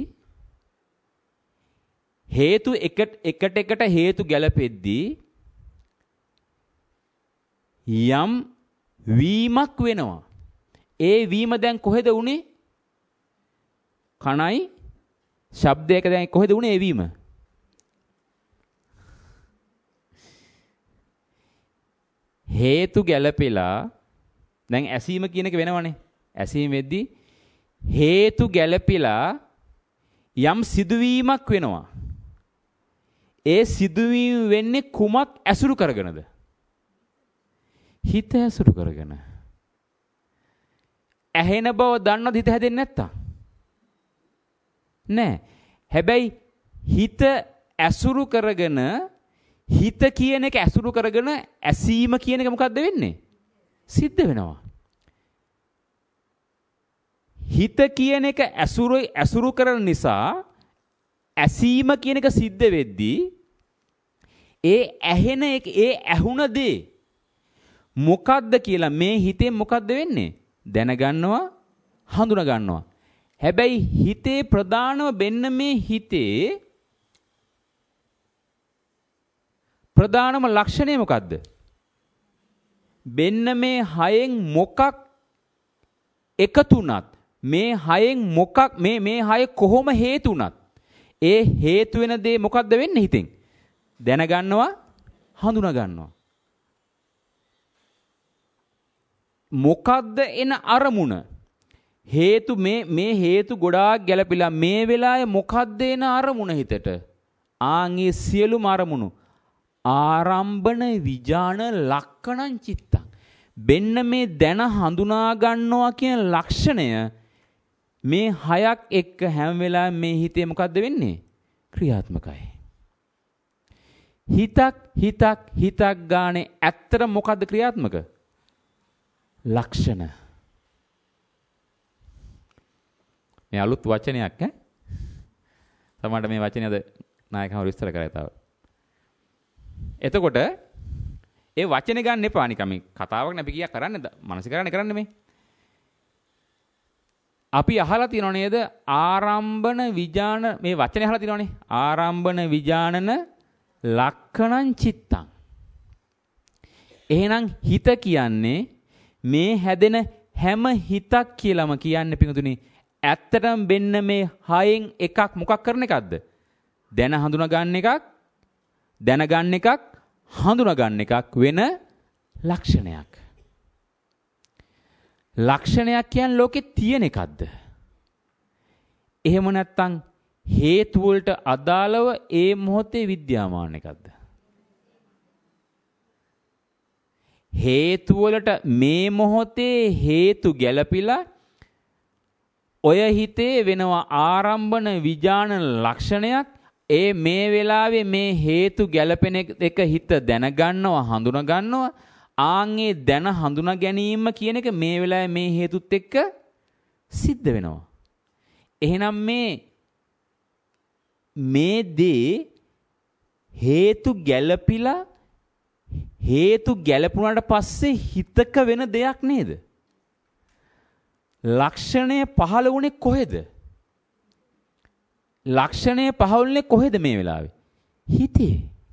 හේතු එකට එකට එකට හේතු ගැලපෙද්දී යම් වීමක් වෙනවා. ඒ වීම දැන් කොහෙද උනේ? කණයි ශබ්දයක දැන් කොහෙද උනේ ඒ වීම? හේතු ගැලපෙලා දැන් ඇසීම කියන එක වෙනවනේ. ඇසීම වෙද්දී හේතු ගැලපෙලා යම් සිදුවීමක් වෙනවා. ඒ සිදුවීම වෙන්නේ කුමක් ඇසුරු කරගෙනද? හිත ඇසුරු කරගෙන. ඇහෙන බව දන්නවද හිත හැදෙන්නේ නැත්තම්? නෑ. හැබැයි හිත ඇසුරු කරගෙන හිත කියන එක ඇසුරු කරගෙන ඇසීම කියන එක මොකද්ද වෙන්නේ? සිද්ධ වෙනවා. හිත කියන එක ඇසුරු ඇසුරු කරන නිසා ඇසීම කියන එක සිද්ධ වෙද්දී ඒ ඇහෙන එක ඒ ඇහුණ දේ මොකද්ද කියලා මේ හිතේ මොකද්ද වෙන්නේ? දැනගන්නවා, හඳුනා ගන්නවා. හැබැයි හිතේ ප්‍රධානම වෙන්න මේ හිතේ ප්‍රධානම ලක්ෂණය මොකද්ද? වෙන්න මේ හයෙන් මොකක් එකතුණත් මේ හයෙන් මොකක් මේ මේ හය කොහොම හේතුණත් ඒ හේතු වෙන දේ මොකද්ද වෙන්නේ හිතෙන්? දැනගන්නවා, හඳුනා ගන්නවා. මොකද්ද එන අරමුණ? හේතු මේ මේ හේතු ගොඩාක් ගැලපිලා මේ වෙලාවේ මොකද්ද එන අරමුණ හිතට? ආන්ගේ සියලුම අරමුණු ආරම්භන විජාන ලක්කණං චිත්තං. බෙන්න මේ දැන හඳුනා ගන්නවා කියන ලක්ෂණය මේ හයක් එක්ක හැම වෙලාවෙම මේ හිතේ මොකද්ද වෙන්නේ? ක්‍රියාත්මකයි. හිතක් හිතක් හිතක් ගානේ ඇත්තට මොකද්ද ක්‍රියාත්මක? ලක්ෂණ. මේ අලුත් වචනයක් ඈ. සමහරට මේ වචනේ අද නායකවරු විස්තර කරලා තාව. එතකොට ඒ වචනේ ගන්න එපා නිකන් මේ කතාවක් නේ අපි කියා කරන්නේ මානසිකරණේ කරන්නේ මේ. අපි අහලා තියෙනව නේද ආරම්භන විජාන මේ වචනේ අහලා තියෙනවනේ ආරම්භන විජානන ලක්කණං චිත්තං. එහෙනම් හිත කියන්නේ මේ හැදෙන හැම හිතක් කියලාම කියන්නේ පිටුතුනි ඇත්තටම වෙන්න මේ හයෙන් එකක් මොකක් කරන එකක්ද? දැන හඳුනා ගන්න එකක්, දැනගන්න එකක්, හඳුනා ගන්න එකක් වෙන ලක්ෂණයක්. ලක්ෂණයක් කියන්නේ ලෝකේ තියෙන එකක්ද? එහෙම නැත්නම් හේතු වලට අදාළව ඒ මොහොතේ විද්‍යාමාන එකක්ද? හේතු වලට මේ මොහොතේ හේතු ගැළපිලා ඔය හිතේ වෙනවා ආරම්භන විජාන ලක්ෂණයක්. ඒ මේ වෙලාවේ මේ හේතු ගැළපෙන එක හිත දැනගන්නවා, හඳුනා ගන්නවා. ආන්ගේ දැන හඳුනා ගැනීම කියන එක මේ වෙලාවේ මේ හේතුත් එක්ක සිද්ධ වෙනවා. එහෙනම් මේ මේ දේ හේතු ගැළපිලා හේතු ගැළපුණාට පස්සේ හිතක වෙන දෙයක් නේද? ලක්ෂණය පහළ වුණේ කොහෙද? ලක්ෂණය පහළුනේ කොහෙද මේ වෙලාවේ? හිතේ.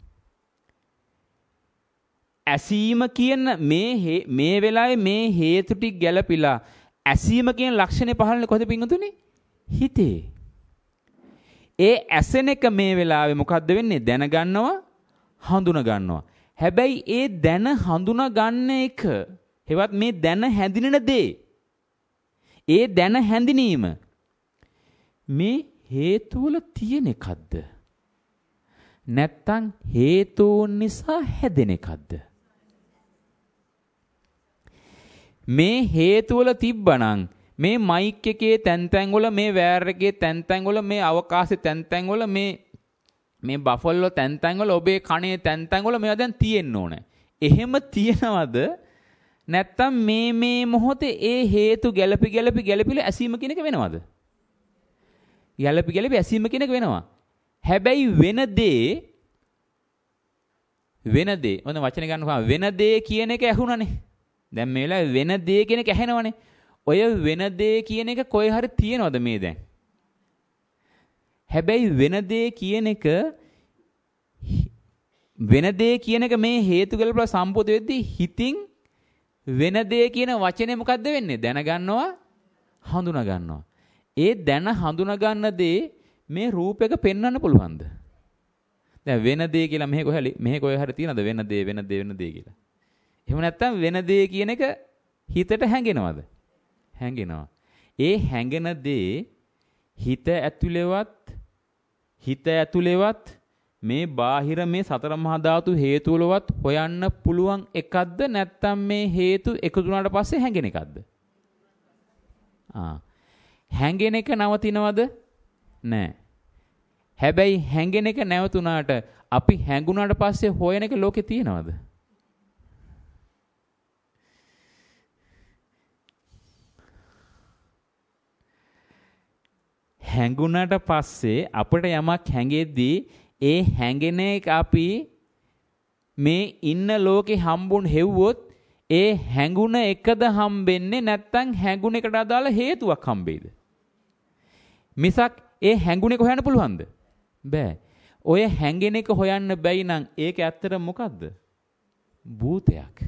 ඇසීම කියන මේ මේ වෙලාවේ මේ හේතු ටික ගැළපිලා ඇසීම කියන ලක්ෂණය පහළුනේ කොහෙද පින්වතුනි? හිතේ. ඒ ඇසෙන එක මේ වෙලාවේ මොකද්ද වෙන්නේ? දැනගන්නවා, හඳුනා ගන්නවා. හැබැයි ඒ දැන හඳුනා ගන්න එක හෙවත් මේ දැන හැඳිනෙන දේ ඒ දැන හැඳිනීම මේ හේතු වල තියෙන එකක්ද? නැත්තම් හේතුන් නිසා හැදෙන එකක්ද? මේ හේතු වල තිබ්බනම් මේ මයික් එකේ තැන් තැන් වල මේ වයර් එකේ තැන් තැන් වල මේ අවකාශයේ තැන් තැන් වල මේ මේ බෆල් වල තැන් තැන් වල ඔබේ කනේ තැන් තැන් වල මේවා දැන් තියෙන්න ඕනේ. එහෙම තියනවද? නැත්තම් මේ මේ මොහොතේ ඒ හේතු ගැළපි ගැළපි ගැළපිලා ඇසීම කියන එක වෙනවද? ගැළපි ගැළපි ඇසීම කියන එක වෙනවා. හැබැයි වෙන දේ වෙන දේ මොන වචන ගන්නකො වෙන දේ කියන එක ඇහුණනේ. දැන් මේ වෙලාවේ වෙන දේ කියන එක ඇහෙනවනේ. ඔය වෙන දේ කියන එක කොයි හරි තියනවද මේ දැන්? හැබැයි වෙන දේ කියන එක වෙන දේ කියන එක මේ හේතු ගැළපලා සම්පූර්ණ වෙද්දී හිතින් වෙන දේ කියන වචනේ මොකද්ද වෙන්නේ? දැනගන්නවා, හඳුනා ගන්නවා. ඒ දැන හඳුනා ගන්න දේ මේ රූපයක පෙන්වන්න පුළුවන්ද? දැන් වෙන දේ කියලා මෙහෙ කොහෙ මෙහෙ කොහෙ හරි තියනද වෙන දේ වෙන දේ වෙන දේ කියලා? එහෙම නැත්නම් වෙන දේ කියන එක හිතට හැඟෙනවද? හැඟෙනවා. ඒ හැඟෙන දේ හිත ඇතුලේවත් හිත ඇතුලේවත් මේ බාහිර මේ සතර මහා ධාතු හේතු වලවත් හොයන්න පුළුවන් එකක්ද නැත්නම් මේ හේතු එකතු වුණාට පස්සේ හැඟෙන එකක්ද? ආ හැඟෙන එක නවතිනවද? නෑ. හැබැයි හැඟෙන එක නැවතුණාට අපි හැඟුණාට පස්සේ හොයන එක ලෝකේ තියෙනවද? හැඟුණාට පස්සේ අපිට යමක් හැඟෙද්දී ඒ හැඟෙන එක අපි මේ ඉන්න ලෝකේ හම්බුන් හෙව්වොත් ඒ හැඟුණ එකද හම්බෙන්නේ නැත්නම් හැඟුණ එකට අදාළ හේතුවක් හම්බෙයිද? මිසක් ඒ හැඟුණ එක හොයන්න පුළුවන්ද? බෑ. ඔය හැඟෙන එක හොයන්න බැයි නම් ඒක ඇත්තට මොකද්ද? භූතයක්.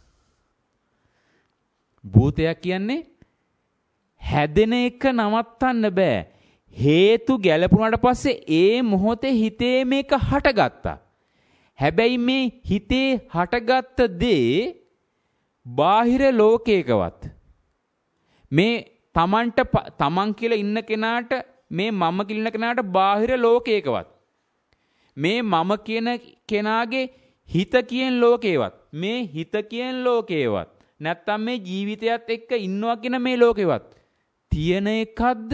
භූතයක් කියන්නේ හැදෙන එක නවත්තන්න බෑ. හේතු ගැලපුණාට පස්සේ ඒ මොහොතේ හිතේ මේක හටගත්තා. හැබැයි මේ හිතේ හටගත්ත දේ බාහිර ලෝකයකවත් මේ තමන්ට තමන් කියලා ඉන්න කෙනාට මේ මම කියලා ඉන්න කෙනාට බාහිර ලෝකයකවත් මේ මම කියන කෙනාගේ හිත කියන ලෝකේවත් මේ හිත කියන ලෝකේවත් නැත්තම් මේ ජීවිතයත් එක්ක ඉන්නවා කියන මේ ලෝකේවත් තියෙන එකක්ද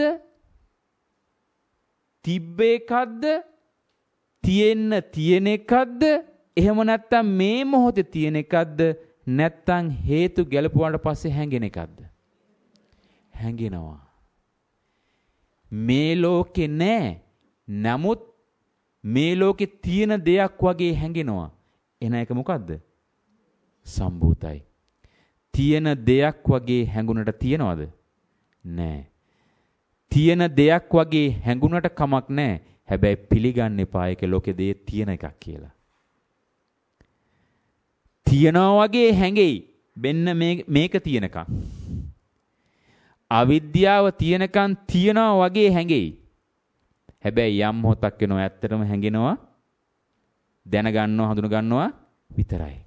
තිබ්බ එකක්ද තියෙන්න තියෙන එකක්ද එහෙම නැත්තම් මේ මොහොතේ තියෙන එකක්ද නැත්තම් හේතු ගැලපුවාට පස්සේ හැංගෙන එකක්ද? හැංගෙනවා. මේ ලෝකේ නෑ. නමුත් මේ ලෝකේ තියෙන දෙයක් වගේ හැංගෙනවා. එන එක මොකද්ද? සම්භූතයි. තියෙන දෙයක් වගේ හැඟුණට තියනවද? නෑ. තියෙන දෙයක් වගේ හැඟුණට කමක් නෑ. හැබැයි පිළිගන්න එපා ඒක ලෝකේ දේ තියෙන එකක් කියලා. තියනවා වගේ හැඟෙයි. බෙන්න මේක තියනකම්. අවිද්‍යාව තියනකම් තියනවා වගේ හැඟෙයි. හැබැයි යම් මොහොතක් වෙනවා ඇත්තටම හැඟෙනවා දැනගන්නවා හඳුනගන්නවා විතරයි.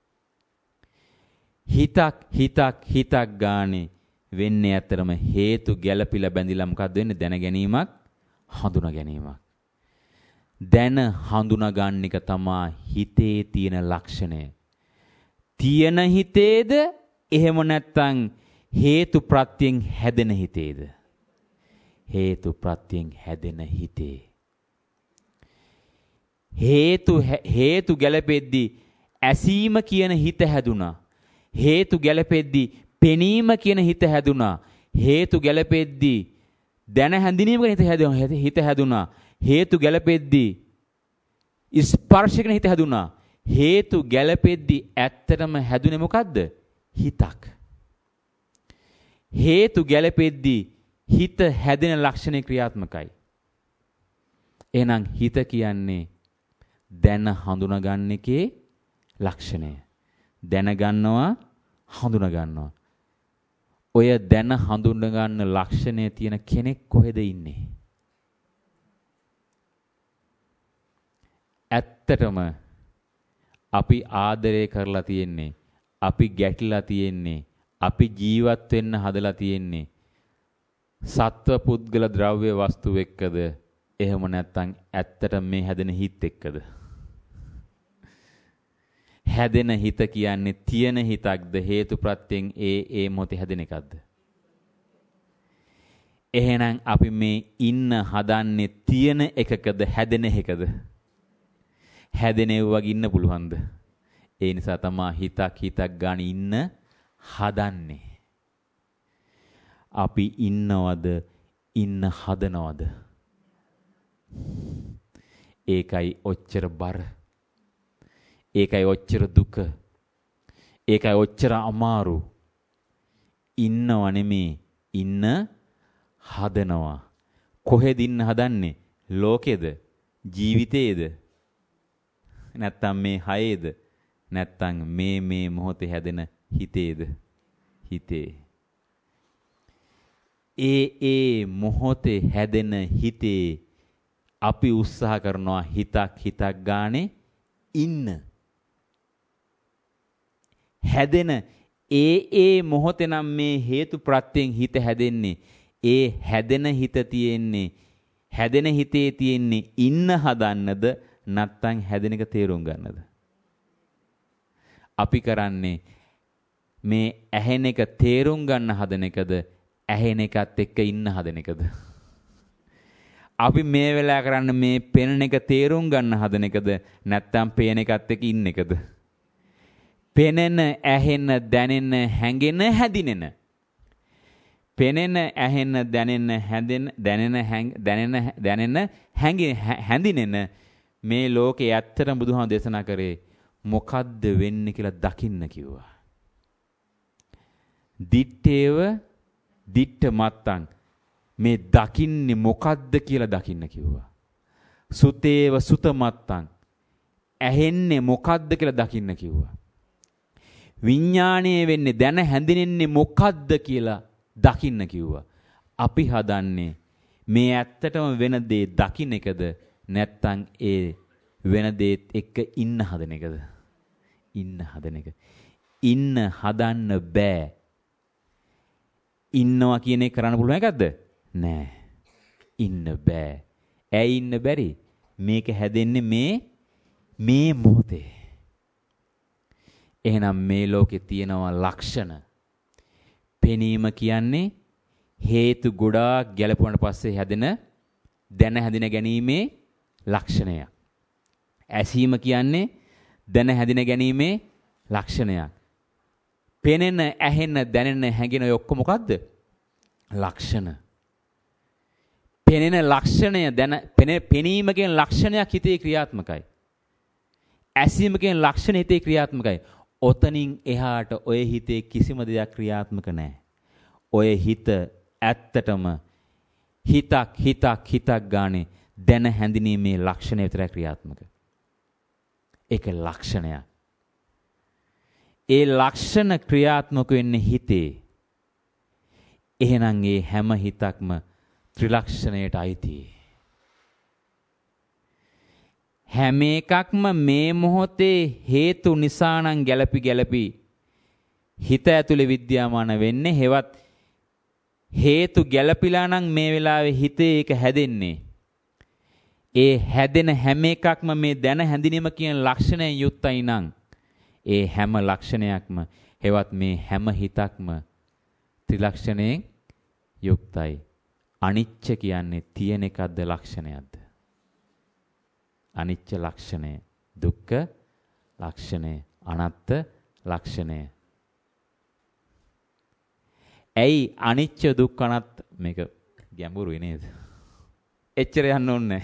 හිතක් හිතක් හිතක් ගානේ වෙන්නේ ඇත්තටම හේතු ගැළපිලා බැඳිලා මොකද්ද වෙන්නේ? දැන ගැනීමක් හඳුනා ගැනීමක්. දැන හඳුනා ගන්න එක තමයි හිතේ තියෙන ලක්ෂණය. තියෙන හිතේද එහෙම නැත්නම් හේතු ප්‍රත්‍යයෙන් හැදෙන හිතේද? හේතු ප්‍රත්‍යයෙන් හැදෙන හිතේ. හේතු හේතු ගැලපෙද්දී ඇසීම කියන හිත හැදුනා. හේතු ගැලපෙද්දී පෙනීම කියන හිත හැදුනා. හේතු ගැලපෙද්දී දැන හැඳිනීම කියන හිත හැදුනා. හිත හැදුනා. හේතු ගැලපෙද්දී ස්පර්ශ කියන හිත හැදුනා. හේතු ගැලපෙද්දී ඇත්තටම හැදුනේ මොකද්ද? හිතක්. හේතු ගැලපෙද්දී හිත හැදෙන ලක්ෂණේ ක්‍රියාත්මකයි. එහෙනම් හිත කියන්නේ දැන හඳුනා ගන්න එකේ ලක්ෂණය. දැන ගන්නවා හඳුනා ගන්නවා. ඔය දැන හඳුනා ගන්න ලක්ෂණය තියෙන කෙනෙක් කොහෙද ඉන්නේ? ඇත්තටම අපි ආදරය කරලා තියෙන්නේ, අපි ගැටිලා තියෙන්නේ, අපි ජීවත් වෙන්න හදලා තියෙන්නේ සත්ව පුද්ගල ද්‍රව්‍ය වස්තු එක්කද? එහෙම නැත්නම් ඇත්තට මේ හැදෙන හිත එක්කද? හැදෙන හිත කියන්නේ තියෙන හිතක්ද හේතු ප්‍රත්‍යයෙන් ඒ ඒ මොහොතේ හැදෙන එකක්ද? එහෙනම් අපි මේ ඉන්න හදන්නේ තියෙන එකකද හැදෙන එකකද? හැදෙනව වගේ ඉන්න පුළුවන්ද? ඒ නිසා තමයි හිතක් හිතක් ගන්න ඉන්න හදන්නේ. අපි ඉන්නවද ඉන්න හදනවද? ඒකයි ඔච්චර බර. ඒකයි ඔච්චර දුක. ඒකයි ඔච්චර අමාරු. ඉන්නව නෙමේ ඉන්න හදනවා. කොහෙද ඉන්න හදන්නේ? ලෝකෙද? ජීවිතේද? නැත්තම් මේ හයේද? නැත්තම් මේ මේ මොහොතේ හැදෙන හිතේද? හිතේ. ඒ ඒ මොහොතේ හැදෙන හිතේ අපි උත්සාහ කරනවා හිතක් හිතක් ගානේ ඉන්න. හැදෙන ඒ ඒ මොහොතේ නම් මේ හේතු ප්‍රත්‍යයෙන් හිත හැදෙන්නේ. ඒ හැදෙන හිත තියෙන්නේ හැදෙන හිතේ තියෙන්නේ ඉන්න හදන්නද නැත්නම් හැදෙන එක තේරුම් ගන්නද? අපි කරන්නේ මේ ඇහෙන එක තේරුම් ගන්න හදන එකද ඇහෙන එකත් එක්ක ඉන්න හදන එකද? අපි මේ වෙලාව කරන්නේ මේ පෙනෙන එක තේරුම් ගන්න හදන එකද නැත්නම් පේන එකත් එක්ක ඉන්න එකද? පෙනෙන, ඇහෙන, දැනෙන, හැඟෙන, හැදිනෙන. පෙනෙන, ඇහෙන, දැනෙන, හැදෙන, දැනෙන, දැනෙන, දැනෙන, හැඟෙන, හැදිනෙන මේ ලෝකේ ඇත්තටම බුදුහාම දේශනා කරේ මොකද්ද වෙන්නේ කියලා දකින්න කිව්වා. දිත්තේව දිට්ඨ මත්තං මේ දකින්නේ මොකද්ද කියලා දකින්න කිව්වා. සුතේව සුත මත්තං ඇහෙන්නේ මොකද්ද කියලා දකින්න කිව්වා. විඥාණය වෙන්නේ දැන හැඳිනෙන්නේ මොකද්ද කියලා දකින්න කිව්වා. අපි හදන්නේ මේ ඇත්තටම වෙන දේ දකින්න එකද නැත්නම් ඒ වෙන දේත් එක්ක ඉන්න හදන එකද? ඉන්න හදන එක. ඉන්න හදන්න බෑ. ඉන්නවා කියන එක කරන්න පුළුවන් එකක්ද? නෑ. ඉන්න බෑ. ඇයි ඉන්න බැරි? මේක හැදෙන්නේ මේ මේ මොහොතේ. එහෙනම් මේ ලෝකේ තියෙනවා ලක්ෂණ. පෙනීම කියන්නේ හේතු ගොඩාක් ගැලපුවාට පස්සේ හැදෙන දැන හැදින ගැනීමේ ලක්ෂණය. ඇසීම කියන්නේ දැන හැදින ගැනීමේ ලක්ෂණයක්. පෙනෙන, ඇහෙන, දැනෙන, හැඟෙන ඔය ඔක්කොම මොකද්ද? ලක්ෂණ. පෙනෙන ලක්ෂණය දැන පෙනීම කියන ලක්ෂණයක් හිතේ ක්‍රියාත්මකයි. ඇසීම කියන ලක්ෂණ හිතේ ක්‍රියාත්මකයි. ඔතනින් එහාට ඔය හිතේ කිසිම දෙයක් ක්‍රියාත්මක නැහැ. ඔය හිත ඇත්තටම හිතක් හිතක් හිතක් ගානේ දැන හැඳිනීමේ ලක්ෂණය විතරයි ක්‍රියාත්මක. ඒක ලක්ෂණයක්. ඒ ලක්ෂණ ක්‍රියාත්මක වෙන්නේ හිතේ. එහෙනම් ඒ හැම හිතක්ම ත්‍රිලක්ෂණයට අයිතියි. හැම එකක්ම මේ මොහොතේ හේතු නිසා නම් ගැළපි ගැළපි හිත ඇතුලේ විද්‍යාමාන වෙන්නේ. හෙවත් හේතු ගැළපිලා නම් මේ වෙලාවේ හිතේ ඒක හැදෙන්නේ. ඒ හැදෙන හැම එකක්ම මේ දැන හැඳිනීම කියන ලක්ෂණයෙන් යුක්තයි නම් ඒ හැම ලක්ෂණයක්ම හෙවත් මේ හැම හිතක්ම ත්‍රිලක්ෂණයෙන් යුක්තයි. අනිච්ච කියන්නේ තියෙන එකක්ද ලක්ෂණයක්ද? අනිච්ච ලක්ෂණය, දුක්ඛ ලක්ෂණය, අනාත්ත ලක්ෂණය. ඇයි අනිච්ච දුක්ඛ අනාත්ත මේක ගැඹුරුයි නේද? එච්චර යන්න ඕනේ.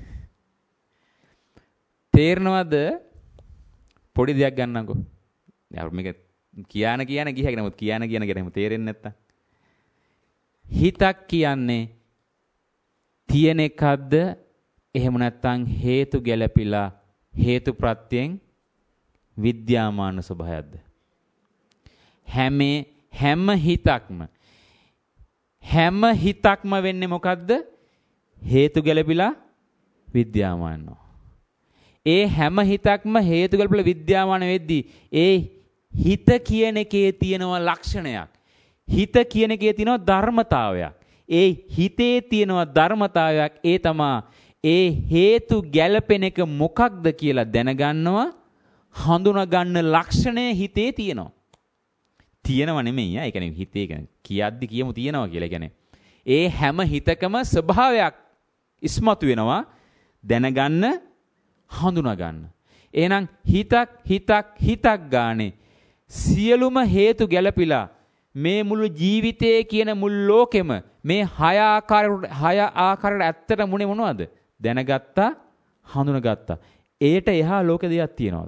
තේරෙනවද? පොඩි දෙයක් ගන්නම්කෝ. මේක කියාන කියන ගියහගෙන නමුත් කියාන කියන ගැනම තේරෙන්නේ නැත්තම්. හිතක් කියන්නේ තියෙන එකක්ද එහෙම නැත්නම් හේතු ගැළපිලා හේතු ප්‍රත්‍යයෙන් විද්‍යාමාන ස්වභාවයක්ද? හැම හැම හිතක්ම හැම හිතක්ම වෙන්නේ මොකද්ද? හේතු ගැළපිලා විද්‍යාමානව. ඒ හැම හිතක්ම හේතු ගැළපිලා විද්‍යාමාන වෙද්දී ඒ හිත කියන එකේ තියෙනවා ලක්ෂණයක්. හිත කියන එකේ තියෙනවා ධර්මතාවයක්. ඒ හිතේ තියෙනවා ධර්මතාවයක්. ඒ තමයි ඒ හේතු ගැළපෙන එක මොකක්ද කියලා දැනගන්නවා, හඳුනා ගන්න ලක්ෂණය හිතේ තියෙනවා. තියෙනව නෙමෙයි. ඒ කියන්නේ හිතේ කියන්නේ කියද්දි කියමු තියෙනවා කියලා. ඒ කියන්නේ ඒ හැම හිතකම ස්වභාවයක් ඉස්මතු වෙනවා, දැනගන්න, හඳුනා ගන්න. එහෙනම් හිතක් හිතක් හිතක් ගානේ සියලුම හේතු ගැලපිලා මේ මුළු ජීවිතයේ කියන මුළු ලෝකෙම මේ හය ආකාරයට හය ආකාරයට ඇත්තට මුනේ මොනවද? දැනගත්තා, හඳුනගත්තා. ඒට එහා ලෝක දෙයක් තියනවාද?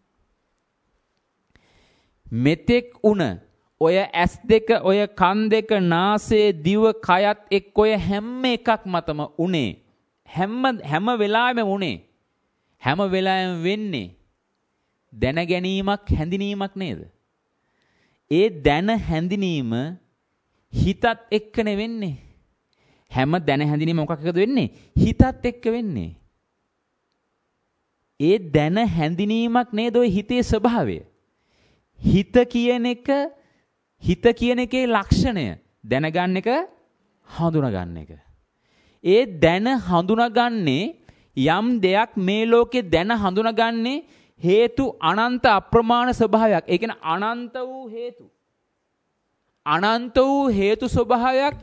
මෙතෙක් උන ඔය ඇස් දෙක, ඔය කන් දෙක, නාසය, දිව, කයත් එක්ක ඔය හැම එකක් මතම උනේ. හැම හැම වෙලාවෙම උනේ. හැම වෙලාවෙම වෙන්නේ දැන ගැනීමක්, හැඳිනීමක් නේද? ඒ දැන හැඳිනීම හිතත් එක්කනේ වෙන්නේ. හැම දැන හැඳිනීම මොකක් එක්කද වෙන්නේ? හිතත් එක්ක වෙන්නේ. ඒ දැන හැඳිනීමක් නේද ඔය හිතේ ස්වභාවය. හිත කියන එක, හිත කියන එකේ ලක්ෂණය දැනගන්න එක, හඳුනාගන්න එක. ඒ දැන හඳුනාගන්නේ යම් දෙයක් මේ ලෝකේ දැන හඳුනාගන්නේ හේතු අනන්ත අප්‍රමාණ ස්වභාවයක්. ඒ කියන්නේ අනන්ත වූ හේතු. අනන්ත වූ හේතු ස්වභාවයක්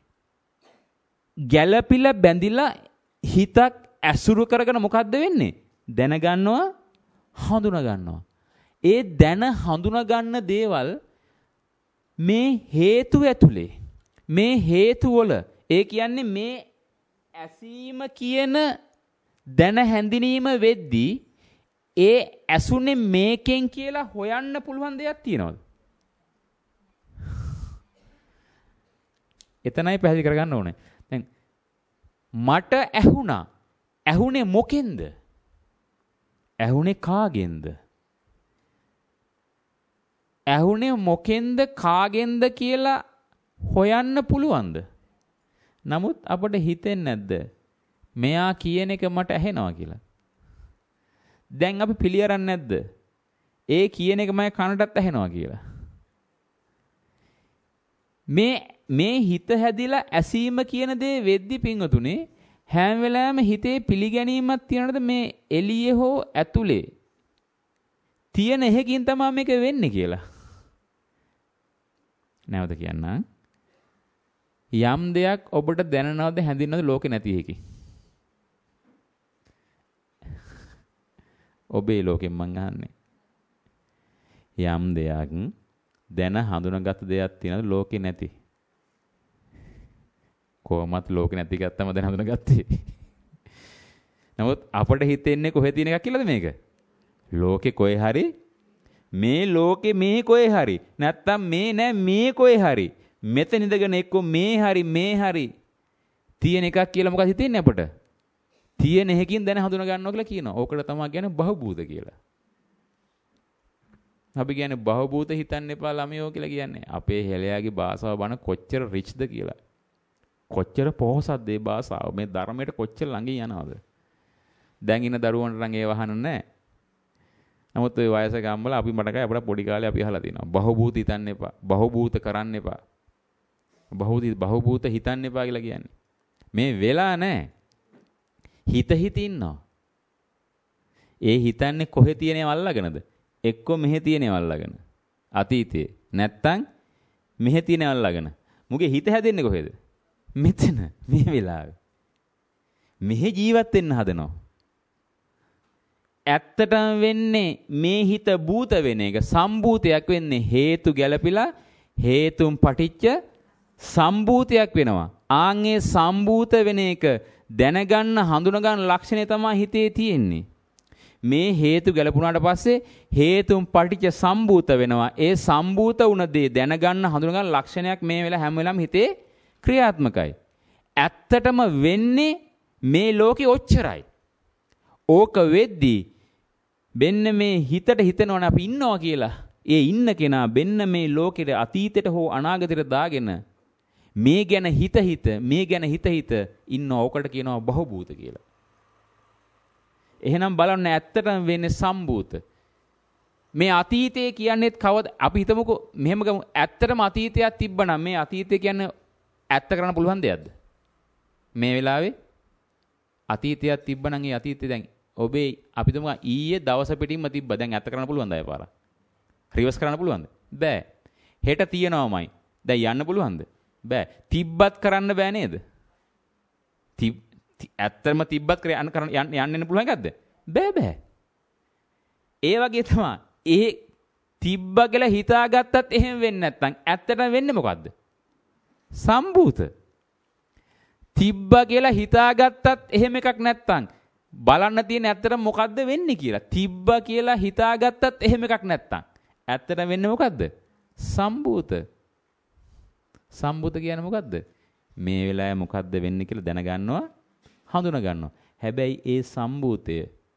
ගැළපිලා බැඳිලා හිතක් ඇසුරු කරගෙන මොකද්ද වෙන්නේ? දැනගන්නවා, හඳුනාගන්නවා. ඒ දැන හඳුනාගන්න දේවල් මේ හේතු ඇතුලේ, මේ හේතු වල, ඒ කියන්නේ මේ ඇසීම කියන දැන හැඳිනීම වෙද්දී ඒ ඇසුනේ මේකෙන් කියලා හොයන්න පුළුවන් දෙයක් තියනවද? එතනයි පැහැදිලි කරගන්න ඕනේ. දැන් මට ඇහුණා. ඇහුනේ මොකෙන්ද? ඇහුනේ කාගෙන්ද? ඇහුනේ මොකෙන්ද, කාගෙන්ද කියලා හොයන්න පුළුවන්ද? නමුත් අපිට හිතෙන්නේ නැද්ද මෙයා කියන එක මට ඇහෙනවා කියලා? දැන් අපි පිළියරන්නේ නැද්ද ඒ කියන එක මගේ කනටත් ඇහෙනවා කියලා? මේ මේ හිත හැදිලා ඇසීම කියන දේ වෙද්දි පින්වතුනේ හැම වෙලාවෙම හිතේ පිළිගැනීමක් තියනද මේ එළියේ හෝ ඇතුලේ තියෙන එකකින් තමයි මේක වෙන්නේ කියලා? නැවත කියන්න. යම් දෙයක් ඔබට දැනනවද, හැඳින්වනවද ලෝකේ නැති එකකින්? ඔබේ ලෝකෙන් මං අහන්නේ. යම් දෙයක් දැන හඳුනාගත් දෙයක් තියෙනවද ලෝකේ නැති? කොහොමත් ලෝකේ නැති ගත්තම දැන හඳුනාගත්තේ. නමුත් අපිට හිතෙන්නේ කොහෙ තියෙන එකක් කියලාද මේක? ලෝකේ කොහේ හරි, මේ ලෝකේ මේ කොහේ හරි, නැත්තම් මේ නෑ මේ කොහේ හරි, මෙතන ඉඳගෙන එක්ක මේ හරි මේ හරි තියෙන එකක් කියලා මොකද හිතෙන්නේ අපට? තියෙන එකකින් දැන හඳුනා ගන්නවා කියලා කියනවා. ඕකට තමයි කියන්නේ බහූබූත කියලා. අපි කියන්නේ බහූබූත හිතන්න එපා ළමයෝ කියලා කියන්නේ. අපේ හෙළයාගේ භාෂාව බන කොච්චර රිච්ද කියලා. කොච්චර පොහොසත්ද ඒ භාෂාව. මේ ධර්මයට කොච්චර ළඟින් යනවද? දැන් ඉන්න දරුවන්ට නම් ඒව අහන්න නැහැ. නමුත් ওই වයසක අම්මලා අපි මට කයි අපිට පොඩි කාලේ අපි අහලා තියෙනවා. බහූබූත හිතන්න එපා. බහූබූත කරන්න එපා. බහූති බහූබූත හිතන්න එපා කියලා කියන්නේ. මේ වෙලා නැහැ. හිත හිත ඉන්නවා. ඒ හිතන්නේ කොහෙ තියෙනව අල්ලගෙනද? එක්ක මෙහෙ තියෙනව අල්ලගෙන. අතීතේ. නැත්තම් මෙහෙ තියෙනව අල්ලගෙන. මුගේ හිත හැදෙන්නේ කොහෙද? මෙතන මේ වෙලාවේ. මෙහෙ ජීවත් වෙන්න හදනවා. ඇත්තටම වෙන්නේ මේ හිත භූත වෙන එක. සම්භූතයක් වෙන්නේ හේතු ගැළපිලා හේතුන් පටිච්ච සම්භූතයක් වෙනවා. ආන්ගේ සම්භූත වෙන එක දැනගන්න හඳුනගන්න ලක්ෂණය තමයි හිතේ තියෙන්නේ. මේ හේතු ගැලපුණාට පස්සේ හේතුන් පටිච්ච සම්භූත වෙනවා. ඒ සම්භූත වුණ දේ දැනගන්න හඳුනගන්න ලක්ෂණයක් මේ වෙලාව හැම වෙලාවෙම හිතේ ක්‍රියාත්මකයි. ඇත්තටම වෙන්නේ මේ ලෝකෙ ඔච්චරයි. ඕක වෙද්දී බෙන්න මේ හිතට හිතනවනේ අපි ඉන්නවා කියලා. ඒ ඉන්න කෙනා බෙන්න මේ ලෝකෙට අතීතයට හෝ අනාගතයට දාගෙන මේ ගැන හිත හිත මේ ගැන හිත හිත ඉන්න ඕකට කියනවා බහූබූත කියලා. එහෙනම් බලන්න ඇත්තටම වෙන්නේ සම්භූත. මේ අතීතය කියන්නේත් කවද අපි හිතමුකෝ මෙහෙම ගමු ඇත්තටම අතීතයක් තිබ්බනම් මේ අතීතය කියන්නේ ඇත්ත කරන්න පුළුවන් දෙයක්ද? මේ වෙලාවේ අතීතයක් තිබ්බනම් ඒ අතීතය දැන් ඔබේ අපි තුමා ඊයේ දවස පිටින්ම තිබ්බා. දැන් ඇත්ත කරන්න පුළුවන්ද අය පාර? රිවර්ස් කරන්න පුළුවන්ද? බෑ. හෙට තියනවාමයි. දැන් යන්න පුළුවන්ද? බෑ. තිබ්බත් කරන්න බෑ නේද? ඇත්තම තිබ්බත් යන්න යන්න පුළුවන් එකක්ද? බෑ බෑ. ඒ වගේ තමයි ඒ තිබ්බ කියලා හිතාගත්තත් එහෙම වෙන්නේ නැත්නම් ඇත්තටම වෙන්නේ මොකද්ද? සම්භූත. තිබ්බ කියලා හිතාගත්තත් එහෙම එකක් නැත්නම් බලන්න තියෙන ඇත්තටම මොකද්ද වෙන්නේ කියලා. තිබ්බ කියලා හිතාගත්තත් එහෙම එකක් නැත්නම් ඇත්තටම වෙන්නේ මොකද්ද? සම්භූත. සම්භූත කියන්නේ මොකද්ද? මේ වෙලාවේ මොකද්ද වෙන්නේ කියලා දැනගන්නවා, හඳුනා ගන්නවා. හැබැයි ඒ සම්භූතය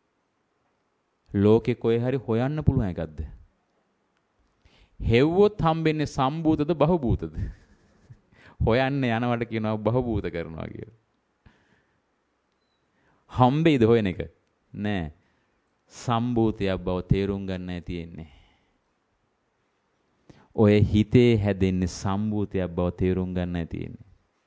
ලෝකේ කොහේ හරි හොයන්න පුළුවන් එකක්ද? හෙව්වොත් හම්බෙන්නේ සම්භූතද බහුභූතද? හොයන්න යනවට කියනවා බහුභූත කරනවා කියලා. හම්බෙයිද හොයන එක? නෑ. සම්භූතයක් බව තේරුම් ගන්නයි තියෙන්නේ. ඔය හිතේ හැදෙන්නේ සම්භූතයක් බව තේරුම් ගන්නයි තියෙන්නේ.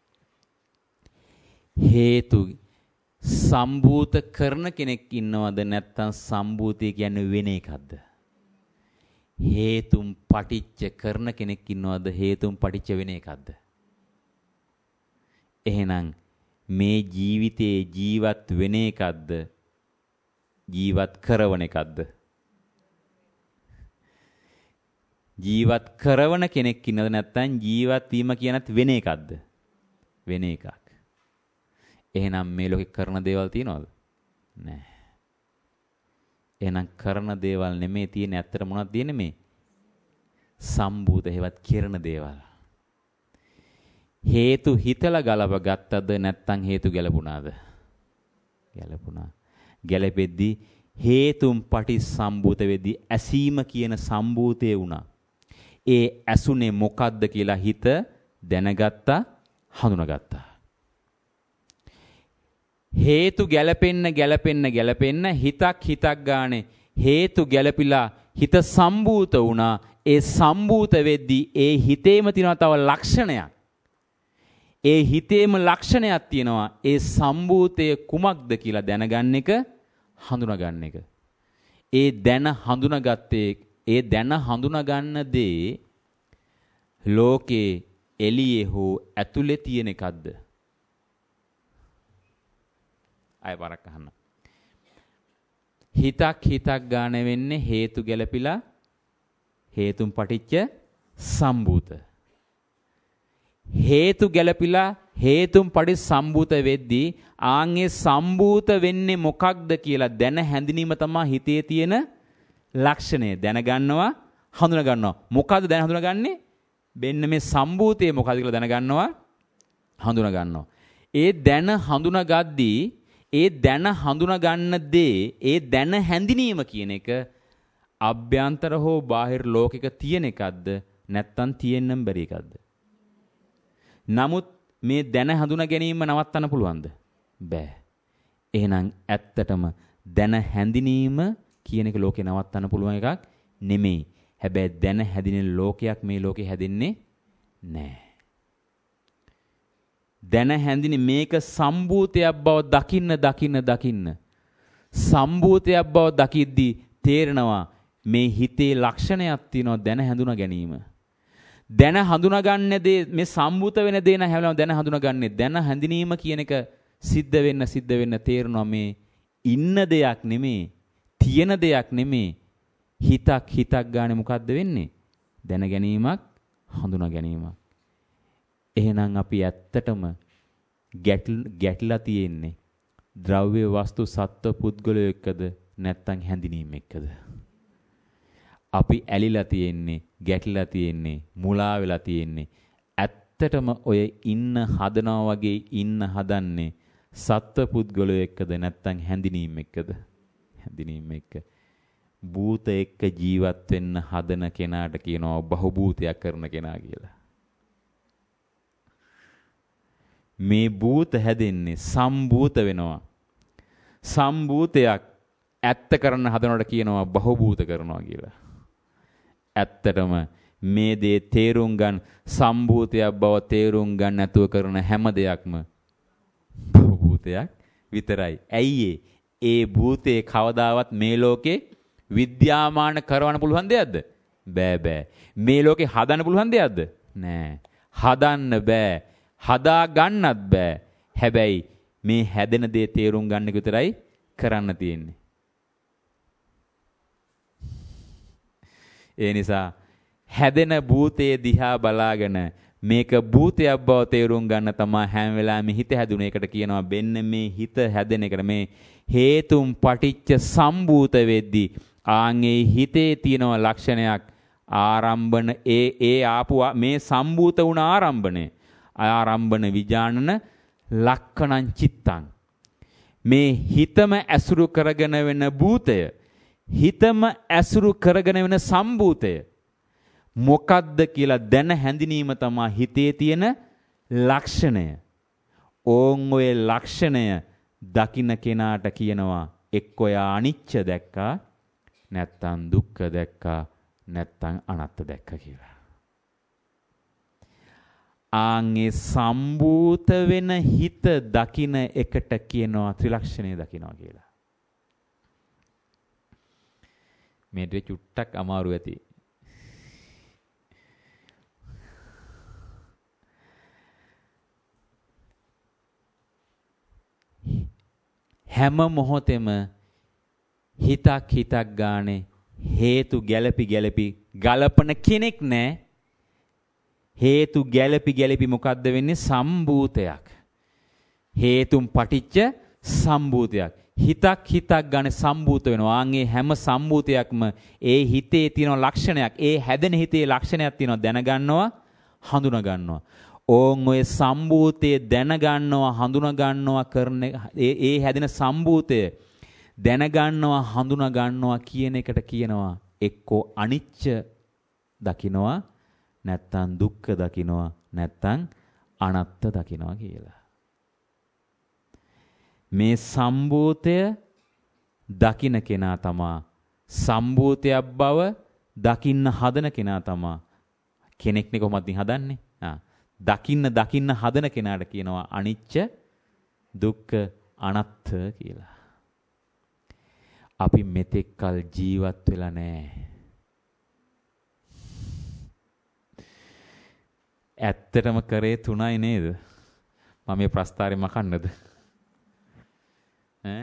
හේතු සම්භූත කරන කෙනෙක් ඉන්නවද නැත්නම් සම්භූතය කියන්නේ වෙන එකක්ද? හේතුම් පටිච්ච කරන කෙනෙක් ඉන්නවද හේතුම් පටිච්ච වෙන එකක්ද? එහෙනම් මේ ජීවිතේ ජීවත් වෙන එකක්ද ජීවත් කරවන එකක්ද? ජීවත් කරවන කෙනෙක් ඉන්නවද නැත්නම් ජීවත් වීම කියනත් වෙන එකක්ද? වෙන එකක්. එහෙනම් මේ ලෝකේ කරන දේවල් තියනවද? නැහැ. එහෙනම් කරන දේවල් නෙමෙයි තියෙන්නේ. ඇත්තට මොනවද තියෙන්නේ මේ? සම්භූත හේවත් කිරණ දේවල්. හේතු හිතලා ගලව ගත්තද නැත්නම් හේතු ගැලපුණාද? ගැලපුණා. ගැලපෙද්දී හේතුම් පටිසම්භූත වෙද්දී ඇසීම කියන සම්භූතේ වුණා. ඒ ඇසුනේ මොකද්ද කියලා හිත දැනගත්තා, හඳුනාගත්තා. හේතු ගැලපෙන්න ගැලපෙන්න ගැලපෙන්න හිතක් හිතක් ගානේ හේතු ගැලපිලා හිත සම්භූත වුණා. ඒ සම්භූත වෙද්දී ඒ හිතේම තියෙනවා තව ලක්ෂණයක්. ඒ හිතේම ලක්ෂණයක් තියෙනවා. ඒ සම්භූතය කුමක්ද කියලා දැනගන්න එක, හඳුනා ගන්න එක. ඒ දැන හඳුනාගත්තේ ඒ දැන හඳුනා ගන්න දේ ලෝකේ එළියේ හෝ ඇතුලේ තියෙන එකක්ද? අය වරක් අහන්න. හිතක් හිතක් ගන්න වෙන්නේ හේතු ගැලපිලා හේතුන් පටිච්ච සම්භූත. හේතු ගැලපිලා හේතුන් පටිච්ච සම්භූත වෙද්දී ආන්ගේ සම්භූත වෙන්නේ මොකක්ද කියලා දැන හැඳිනීම තමයි හිතේ තියෙන ලක්ෂණය. දැනගන්නවා, හඳුනා ගන්නවා. මොකද්ද දැන හඳුනාගන්නේ? වෙන්න මේ සම්භූතයේ මොකද්ද කියලා දැනගන්නවා, හඳුනා ගන්නවා. ඒ දැන හඳුනාගද්දී ඒ දැන හඳුනා ගන්න දේ, ඒ දැන හැඳිනීම කියන එක අභ්‍යන්තර හෝ බාහිර ලෝකික තියෙන එකක්ද නැත්නම් තියෙන්නම් බැරි එකක්ද? නමුත් මේ දැන හඳුනා ගැනීම නවත්තන්න පුළුවන්ද? බෑ. එහෙනම් ඇත්තටම දැන හැඳිනීම කියන එක ලෝකේ නවත්තන්න පුළුවන් එකක් නෙමෙයි. හැබැයි දැන හැදින ලෝකයක් මේ ලෝකේ හැදෙන්නේ නැහැ. දැන හැඳින මේක සම්භූතයක් බව දකින්න දකින්න දකින්න සම්භූතයක් බව දකිද්දී තේරෙනවා මේ හිතේ ලක්ෂණයක් තියෙනවා දැන හඳුනා ගැනීම. දැන හඳුනා ගන්න දේ මේ සම්භූත වෙන දේ නම් හැමලම දැන හඳුනා ගන්නෙ. දැන හැඳිනීම කියන එක සිද්ධ වෙන්න සිද්ධ වෙන්න තේරෙනවා මේ ඉන්න දෙයක් නෙමේ, තියෙන දෙයක් නෙමේ. හිතක් හිතක් ගානේ මොකද්ද වෙන්නේ? දැන ගැනීමක්, හඳුනා ගැනීමක්. එහෙනම් අපි ඇත්තටම ගැටලා තියෙන්නේ ද්‍රව්‍ය වස්තු සත්ව පුද්ගලයෝ එක්කද නැත්නම් හැඳිනීම එක්කද? අපි ඇලිලා තියෙන්නේ, ගැටලා තියෙන්නේ, මුලා වෙලා තියෙන්නේ. ඇත්තටම ඔය ඉන්න හදනවා වගේ ඉන්න හදන්නේ සත්ව පුද්ගලයෝ එක්කද නැත්නම් හැඳිනීම එක්කද? හැඳිනීම එක්ක. භූත එක්ක ජීවත් වෙන්න හදන කෙනාට කියනවා බහුභූතයක් කරන කෙනා කියලා. මේ භූත හැදෙන්නේ සම්භූත වෙනවා. සම්භූතයක් ඇත්ත කරන්න හදනවට කියනවා බහුභූත කරනවා කියලා. ඇත්තටම මේ දේ තේරුම් ගන්න සම්භූතයක් බව තේරුම් ගන්න නැතුව කරන හැම දෙයක්ම බහුභූතයක් විතරයි. ඇයි ඒ භූතේ කවදාවත් මේ ලෝකේ විද්‍යාමාන කරවන්න පුළුවන් දෙයක්ද? බෑ බෑ. මේ ලෝකේ හදන්න පුළුවන් දෙයක්ද? නෑ. හදන්න බෑ. හදා ගන්නත් බෑ. හැබැයි මේ හැදෙන දේ තේරුම් ගන්න එක විතරයි කරන්න තියෙන්නේ. ඒ නිසා හැදෙන භූතයේ දිහා බලාගෙන මේක භූතයක් බව තේරුම් ගන්න තමයි හැම වෙලාවෙම හිත හැදුන එකට කියනවා බෙන්න මේ හිත හැදෙන එකට මේ හේතුම් පටිච්ච සම්භූත වෙද්දී ආන්ගේ හිතේ තියෙන ලක්ෂණයක් ආරම්භන ඒ ඒ ආපු මේ සම්භූත වුණ ආරම්භණය ආරම්භන විජානන ලක්කණං චිත්තං මේ හිතම ඇසුරු කරගෙන වෙන භූතය හිතම ඇසුරු කරගෙන වෙන සම්භූතය මොකද්ද කියලා දැන හැඳිනීම තමයි හිතේ තියෙන ලක්ෂණය. ඕන් ඔය ලක්ෂණය දකින්න කෙනාට කියනවා එක්ක ඔය අනිච්ච දැක්කා නැත්තම් දුක්ඛ දැක්කා නැත්තම් අනාත්ත දැක්කා කියලා. ආන්ගේ සම්භූත වෙන හිත දකින්න එකට කියනවා ත්‍රිලක්ෂණය දකින්නවා කියලා. මේ දෙ චුට්ටක් අමාරු ඇති. හැම මොහොතෙම හිතක් හිතක් ගානේ හේතු ගැළපි ගැළපි ගලපන කෙනෙක් නැහැ. හේතු ගැළපි ගැළපි මොකද්ද වෙන්නේ? සම්භූතයක්. හේතුම් පටිච්ච සම්භූතයක්. හිතක් හිතක් ගානේ සම්භූත වෙනවා. ආන්ගේ හැම සම්භූතයක්ම ඒ හිතේ තියෙන ලක්ෂණයක්. ඒ හැදෙන හිතේ ලක්ෂණයක් තියෙනවා දැනගන්නවා හඳුනා ගන්නවා. ඕන් ඔය සම්භූතයේ දැනගන්නවා හඳුනා ගන්නවා කරන ඒ ඒ හැදෙන සම්භූතය දැනගන්නවා හඳුනා ගන්නවා කියන එකට කියනවා එක්කෝ අනිච්ච දකින්නවා නැත්තම් දුක්ඛ දකින්නවා නැත්තම් අනාත්ත දකින්නවා කියලා. මේ සම්භූතය දකින්න කෙනා තමා සම්භූතයක් බව දකින්න හදන කෙනා තමා කෙනෙක්නේ කොහොමද හදන්නේ? ආ දකින්න දකින්න හදන කෙනාට කියනවා අනිච්ච දුක්ඛ අනාත්ත කියලා. අපි මෙතෙක් කල ජීවත් වෙලා නැහැ. ඇත්තටම කරේ තුනයි නේද? මම මේ ප්‍රස්තාරේ මකන්නද? ඈ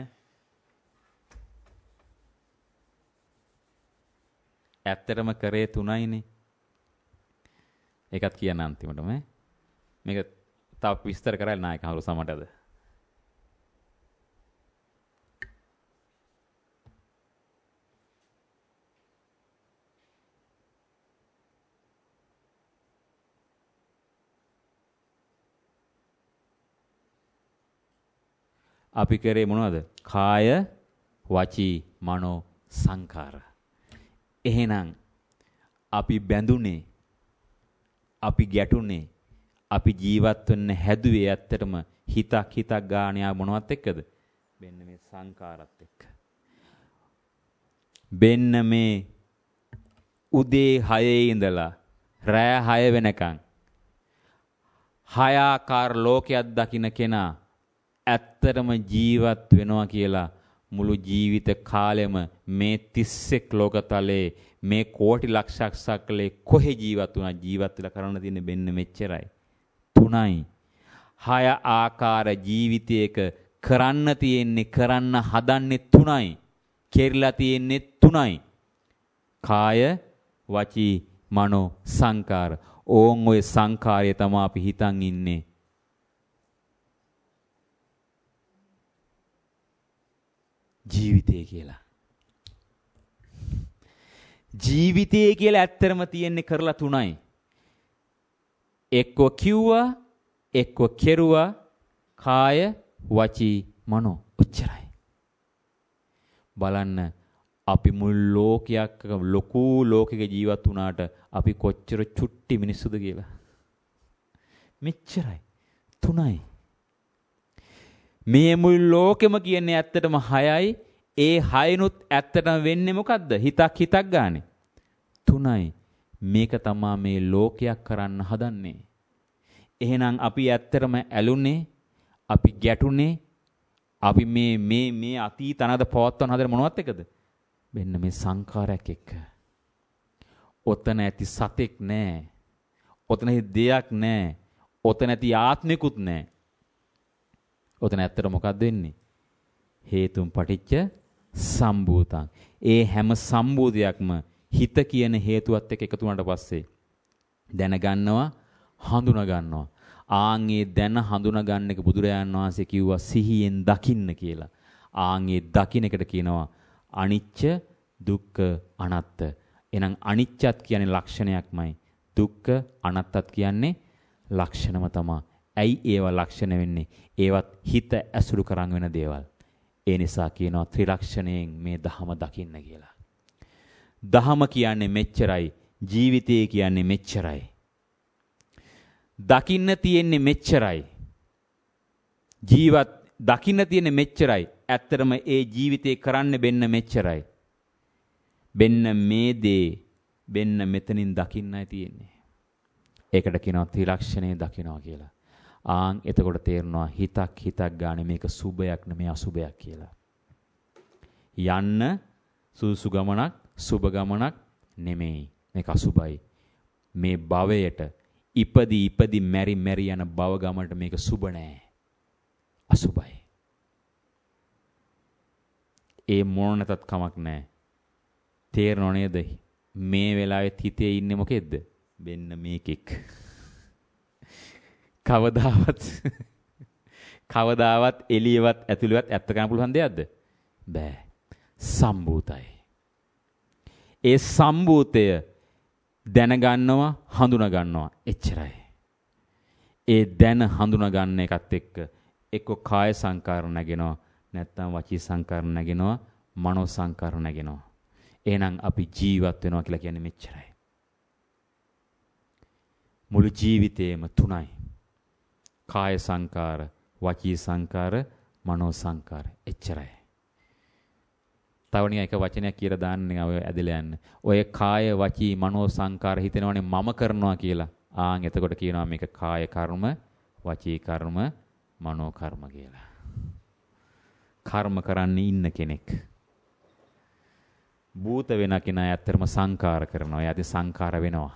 ඇත්තටම කරේ තුනයිනේ. ඒකත් කියන්න අන්තිමටම ඈ මේක තව විස්තර කරලා නායක හවුරු සමටද අපි කරේ මොනවද? කාය වචී මනෝ සංකාර. එහෙනම් අපි බැඳුනේ අපි ගැටුනේ අපි ජීවත් වෙන්න හැදුවේ ඇත්තටම හිතක් හිතක් ගානියා මොනවත් එක්කද? මෙන්න මේ සංකාරات එක්ක. මෙන්න මේ උදේ හයේ ඉඳලා රෑ හය වෙනකන් හය ආකාර ලෝකයක් දකින්න කෙනා ඇත්තටම ජීවත් වෙනවා කියලා මුළු ජීවිත කාලෙම මේ තිස් එක් ලෝකතලේ මේ කෝටි ලක්ෂයක් සක්ලේ කොහේ ජීවත් වුණා ජීවත් වෙලා කරන්න තියෙන්නේ මෙන්න මෙච්චරයි. තුනයි. හය ආකාර ජීවිතයක කරන්න තියෙන්නේ කරන්න හදන්නේ තුනයි. කෙරිලා තියෙන්නේ තුනයි. කාය වචී මනෝ සංකාර. ඕන් ඔය සංකාරය තමයි අපි හිතන් ඉන්නේ. ජීවිතය කියලා. ජීවිතය කියලා ඇත්තරම තියෙන්නේ කරලා තුනයි. එක්ක කිව්වා, එක්ක කෙරුවා, කාය, වචී, මනෝ. ඔච්චරයි. බලන්න අපි මුල් ලෝකයක් ලොකු ලෝකයක ජීවත් වුණාට අපි කොච්චර චුට්ටි මිනිස්සුද කියලා. මෙච්චරයි. තුනයි. මේ මුළු ලෝකෙම කියන්නේ ඇත්තටම හයයි. ඒ හයනුත් ඇත්තටම වෙන්නේ මොකද්ද? හිතක් හිතක් ගානේ. තුනයි. මේක තමයි මේ ලෝකයක් කරන්න හදන්නේ. එහෙනම් අපි ඇත්තටම ඇලුනේ, අපි ගැටුනේ, අපි මේ මේ මේ අතීත අනාගත පවත්වන හදන මොනවත් එකද? මෙන්න මේ සංඛාරයක් එක්ක. ඔතන ඇති සතෙක් නැහැ. ඔතන දෙයක් නැහැ. ඔතන ඇති ආත්මිකුත් නැහැ. ඔතන ඇත්තට මොකක්ද වෙන්නේ? හේතුන් පටිච්ච සම්භූතං. ඒ හැම සම්භූතයක්ම හිත කියන හේතුවත් එක්ක එකතු වුණාට පස්සේ දැනගන්නවා, හඳුනා ගන්නවා. ආන්ගේ දැන හඳුනා ගන්න එක බුදුරජාණන් වහන්සේ කිව්වා සිහියෙන් දකින්න කියලා. ආන්ගේ දකින්න එකට කියනවා අනිච්ච දුක්ඛ අනාත්ත. එහෙනම් අනිච්චත් කියන්නේ ලක්ෂණයක්මයි. දුක්ඛ අනාත්තත් කියන්නේ ලක්ෂණම තමයි. ඇයි ඒවා ලක්ෂණ වෙන්නේ? ඒවත් හිත ඇසුරු කරන් වෙන දේවල්. ඒ නිසා කියනවා ත්‍රිලක්ෂණයෙන් මේ ධහම දකින්න කියලා. ධහම කියන්නේ මෙච්චරයි. ජීවිතය කියන්නේ මෙච්චරයි. දකින්න තියෙන්නේ මෙච්චරයි. ජීවත් දකින්න තියෙන්නේ මෙච්චරයි. ඇත්තටම ඒ ජීවිතේ කරන්න බෙන්න මෙච්චරයි. බෙන්න මේ දේ බෙන්න මෙතනින් දකින්නයි තියෙන්නේ. ඒකට කියනවා ත්‍රිලක්ෂණේ දකින්නවා කියලා. ආන් එතකොට තේරෙනවා හිතක් හිතක් ගානේ මේක සුභයක් නෙමෙයි අසුභයක් කියලා. යන්න සුසු ගමනක් සුභ ගමනක් නෙමෙයි. මේක අසුභයි. මේ භවයට ඉපදි ඉපදි මෙරි මෙරි යන භව ගමනට මේක සුභ නෑ. අසුභයි. ඒ මොන නැතත් කමක් නෑ. තේරෙනව නේද? මේ වෙලාවෙත් හිතේ ඉන්නේ මොකෙද්ද? වෙන්න මේකෙක්. කවදාවත් කවදාවත් එළියවත් ඇතුළේවත් ඇත්ත ගන්න පුළුවන් දෙයක්ද? බෑ. සම්භූතයි. ඒ සම්භූතය දැනගන්නවා, හඳුනා ගන්නවා. එච්චරයි. ඒ දැන හඳුනා ගන්න එකත් එක්ක එක්ක කාය සංකාර නැගෙනවා, නැත්නම් වචී සංකාර නැගෙනවා, මනෝ සංකාර නැගෙනවා. එහෙනම් අපි ජීවත් වෙනවා කියලා කියන්නේ මෙච්චරයි. මුළු ජීවිතේම තුනයි. කාය සංකාර, වචී සංකාර, මනෝ සංකාර. එච්චරයි. තවණිය එක වචනයක් කියලා දාන්න ඔය ඇදලා යන්න. ඔය කාය, වචී, මනෝ සංකාර හිතෙනවනේ මම කරනවා කියලා. ආන් එතකොට කියනවා මේක කාය කර්ම, වචී කර්ම, මනෝ කර්ම කියලා. කර්ම කරන්නේ ඉන්න කෙනෙක්. භූත වෙන කෙනා ඇත්තටම සංකාර කරනවා. එයාදී සංකාර වෙනවා.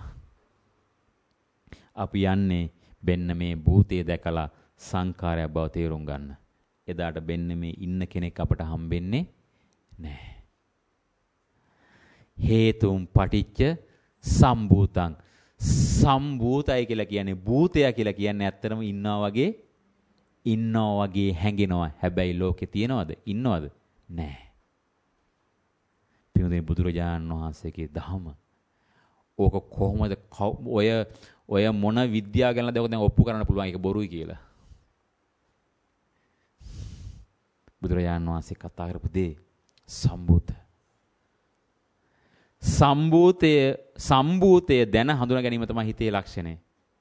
අපි යන්නේ බෙන්න මේ භූතය දැකලා සංකාරය බව තේරුම් ගන්න. එදාට බෙන්න මේ ඉන්න කෙනෙක් අපට හම්බෙන්නේ නැහැ. හේතුම් පටිච්ච සම්භූතං. සම්භූතයි කියලා කියන්නේ භූතය කියලා කියන්නේ ඇත්තටම ඉන්නවා වගේ ඉන්නවා වගේ හැඟෙනවා. හැබැයි ලෝකේ තියනවද? ඉන්නවද? නැහැ. පින්වතුනි බුදුරජාණන් වහන්සේගේ ධහම ඕක කොහොමද ඔය ඔය මොන විද්‍යාව ගැනද ඔක දැන් ඔප්පු කරන්න පුළුවන් ඒක බොරුයි කියලා. බුදුරජාණන් වහන්සේ කතා කරපු දේ සම්භූත. සම්භූතය සම්භූතය දැන හඳුනා ගැනීම තමයි හිතේ ලක්ෂණය.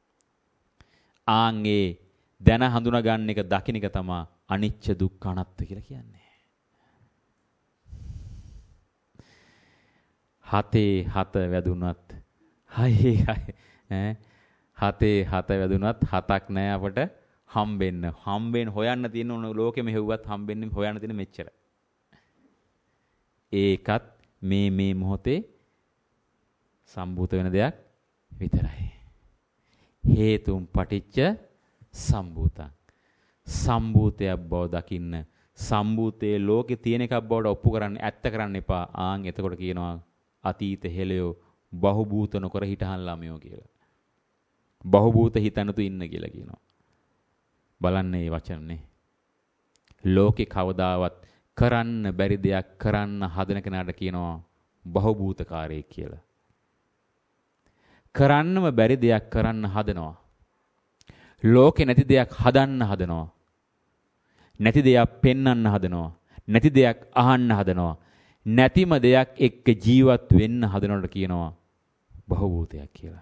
ආන්ගේ දැන හඳුනා ගන්න එක දකින්න එක තමයි අනිච්ච දුක්ඛ අනාත්ත කියලා කියන්නේ. හතේ හත වැදුනත් හයේ හය ඈ හතේ හත වැදුනත් හතක් නෑ අපට හම්බෙන්න. හම්බෙන්න හොයන්න තියෙන ඕන ලෝකෙම හෙව්වත් හම්බෙන්නේ හොයන්න තියෙන මෙච්චර. ඒකත් මේ මේ මොහොතේ සම්භූත වෙන දෙයක් විතරයි. හේතුම් පටිච්ච සම්භූතං. සම්භූතයක් බව දකින්න. සම්භූතයේ ලෝකේ තියෙන එකක් බවට ඔප්පු කරන්න ඇත්ත කරන්න එපා. ආන් එතකොට කියනවා අතීත හෙළයෝ බහුභූත නොකර හිටහන් ළමයෝ කියලා. බහුභූත හිතනතු ඉන්න කියලා කියනවා. බලන්න මේ වචනේ. ලෝකේ කවදාවත් කරන්න බැරි දෙයක් කරන්න හදන කෙනාට කියනවා බහුභූතකාරයෙක් කියලා. කරන්නම බැරි දෙයක් කරන්න හදනවා. ලෝකේ නැති දෙයක් හදන්න හදනවා. නැති දෙයක් පෙන්වන්න හදනවා. නැති දෙයක් අහන්න හදනවා. නැතිම දෙයක් එක්ක ජීවත් වෙන්න හදනවට කියනවා බහුභූතයක් කියලා.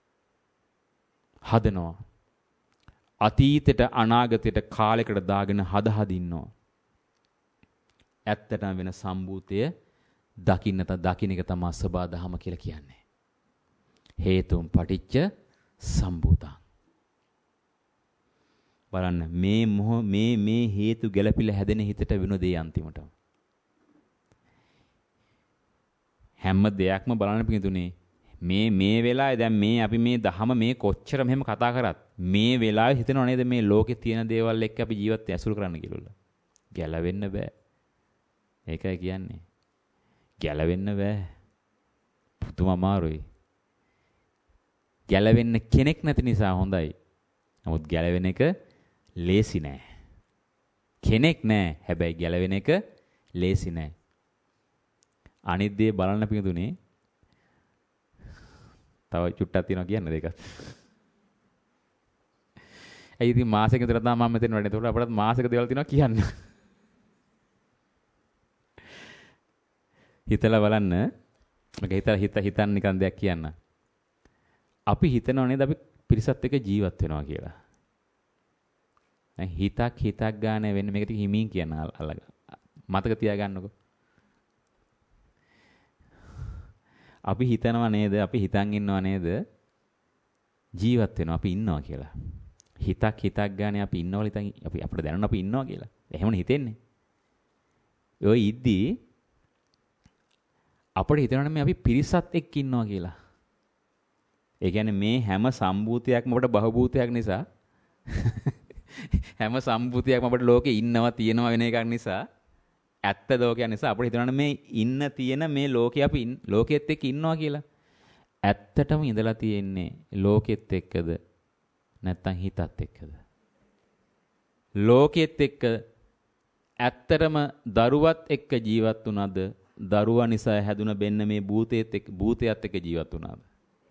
හදනවා. අතීතයට අනාගතයට කාලයකට දාගෙන හද හදින්නවා. ඇත්තටම වෙන සම්භූතය දකින්න ත දකින්න එක තමයි සබා දහම කියලා කියන්නේ. හේතුම් පටිච්ච සම්භූතං. බලන්න මේ මොහ මේ මේ හේතු ගැළපිලා හැදෙන හිතට වෙන දේ අන්තිමට. හැම දෙයක්ම බලන්න පිටුනේ මේ මේ වෙලාවේ දැන් මේ අපි මේ දහම මේ කොච්චර මෙහෙම කතා කරත් මේ වෙලාවේ හිතනව නේද මේ ලෝකේ තියෙන දේවල් එක්ක අපි ජීවිතය ඇසුරු කරන්න කියලා. ගැලවෙන්න බෑ. ඒකයි කියන්නේ. ගැලවෙන්න බෑ. පුදුම අමාරුයි. ගැලවෙන්න කෙනෙක් නැති නිසා හොඳයි. නමුත් ගැලවෙන එක ලේසි නෑ. කෙනෙක් නෑ. හැබැයි ගැලවෙන එක ලේසි නෑ. අනිත් දේ බලන්න පිටුනේ. තව චුට්ටක් තියෙනවා කියන්න දෙකක්. ඒ ඉතින් මාසෙක විතර තමයි මම මෙතන වැඩේ. ඒකට අපිට මාසෙක දේවල් තියෙනවා කියන්න. හිතලා බලන්න. මගේ හිතලා හිත හිතන්න නිකන් දෙයක් කියන්න. අපි හිතනව නේද අපි පිරිසත් එක්ක ජීවත් වෙනවා කියලා. දැන් හිතක් හිතක් ගන්න වෙන්නේ මේක ටික හිමින් කියන්න අල්ලග. මතක තියාගන්නකෝ. අපි හිතනවා නේද අපි හිතන් ඉන්නවා නේද ජීවත් වෙනවා අපි ඉන්නවා කියලා. හිතක් හිතක් ගන්න අපි ඉන්නවල හිතන් අපි අපිට දැනන අපි ඉන්නවා කියලා. එහෙමනේ හිතෙන්නේ. ඔය ඉද්දී අපිට හිතනවනේ මේ අපි පිරිසත් එක්ක ඉන්නවා කියලා. ඒ කියන්නේ මේ හැම සම්භූතයක්ම අපිට බහූතයක් නිසා හැම සම්භූතයක්ම අපිට ලෝකේ ඉන්නවා තියෙනවා වෙන එකක් නිසා ඇත්ත ලෝකයක් නිසා අපිට හිතනවනේ මේ ඉන්න තියෙන මේ ලෝකේ අපි ලෝකෙත් එක්ක ඉන්නවා කියලා. ඇත්තටම ඉඳලා තියෙන්නේ ලෝකෙත් එක්කද නැත්නම් හිතත් එක්කද? ලෝකෙත් එක්ක ඇත්තටම දරුවත් එක්ක ජීවත් වුණාද? දරුවා නිසා හැදුන බෙන්න මේ භූතයේත් එක්ක භූතයත් එක්ක ජීවත් වුණාද?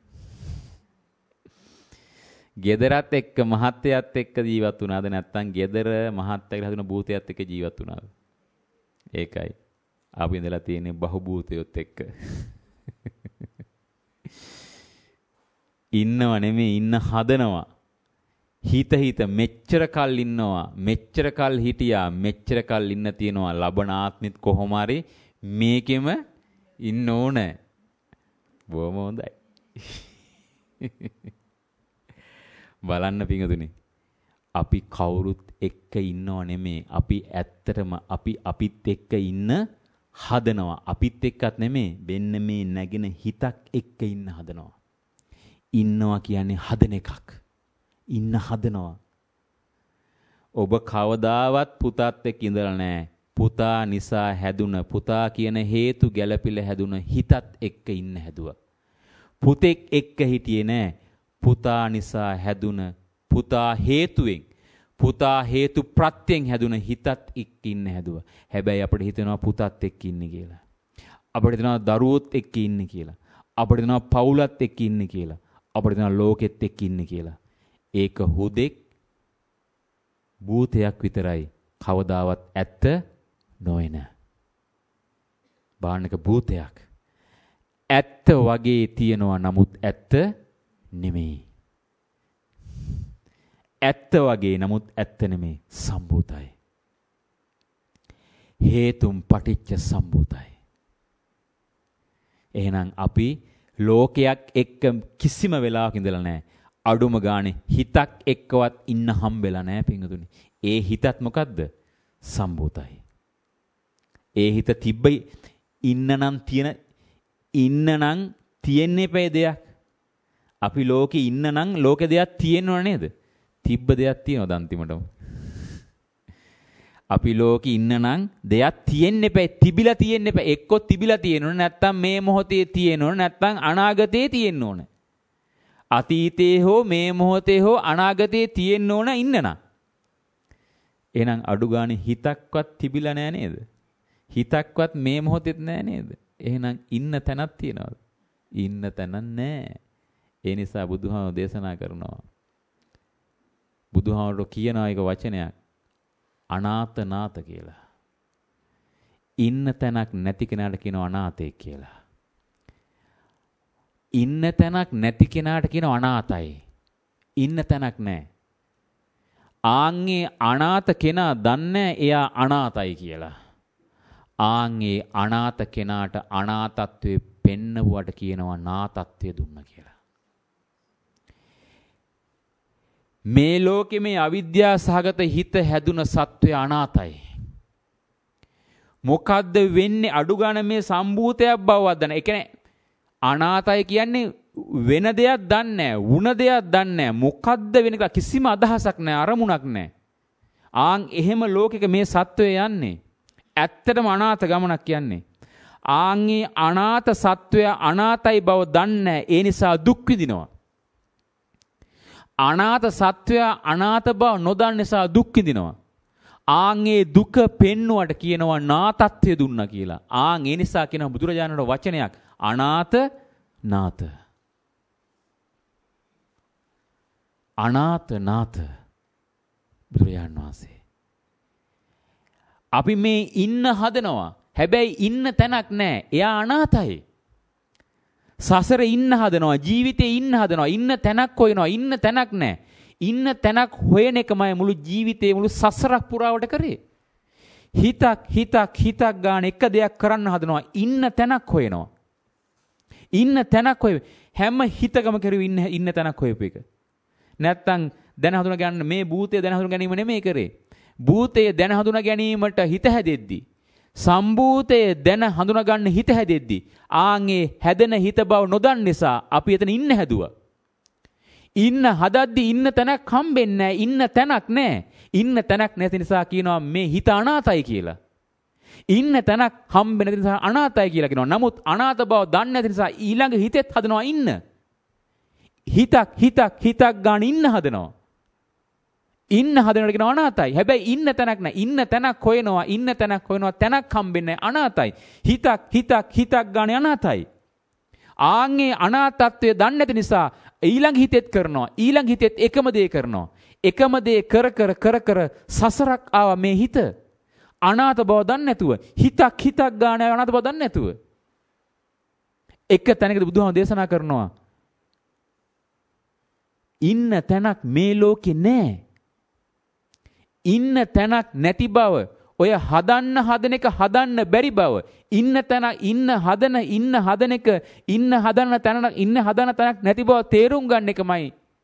ගෙදරත් එක්ක මහත්යත් එක්ක ජීවත් වුණාද නැත්නම් ගෙදර මහත්යකට හැදුන භූතයත් එක්ක ජීවත් වුණාද? ඒකයි. අපි ඉඳලා තියෙන්නේ බහු භූතයොත් එක්ක. ඉන්නව නෙමෙයි ඉන්න හදනවා. හිත හිත මෙච්චර කල් ඉන්නවා මෙච්චර කල් හිටියා මෙච්චර කල් ඉන්න තියනවා ලබන ආත්මෙත් කොහොම හරි මේකෙම ඉන්න ඕන. බොහොම හොඳයි. බලන්න පිංගුතුනි. අපි කවුරුත් එක්ක ඉන්නව නෙමෙයි. අපි ඇත්තටම අපි අපිත් එක්ක ඉන්න හදනවා. අපිත් එක්කත් නෙමෙයි. වෙන්න මේ නැගෙන හිතක් එක්ක ඉන්න හදනවා. ඉන්නවා කියන්නේ හදන එකක්. ඉන්න හදනවා. ඔබ කවදාවත් පුතත් එක්ක ඉඳලා නැහැ. පුතා නිසා හැදුන පුතා කියන හේතු ගැළපිලා හැදුන හිතත් එක්ක ඉන්න හැදුවා. පුතෙක් එක්ක හිටියේ නැහැ. පුතා නිසා හැදුන පුතා හේතුවෙන් පුතා හේතු ප්‍රත්‍යයෙන් හැදුන හිතත් එක්ක ඉන්න හැදුවා. හැබැයි අපිට හිතෙනවා පුතත් එක්ක ඉන්නේ කියලා. අපිට හිතෙනවා දරුවොත් එක්ක ඉන්නේ කියලා. අපිට හිතෙනවා පවුලත් එක්ක ඉන්නේ කියලා. අපිට හිතෙනවා ලෝකෙත් එක්ක ඉන්නේ කියලා. ඒක හුදෙක් භූතයක් විතරයි. කවදාවත් ඇත්ත නොවන. බාන්නක භූතයක්. ඇත්ත වගේ තියනවා නමුත් ඇත්ත නෙමෙයි. ඇත්ත වගේ නමුත් ඇත්ත නෙමෙයි. සම්භූතයි. හේතුම් පටිච්ච සම්භූතයි. එහෙනම් අපි ලෝකයක් එක්ක කිසිම වෙලාවක ඉඳලා නැහැ. අඩුම ගානේ හිතක් එක්කවත් ඉන්න හම්බෙලා නැහැ පිංගුතුනි. ඒ හිතත් මොකද්ද? සම්භූතයි. ඒ හිත තිබ්බයි ඉන්නනම් තියෙන ඉන්නනම් තියෙන්නේ පේ දෙයක්. අපි ලෝකේ ඉන්නනම් ලෝකේ දෙයක් තියෙනව නේද? තිබ්බ දෙයක් තියෙනවද අන්තිමටම? අපි ලෝකේ ඉන්නනම් දෙයක් තියෙන්නේ පේ තිබිලා තියෙන්නේ පේ එක්ක තිබිලා තියෙනවනේ නැත්තම් මේ මොහොතේ තියෙනවනේ නැත්තම් අනාගතේ තියෙන්න ඕනේ. අතීතේ හෝ මේ මොහොතේ හෝ අනාගතේ තියෙන්න ඕන ඉන්නනම්. එහෙනම් අඩු ගානේ හිතක්වත් තිබිලා නැහැ නේද? හිතක්වත් මේ මොහොතෙත් නැහැ නේද? එහෙනම් ඉන්න තැනක් තියනවද? ඉන්න තැනක් නැහැ. ඒ නිසා බුදුහාම දේශනා කරනවා. බුදුහාමරෝ කියනවා එක වචනයක් අනාථනාත කියලා. ඉන්න තැනක් නැති කෙනාට කියනවා අනාථයෙක් කියලා. ඉන්න තැනක් නැති කෙනාට කියනවා අනාථයි. ඉන්න තැනක් නැහැ. ආන්ගේ අනාථ කෙනා දන්නේ එයා අනාථයි කියලා. ආන්ගේ අනාථ කෙනාට අනාථත්වයේ පෙන්නවුවට කියනවා නාථත්වයේ දුන්න කියලා. මේ ලෝකෙ මේ අවිද්‍යා සහගත හිත හැදුන සත්වය අනාථයි. මොකද්ද වෙන්නේ? අඩු ගන්න මේ සම්භූතයක් බවවත් දන්නේ. ඒ කියන්නේ අනාථයි කියන්නේ වෙන දෙයක් දන්නේ නැහැ, වුණ දෙයක් දන්නේ නැහැ, මොකද්ද වෙන කියලා කිසිම අදහසක් නැහැ, අරමුණක් නැහැ. ආන් එහෙම ලෝකෙක මේ සත්වය යන්නේ. ඇත්තටම අනාථ ගමනක් යන්නේ. ආන්ගේ අනාථ සත්වය අනාථයි බව දන්නේ ඒ නිසා දුක් විඳිනවා. අනාථ සත්වය අනාථ බව නොදන්න නිසා දුක් විඳිනවා. ආන්ගේ දුක පෙන්නුවට කියනවා නාතත්වය දුන්නා කියලා. ආන් ඒ නිසා කියනවා බුදුරජාණන් වචනයක් අනාථ නාත. අනාථ නාත බුදුරජාණන් වහන්සේ. අපි මේ ඉන්න හදනවා. හැබැයි ඉන්න තැනක් නැහැ. එයා අනාථයි. සසරේ ඉන්න හදනවා. ජීවිතේ ඉන්න හදනවා. ඉන්න තැනක් හොයනවා. ඉන්න තැනක් නැහැ. ඉන්න තැනක් හොයන එකමයි මුළු ජීවිතේ මුළු සසරක් පුරාවට කරේ. හිතක් හිතක් හිතක් ගන්න එක දෙයක් කරන්න හදනවා. ඉන්න තැනක් හොයනවා. ඉන්න තැනක් හොය හැම හිතකම කරුව ඉන්න ඉන්න තැනක් හොයපු එක. නැත්තම් දැන හඳුනා ගන්න මේ භූතය දැන හඳුනා ගැනීම නෙමෙයි කරේ. භූතය දැන හඳුනා ගැනීමට හිත හැදෙද්දි සම්භූතය දැන හඳුනා ගන්න හිත හැදෙද්දි ආන්ගේ හැදෙන හිත බව නොදන්න නිසා අපි එතන ඉන්න හැදුවා. ඉන්න හදද්දි ඉන්න තැනක් හම්බෙන්නේ නැහැ. ඉන්න තැනක් නැහැ. ඉන්න තැනක් නැති නිසා කියනවා මේ හිත අනාථයි කියලා. ඉන්න තැනක් හම්බෙන්නේ නැති නිසා අනාථයි කියලා කියනවා. නමුත් අනාථ බව දන්නේ නැති නිසා ඊළඟ හිතෙත් හදනවා ඉන්න. හිතක් හිතක් හිතක් ගන්න ඉන්න හදනවා. ඉන්න හදනකොට කියනවා අනාථයි. හැබැයි ඉන්න තැනක් නැහැ. ඉන්න තැනක් හොයනවා. ඉන්න තැනක් හොයනවා. තැනක් හම්බෙන්නේ නැහැ. අනාථයි. හිතක් හිතක් හිතක් ගන්න අනාථයි. ආන්ගේ අනාථත්වය දන්නේ නැති නිසා ඊළඟ හිතෙත් කරනවා. ඊළඟ හිතෙත් එකම දේ කරනවා. එකම දේ කර කර කර කර සසරක් ආවා මේ හිත. අනාථ බව දන්නේ නැතුව හිතක් හිතක් ගන්න අනාථ බව දන්නේ නැතුව. එක තැනකදී බුදුහාම දේශනා කරනවා ඉන්න තැනක් මේ ලෝකේ නැහැ. ඉන්න තැනක් නැති බව ඔය හදන්න හදන එක හදන්න බැරි බව ඉන්න තැන ඉන්න හදන ඉන්න හදන එක ඉන්න හදන තැන ඉන්න හදන තැනක් නැති බව තේරුම් ගන්න එකමයි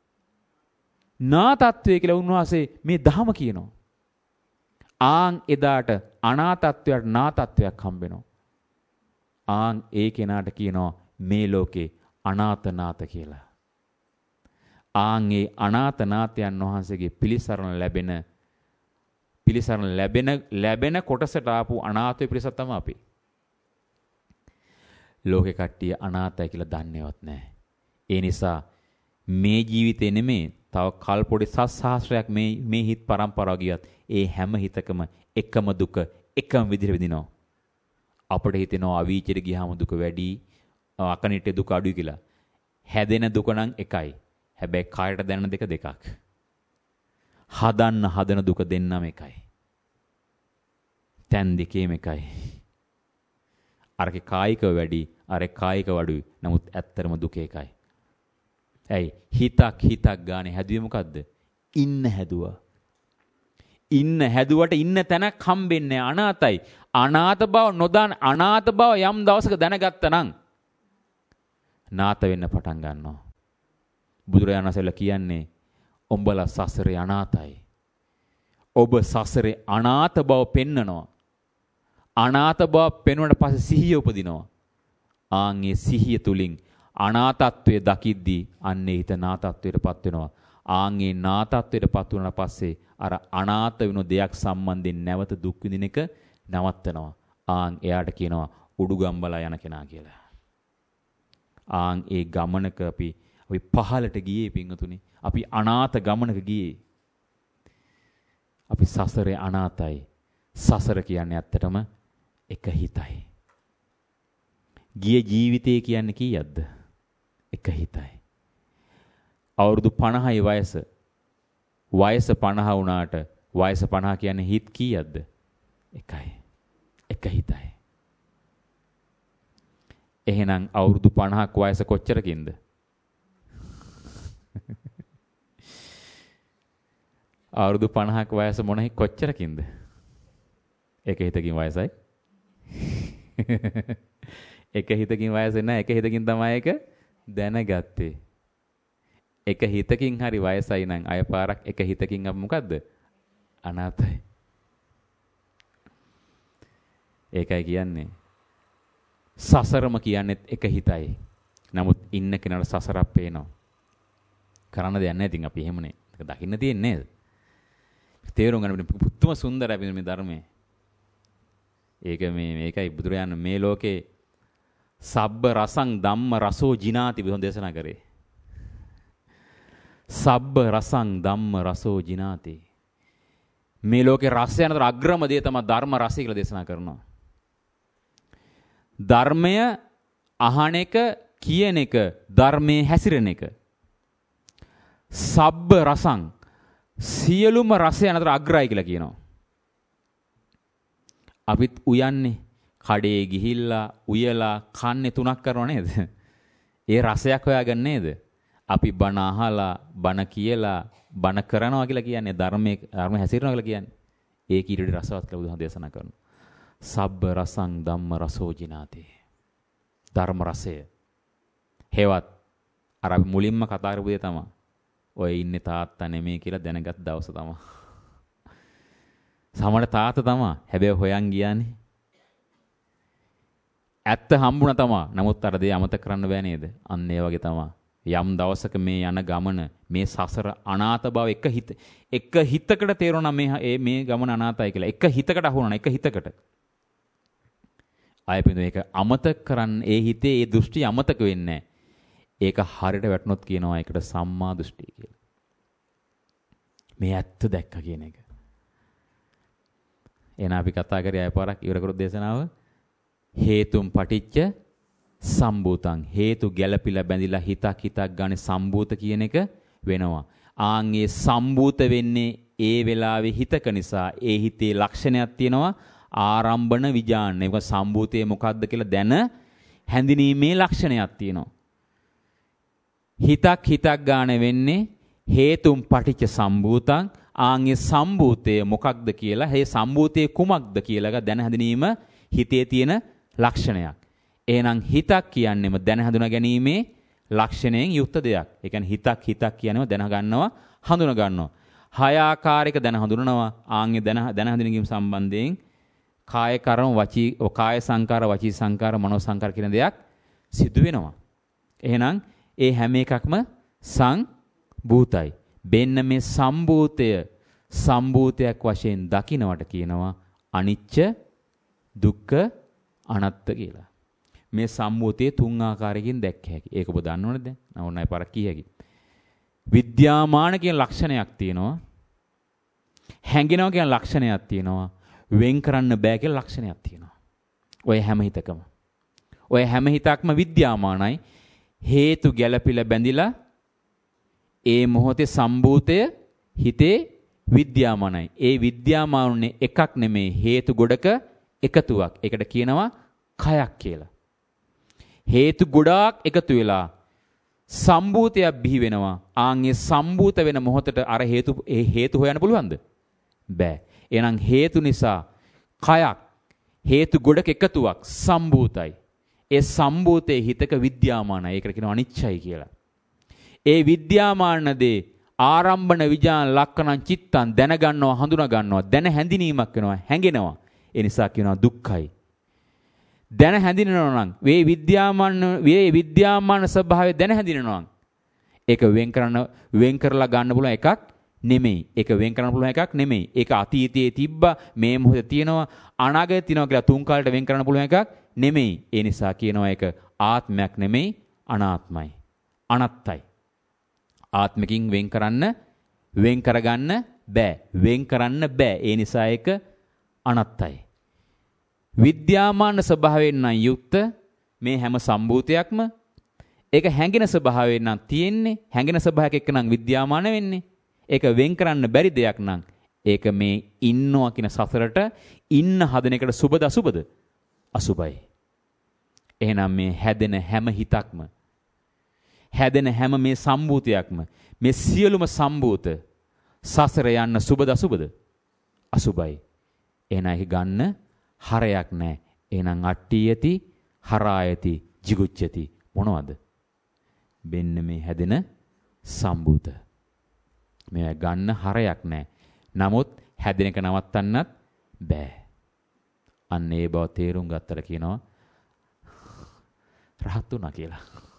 නාතත්වය කියලා උන්වහන්සේ මේ ධහම කියනවා. ආන් එදාට අනාතත්වයට නාතත්වයක් හම්බෙනවා. ආන් ඒ කෙනාට කියනවා මේ ලෝකේ අනාතනාත කියලා. ආන් ඒ අනාතනාතයන් වහන්සේගේ පිළිසරණ ලැබෙන පිළිසරණ ලැබෙන ලැබෙන කොටසට ආපු අනාථ පිරිස තමයි අපි. ලෝකේ කට්ටිය අනාථයි කියලා දන්නේවත් නැහැ. ඒ නිසා මේ ජීවිතේ නෙමේ තව කල් පොඩි සත්සහස්‍රයක් මේ මේ හිත් පරම්පරාව ගියත් ඒ හැම හිතකම එකම දුක එකම විදිහට විඳිනවා. අපිට හිතෙනවා අවීචෙට ගියාම දුක වැඩි, අකනිට දුක අඩුයි කියලා. හැදෙන දුක නම් එකයි. හැබැයි කායට දැනෙන දෙක දෙකක්. හදන්න හදන දුක දෙන්නම එකයි. තැන් දෙකේම එකයි. අරකේ කායිකව වැඩි, අරේ කායිකව අඩුයි. නමුත් ඇත්තරම දුක එකයි. ඇයි හිතක් හිතක් ගානේ හැදුවේ මොකද්ද? ඉන්න හැදුවා. ඉන්න හැදුවට ඉන්න තැනක් හම්බෙන්නේ අනාතයි. අනාත බව නොදන්න අනාත බව යම් දවසක දැනගත්තා නම් නාත වෙන්න පටන් ගන්නවා. බුදුරජාණන් වහන්සේලා කියන්නේ උඹලා සසරේ අනාතයි. ඔබ සසරේ අනාත බව පෙන්නනවා. අනාත බව පෙන්වුවට පස්සේ සිහිය උපදිනවා. ආන්ගේ සිහිය තුලින් අනාතත්වයේ දකිද්දී අන්නේ හිත නාතත්වයටපත් වෙනවා. ආන්ගේ නාතත්වයටපත් වුණාට පස්සේ අර අනාත වෙන දෙයක් සම්බන්ධයෙන් නැවත දුක් විඳින එක නවත්තනවා. ආන් එයාට කියනවා උඩුගම්බලා යන කෙනා කියලා. ආන් ඒ ගමනක අපි අපි පහලට ගියේ පින්වතුනි. අපි අනාත ගමනක ගියේ. අපි සසරේ අනාතයි. සසර කියන්නේ ඇත්තටම එක හිතයි. ගිය ජීවිතය කියන්නේ කීයක්ද? එක හිතයි. අවුරුදු පනහයි වයස. වයස පනහ වුණාට වයස පනහ කියන්නේ හිත කීයක්ද? එකයි. එක හිතයි. එහෙනම් අවුරුදු පනහක් වයස කොච්චරකින්ද? අවුරුදු පනහක් වයස මොනෙහි කොච්චරකින්ද? එක හිතකින් වයසයි. එක හිතකින් වයස නැහැ. එක හිතකින් තමයි ඒක දැනගත්තේ. එක හිතකින් හරි වයසයි නම් අය පාරක් එක හිතකින් අප මොකද්ද? අනාථයි. ඒකයි කියන්නේ. සසරම කියන්නේ එක හිතයි. නමුත් ඉන්න කෙනාට සසරක් පේනවා. කරන්න දෙයක් නැහැ. ඉතින් අපි එහෙමනේ. ඒක දකින්න තියෙන්නේ නේද? තේරුම් ගන්න පුතුම සුන්දරයි මේ ධර්මයේ. ඒක මේ මේකයි බුදුරජාණන් මේ ලෝකේ සබ්බ රසං ධම්ම රසෝ ජිනාති බුදුන් දේශනා කරේ. සබ්බ රසං ධම්ම රසෝ ජිනාති. මේ ලෝකේ රසය අතර අග්‍රම දේ තමයි ධර්ම රසය කියලා දේශනා කරනවා. ධර්මය අහන එක, කියන එක, ධර්මයේ හැසිරෙන එක. සබ්බ රසං සියලුම රසය අතර අග්‍රයි කියලා කියනවා. අපිත් උයන්නේ කඩේ ගිහිල්ලා උයලා කන්නේ තුනක් කරනව නේද? ඒ රසයක් හොයාගන්න නේද? අපි බණ අහලා බණ කියලා බණ කරනවා කියලා කියන්නේ ධර්මයේ ධර්ම හැසිරෙනවා කියලා කියන්නේ. ඒක ඊට රසවත් කියලා බුදුහාම දේශනා කරනවා. සබ්බ රසං ධම්ම රසෝ ජිනාති. ධර්ම රසය. හේවත් අර අපි මුලින්ම කතා කරපු දේ තමයි. ඔය ඉන්නේ තාත්තා නෙමෙයි කියලා දැනගත් දවස තමයි. සමහර තාත්තා තමයි. හැබැයි හොයන් ගියානේ. ඇත්ත හම්බුණා තමයි. නමුත් අර දේ අමතක කරන්න බෑ නේද? අන්න ඒ වගේ තමයි. යම් දවසක මේ යන ගමන මේ සසර අනාථ බව එක හිත එක හිතකට තේරුණා මේ මේ ගමන අනාථයි කියලා. එක හිතකට අහුණා එක හිතකට. ආයෙ පිටු මේක අමතක කරන්න ඒ හිතේ ඒ දෘෂ්ටි අමතක වෙන්නේ නැහැ. ඒක හරියට වැටුනොත් කියනවා ඒකට සම්මා දෘෂ්ටි කියලා. මේ ඇත්ත දැක්ක කියන එක. එන අපි කතා කරේ ආයෙ පාරක් ඉවර කරු දේශනාව. හේතුම් පටිච්ච සම්භූතං. හේතු ගැළපිලා බැඳිලා හිතක් හිතක් ගන්න සම්භූත කියන එක වෙනවා. ආන්ගේ සම්භූත වෙන්නේ ඒ වෙලාවේ හිතක නිසා. ඒ හිතේ ලක්ෂණයක් තියෙනවා ආරම්භන විජාන. ඒක සම්භූතයේ මොකද්ද කියලා දැන හැඳිනීමේ ලක්ෂණයක් තියෙනවා. හිතක් හිතක් ගන්න වෙන්නේ හේතුම් පටිච්ච සම්භූතං. ආන්ගේ සම්භූතය මොකක්ද කියලා, හේ සම්භූතයේ කුමක්ද කියලා දැන හැඳිනීම හිතේ තියෙන ලක්ෂණයක්. එහෙනම් හිතක් කියන්නේම දැන හඳුනා ගැනීමේ ලක්ෂණයෙන් යුක්ත දෙයක්. ඒ කියන්නේ හිතක් හිතක් කියනව දැන ගන්නවා, හඳුනා ගන්නවා. හය ආකාරයක දැන හඳුනනවා. ආන්ගේ දැන දැන හඳුනීම සම්බන්ධයෙන් කාය කර්ම වචී කාය සංකාර වචී සංකාර මනෝ සංකාර කියන දෙයක් සිදු වෙනවා. එහෙනම් ඒ හැම එකක්ම සංභූතයි. බෙන්න මේ සම්භූතය සම්භූතයක් වශයෙන් දකින්නවට කියනවා අනිච්ච දුක්ඛ අනාත්ත කියලා. මේ සම්භූතයේ තුන් ආකාරයකින් දැක්ක හැකි. ඒක ඔබ දන්නවනේ දැන්. නවුනයි පාරක් කිය හැකි. විද්‍යාමාන කියන ලක්ෂණයක් තියෙනවා. හැඟෙනවා කියන ලක්ෂණයක් තියෙනවා. වෙන් කරන්න බෑ කියන ලක්ෂණයක් තියෙනවා. ඔය හැම හිතකම. ඔය හැම හිතක්ම විද්‍යාමානයි. හේතු ගැළපිලා බැඳිලා ඒ මොහොතේ සම්භූතය හිතේ විද්‍යාමානයි. ඒ විද්‍යාමානුනේ එකක් නෙමේ හේතු ගොඩක එකතුවක්. ඒකට කියනවා කයක් කියලා. හේතු ගොඩාක් එකතු වෙලා සම්භූතයක් බිහි වෙනවා. ආන්ගේ සම්භූත වෙන මොහොතට අර හේතු ඒ හේතු හොයන්න පුළුවන්ද? බෑ. එහෙනම් හේතු නිසා කයක් හේතු ගොඩක එකතුවක් සම්භූතයි. ඒ සම්භූතයේ හිතක විද්‍යාමානයි. ඒකට කියනවා අනිච්චයි කියලා. ඒ විද්‍යාමාන දේ ආරම්භන විජාන ලක්කනං චිත්තං දැනගන්නවා, හඳුනා ගන්නවා, දැන හැඳිනීමක් වෙනවා, හැඟෙනවා. ඒ නිසා කියනවා දුක්ඛයි. දැන හැඳිනනවා නම් වේ විද්‍යාමාන වේ විද්‍යාමාන ස්වභාවය දැන හැඳිනනවා නම් ඒක වෙන් කරන වෙන් කරලා ගන්න පුළුවන් එකක් නෙමෙයි. ඒක වෙන් කරන්න පුළුවන් එකක් නෙමෙයි. ඒක අතීතයේ තිබ්බා, මේ මොහොතේ තියෙනවා, අනාගතයේ තියෙනවා කියලා තුන් කාලයට වෙන් කරන්න පුළුවන් එකක් නෙමෙයි. ඒ නිසා කියනවා ඒක ආත්මයක් නෙමෙයි, අනාත්මයි. අනත්තයි. ආත්මකින් වෙන් කරන්න වෙන් කරගන්න බෑ. වෙන් කරන්න බෑ. ඒ නිසා ඒක අනත්තයි. විද්‍යාමාන ස්වභාවයෙන් නම් යුක්ත මේ හැම සම්භූතයක්ම ඒක හැඟෙන ස්වභාවයෙන් නම් තියෙන්නේ. හැඟෙන ස්වභාවයක් එක්ක නම් විද්‍යාමාන වෙන්නේ. ඒක වෙන් කරන්න බැරි දෙයක් නම් ඒක මේ ඉන්නවා කියන සසරට ඉන්න හදන එකට සුබද අසුබද? අසුබයි. එහෙනම් මේ හැදෙන හැම හිතක්ම හැදෙන හැම මේ සම්භූතයක්ම මේ සියලුම සම්භූත සසර යන්න සුබද අසුබද? අසුබයි. එහෙනම් ඒක ගන්න හරයක් නැහැ. එහෙනම් අට්ඨියති හරායති jigucchati මොනවද? බෙන්න මේ හැදෙන සම්භූත. මේ ගන්න හරයක් නැහැ. නමුත් හැදෙන එක නවත්තන්නත් බෑ. අන්න ඒ බව තේරුම් ගත්තට කියනවා රහත් වුණා කියලා.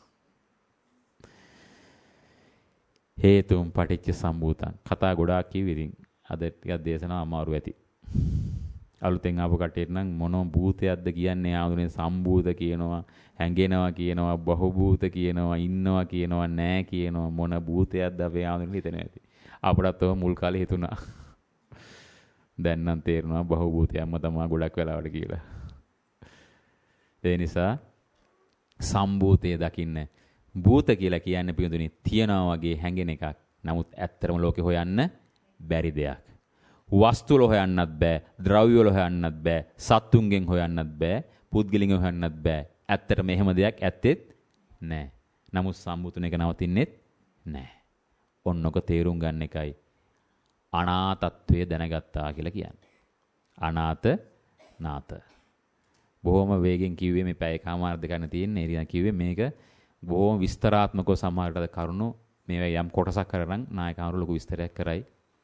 හේතුම් පටිච්ච සම්භූතං. කතා ගොඩාක් කිව්ව ඉතින් අද ටිකක් දේශනාව අමාරු ඇති. අලුතෙන් ආපු කට්ටියට නම් මොන භූතයක්ද කියන්නේ ආඳුනේ සම්භූත කියනවා, හැංගෙනවා කියනවා, බහුභූත කියනවා, ඉන්නවා කියනවා, නෑ කියනවා මොන භූතයක්ද අපේ ආඳුනේ හිතෙන්නේ නැති. අපටත් ඔය මුල් කාලේ හිතුණා. දැන් නම් තේරෙනවා බහුභූතයක්ම තමයි ගොඩක් වෙලාවට කියලා. ඒ නිසා සම්භූතය දකින්න භූත කියලා කියන්නේ පිටුදුනි තියනවා වගේ හැඟෙන එකක්. නමුත් ඇත්තටම ලෝකේ හොයන්න බැරි දෙයක්. වස්තු වල හොයන්නත් බෑ, ද්‍රව්‍ය වල හොයන්නත් බෑ, සත්තුන්ගෙන් හොයන්නත් බෑ, පුද්ගලින්ගෙන් හොයන්නත් බෑ. ඇත්තටම එහෙම දෙයක් ඇත්තෙත් නෑ. නමුත් සම්භූතන එක නවතින්නෙත් නෑ. ඔන්නක තේරුම් ගන්න එකයි අනාතත්වය දැනගත්තා කියලා කියන්නේ. අනාත නාත. බොහොම වේගෙන් කිව්වේ මේ පැය කමාර දෙකක් තියෙන්නේ. ඉතින් කිව්වේ මේක බොහොම විස්තරාත්මකව සමහරකට කරුණු මේවා යම් කොටසක් කරනම් නායකවරු ලොකු විස්තරයක් කරයි.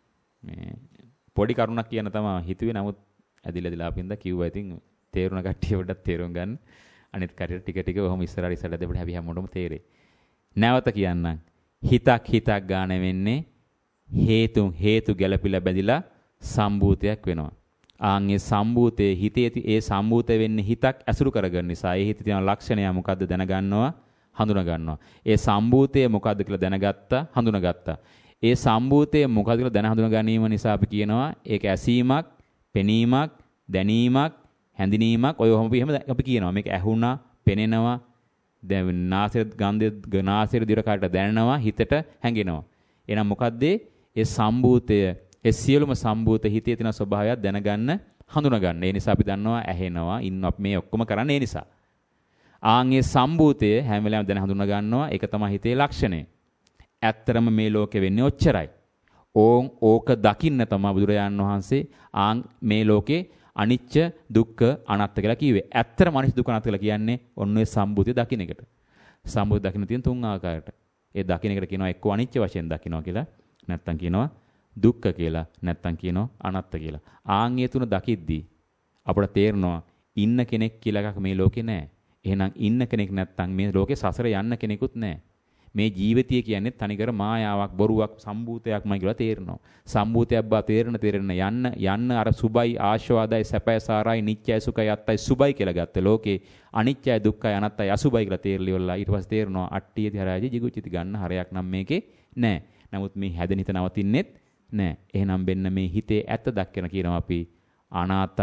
මේ පොඩි කරුණක් කියන තමයි හිතුවේ. නමුත් ඇදිලා ඇදිලා අපින්ද කිව්වා. ඉතින් තේරුණ කට්ටිය පොඩ්ඩක් තේරුම් ගන්න. අනිත් කටට ටික ටික ඔහොම ඉස්සරහට ඉස්සරහට දෙපළ හැබි හැමෝටම තේරෙයි. නැවත කියන්නම්. හිතක් හිතක් ගන්න වෙන්නේ හේතු හේතු ගැළපිලා බැඳිලා සම්භූතයක් වෙනවා. ආන්ගේ සම්භූතයේ හිතේ ඒ සම්භූත වෙන්නේ හිතක් ඇසුරු කරගන්න නිසා ඒ හිතේ තියෙන ලක්ෂණය මොකද්ද දැනගන්නවා හඳුනා ගන්නවා. ඒ සම්භූතය මොකද්ද කියලා දැනගත්තා හඳුනාගත්තා. ඒ සම්භූතය මොකද්ද කියලා දැන හඳුනා ගැනීම නිසා අපි කියනවා ඒක ඇසීමක්, පෙනීමක්, දැනීමක්, හැඳිනීමක් ඔය ඔහොම එහෙම අපි කියනවා. මේක ඇහුණා, පෙනෙනවා, දැන් නාසය ගන්ධය නාසය දිර කාට දැනෙනවා, හිතට හැඟෙනවා. එහෙනම් මොකද්ද ඒ සම්භූතය ඒ සියලුම සම්භූත හිතේ තියෙන ස්වභාවයක් දැනගන්න හඳුනා ගන්න. ඒ නිසා අපි දන්නවා ඇහෙනවා, ඉන්න අපි මේ ඔක්කොම කරන්නේ ඒ නිසා. ආන්ගේ සම්භූතය හැම වෙලාවෙම දැන හඳුනා ගන්නවා. ඒක තමයි හිතේ ලක්ෂණය. ඇත්තරම මේ ලෝකෙ වෙන්නේ ඔච්චරයි. ඕන් ඕක දකින්න තමයි බුදුරජාණන් වහන්සේ ආන් මේ ලෝකේ අනිච්ච දුක්ඛ අනාත්ත කියලා කිව්වේ. ඇත්තරම අනිච්ච දුක්ඛ අනාත්ත කියලා කියන්නේ ඔන්න ඔය සම්භූතය දකින්න එකට. සම්භූත දකින්න තියෙන තුන් ආකාරයට. ඒ දකින්න එකට කියනවා එක්ක අනිච්ච වශයෙන් දකින්නවා කියලා. නැත්තම් කියනවා දුක්ඛ කියලා, නැත්තම් කියනවා අනාත්ත කියලා. ආන් ඒ තුන දකිද්දී අපට තේරෙනවා ඉන්න කෙනෙක් කියලා එකක් මේ ලෝකේ නැහැ. එහෙනම් ඉන්න කෙනෙක් නැත්තම් මේ ලෝකේ සසර යන්න කෙනෙකුත් නැහැ. මේ ජීවිතය කියන්නේ තනිකර මායාවක්, බොරුවක්, සම්භූතයක්මයි කියලා තේරෙනවා. සම්භූතයක් බව තේරෙන තේරෙන යන්න යන්න අර සුබයි, ආශාවදයි, සැපයි, සාරයි, නිත්‍යයි, සුඛයි, අත්තයි, සුබයි කියලා ගත්ත ලෝකේ අනිත්‍යයි, දුක්ඛයි, අනාත්තයි, අසුබයි කියලා තේරලිවලා ඊට පස්සේ තේරෙනවා අට්ටියති හරයයි ජිගුචිති ගන්න හරයක් නම් මේකේ නැහැ. නමුත් මේ හැදෙන හිත නවතින්නෙත් නැහැ. එහෙනම් බෙන්න මේ හිතේ ඇත්ත දක්කන කියනවා අපි අනාත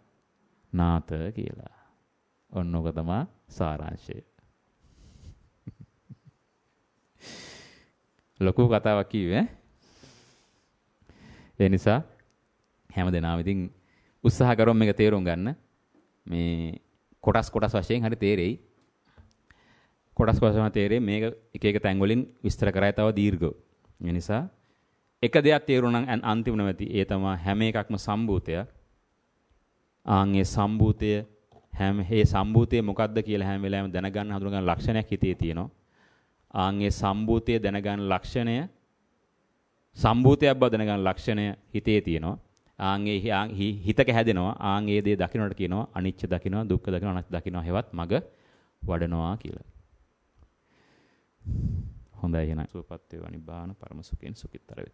නාත කියලා. ඔන්නෝක තමයි සාරාංශය. ලොකු කතාවක් කිව්වේ. ඒ නිසා හැම දෙනාම ඉතින් උත්සාහ කරොම් මේක තේරුම් ගන්න. මේ කොටස් කොටස් වශයෙන් හරි තේරෙයි. කොටස් කොටස් වශයෙන් තේරෙයි මේක එක එක තැන් වලින් විස්තර කරයි තව දීර්ඝව. ඒ නිසා එක දෙයක් තේරුණා නම් අන්තිම නැති ඒ තමයි හැම එකක්ම සම්භූතයක්. ආන්ගේ සම්භූතය හැම මේ සම්භූතය මොකක්ද කියලා හැම වෙලාවෙම දැනගන්න හඳුනගන්න ලක්ෂණයක් හිතේ තියෙනවා. ආන්ගේ සම්භූතය දැනගන්න ලක්ෂණය සම්භූතයක් බව දැනගන්න ලක්ෂණය හිතේ තියෙනවා. ආන්ගේ හිතක හැදෙනවා. ආන්ගේ දේ දකින්නට කියනවා අනිච්ච දකින්නවා, දුක්ඛ දකින්නවා, අනාත්ම දකින්නවා හේවත් මග වඩනවා කියලා. හොඳයි එහෙනම් සුවපත් වේවා නිබ්බාන පරම සුඛෙන් සුඛිතර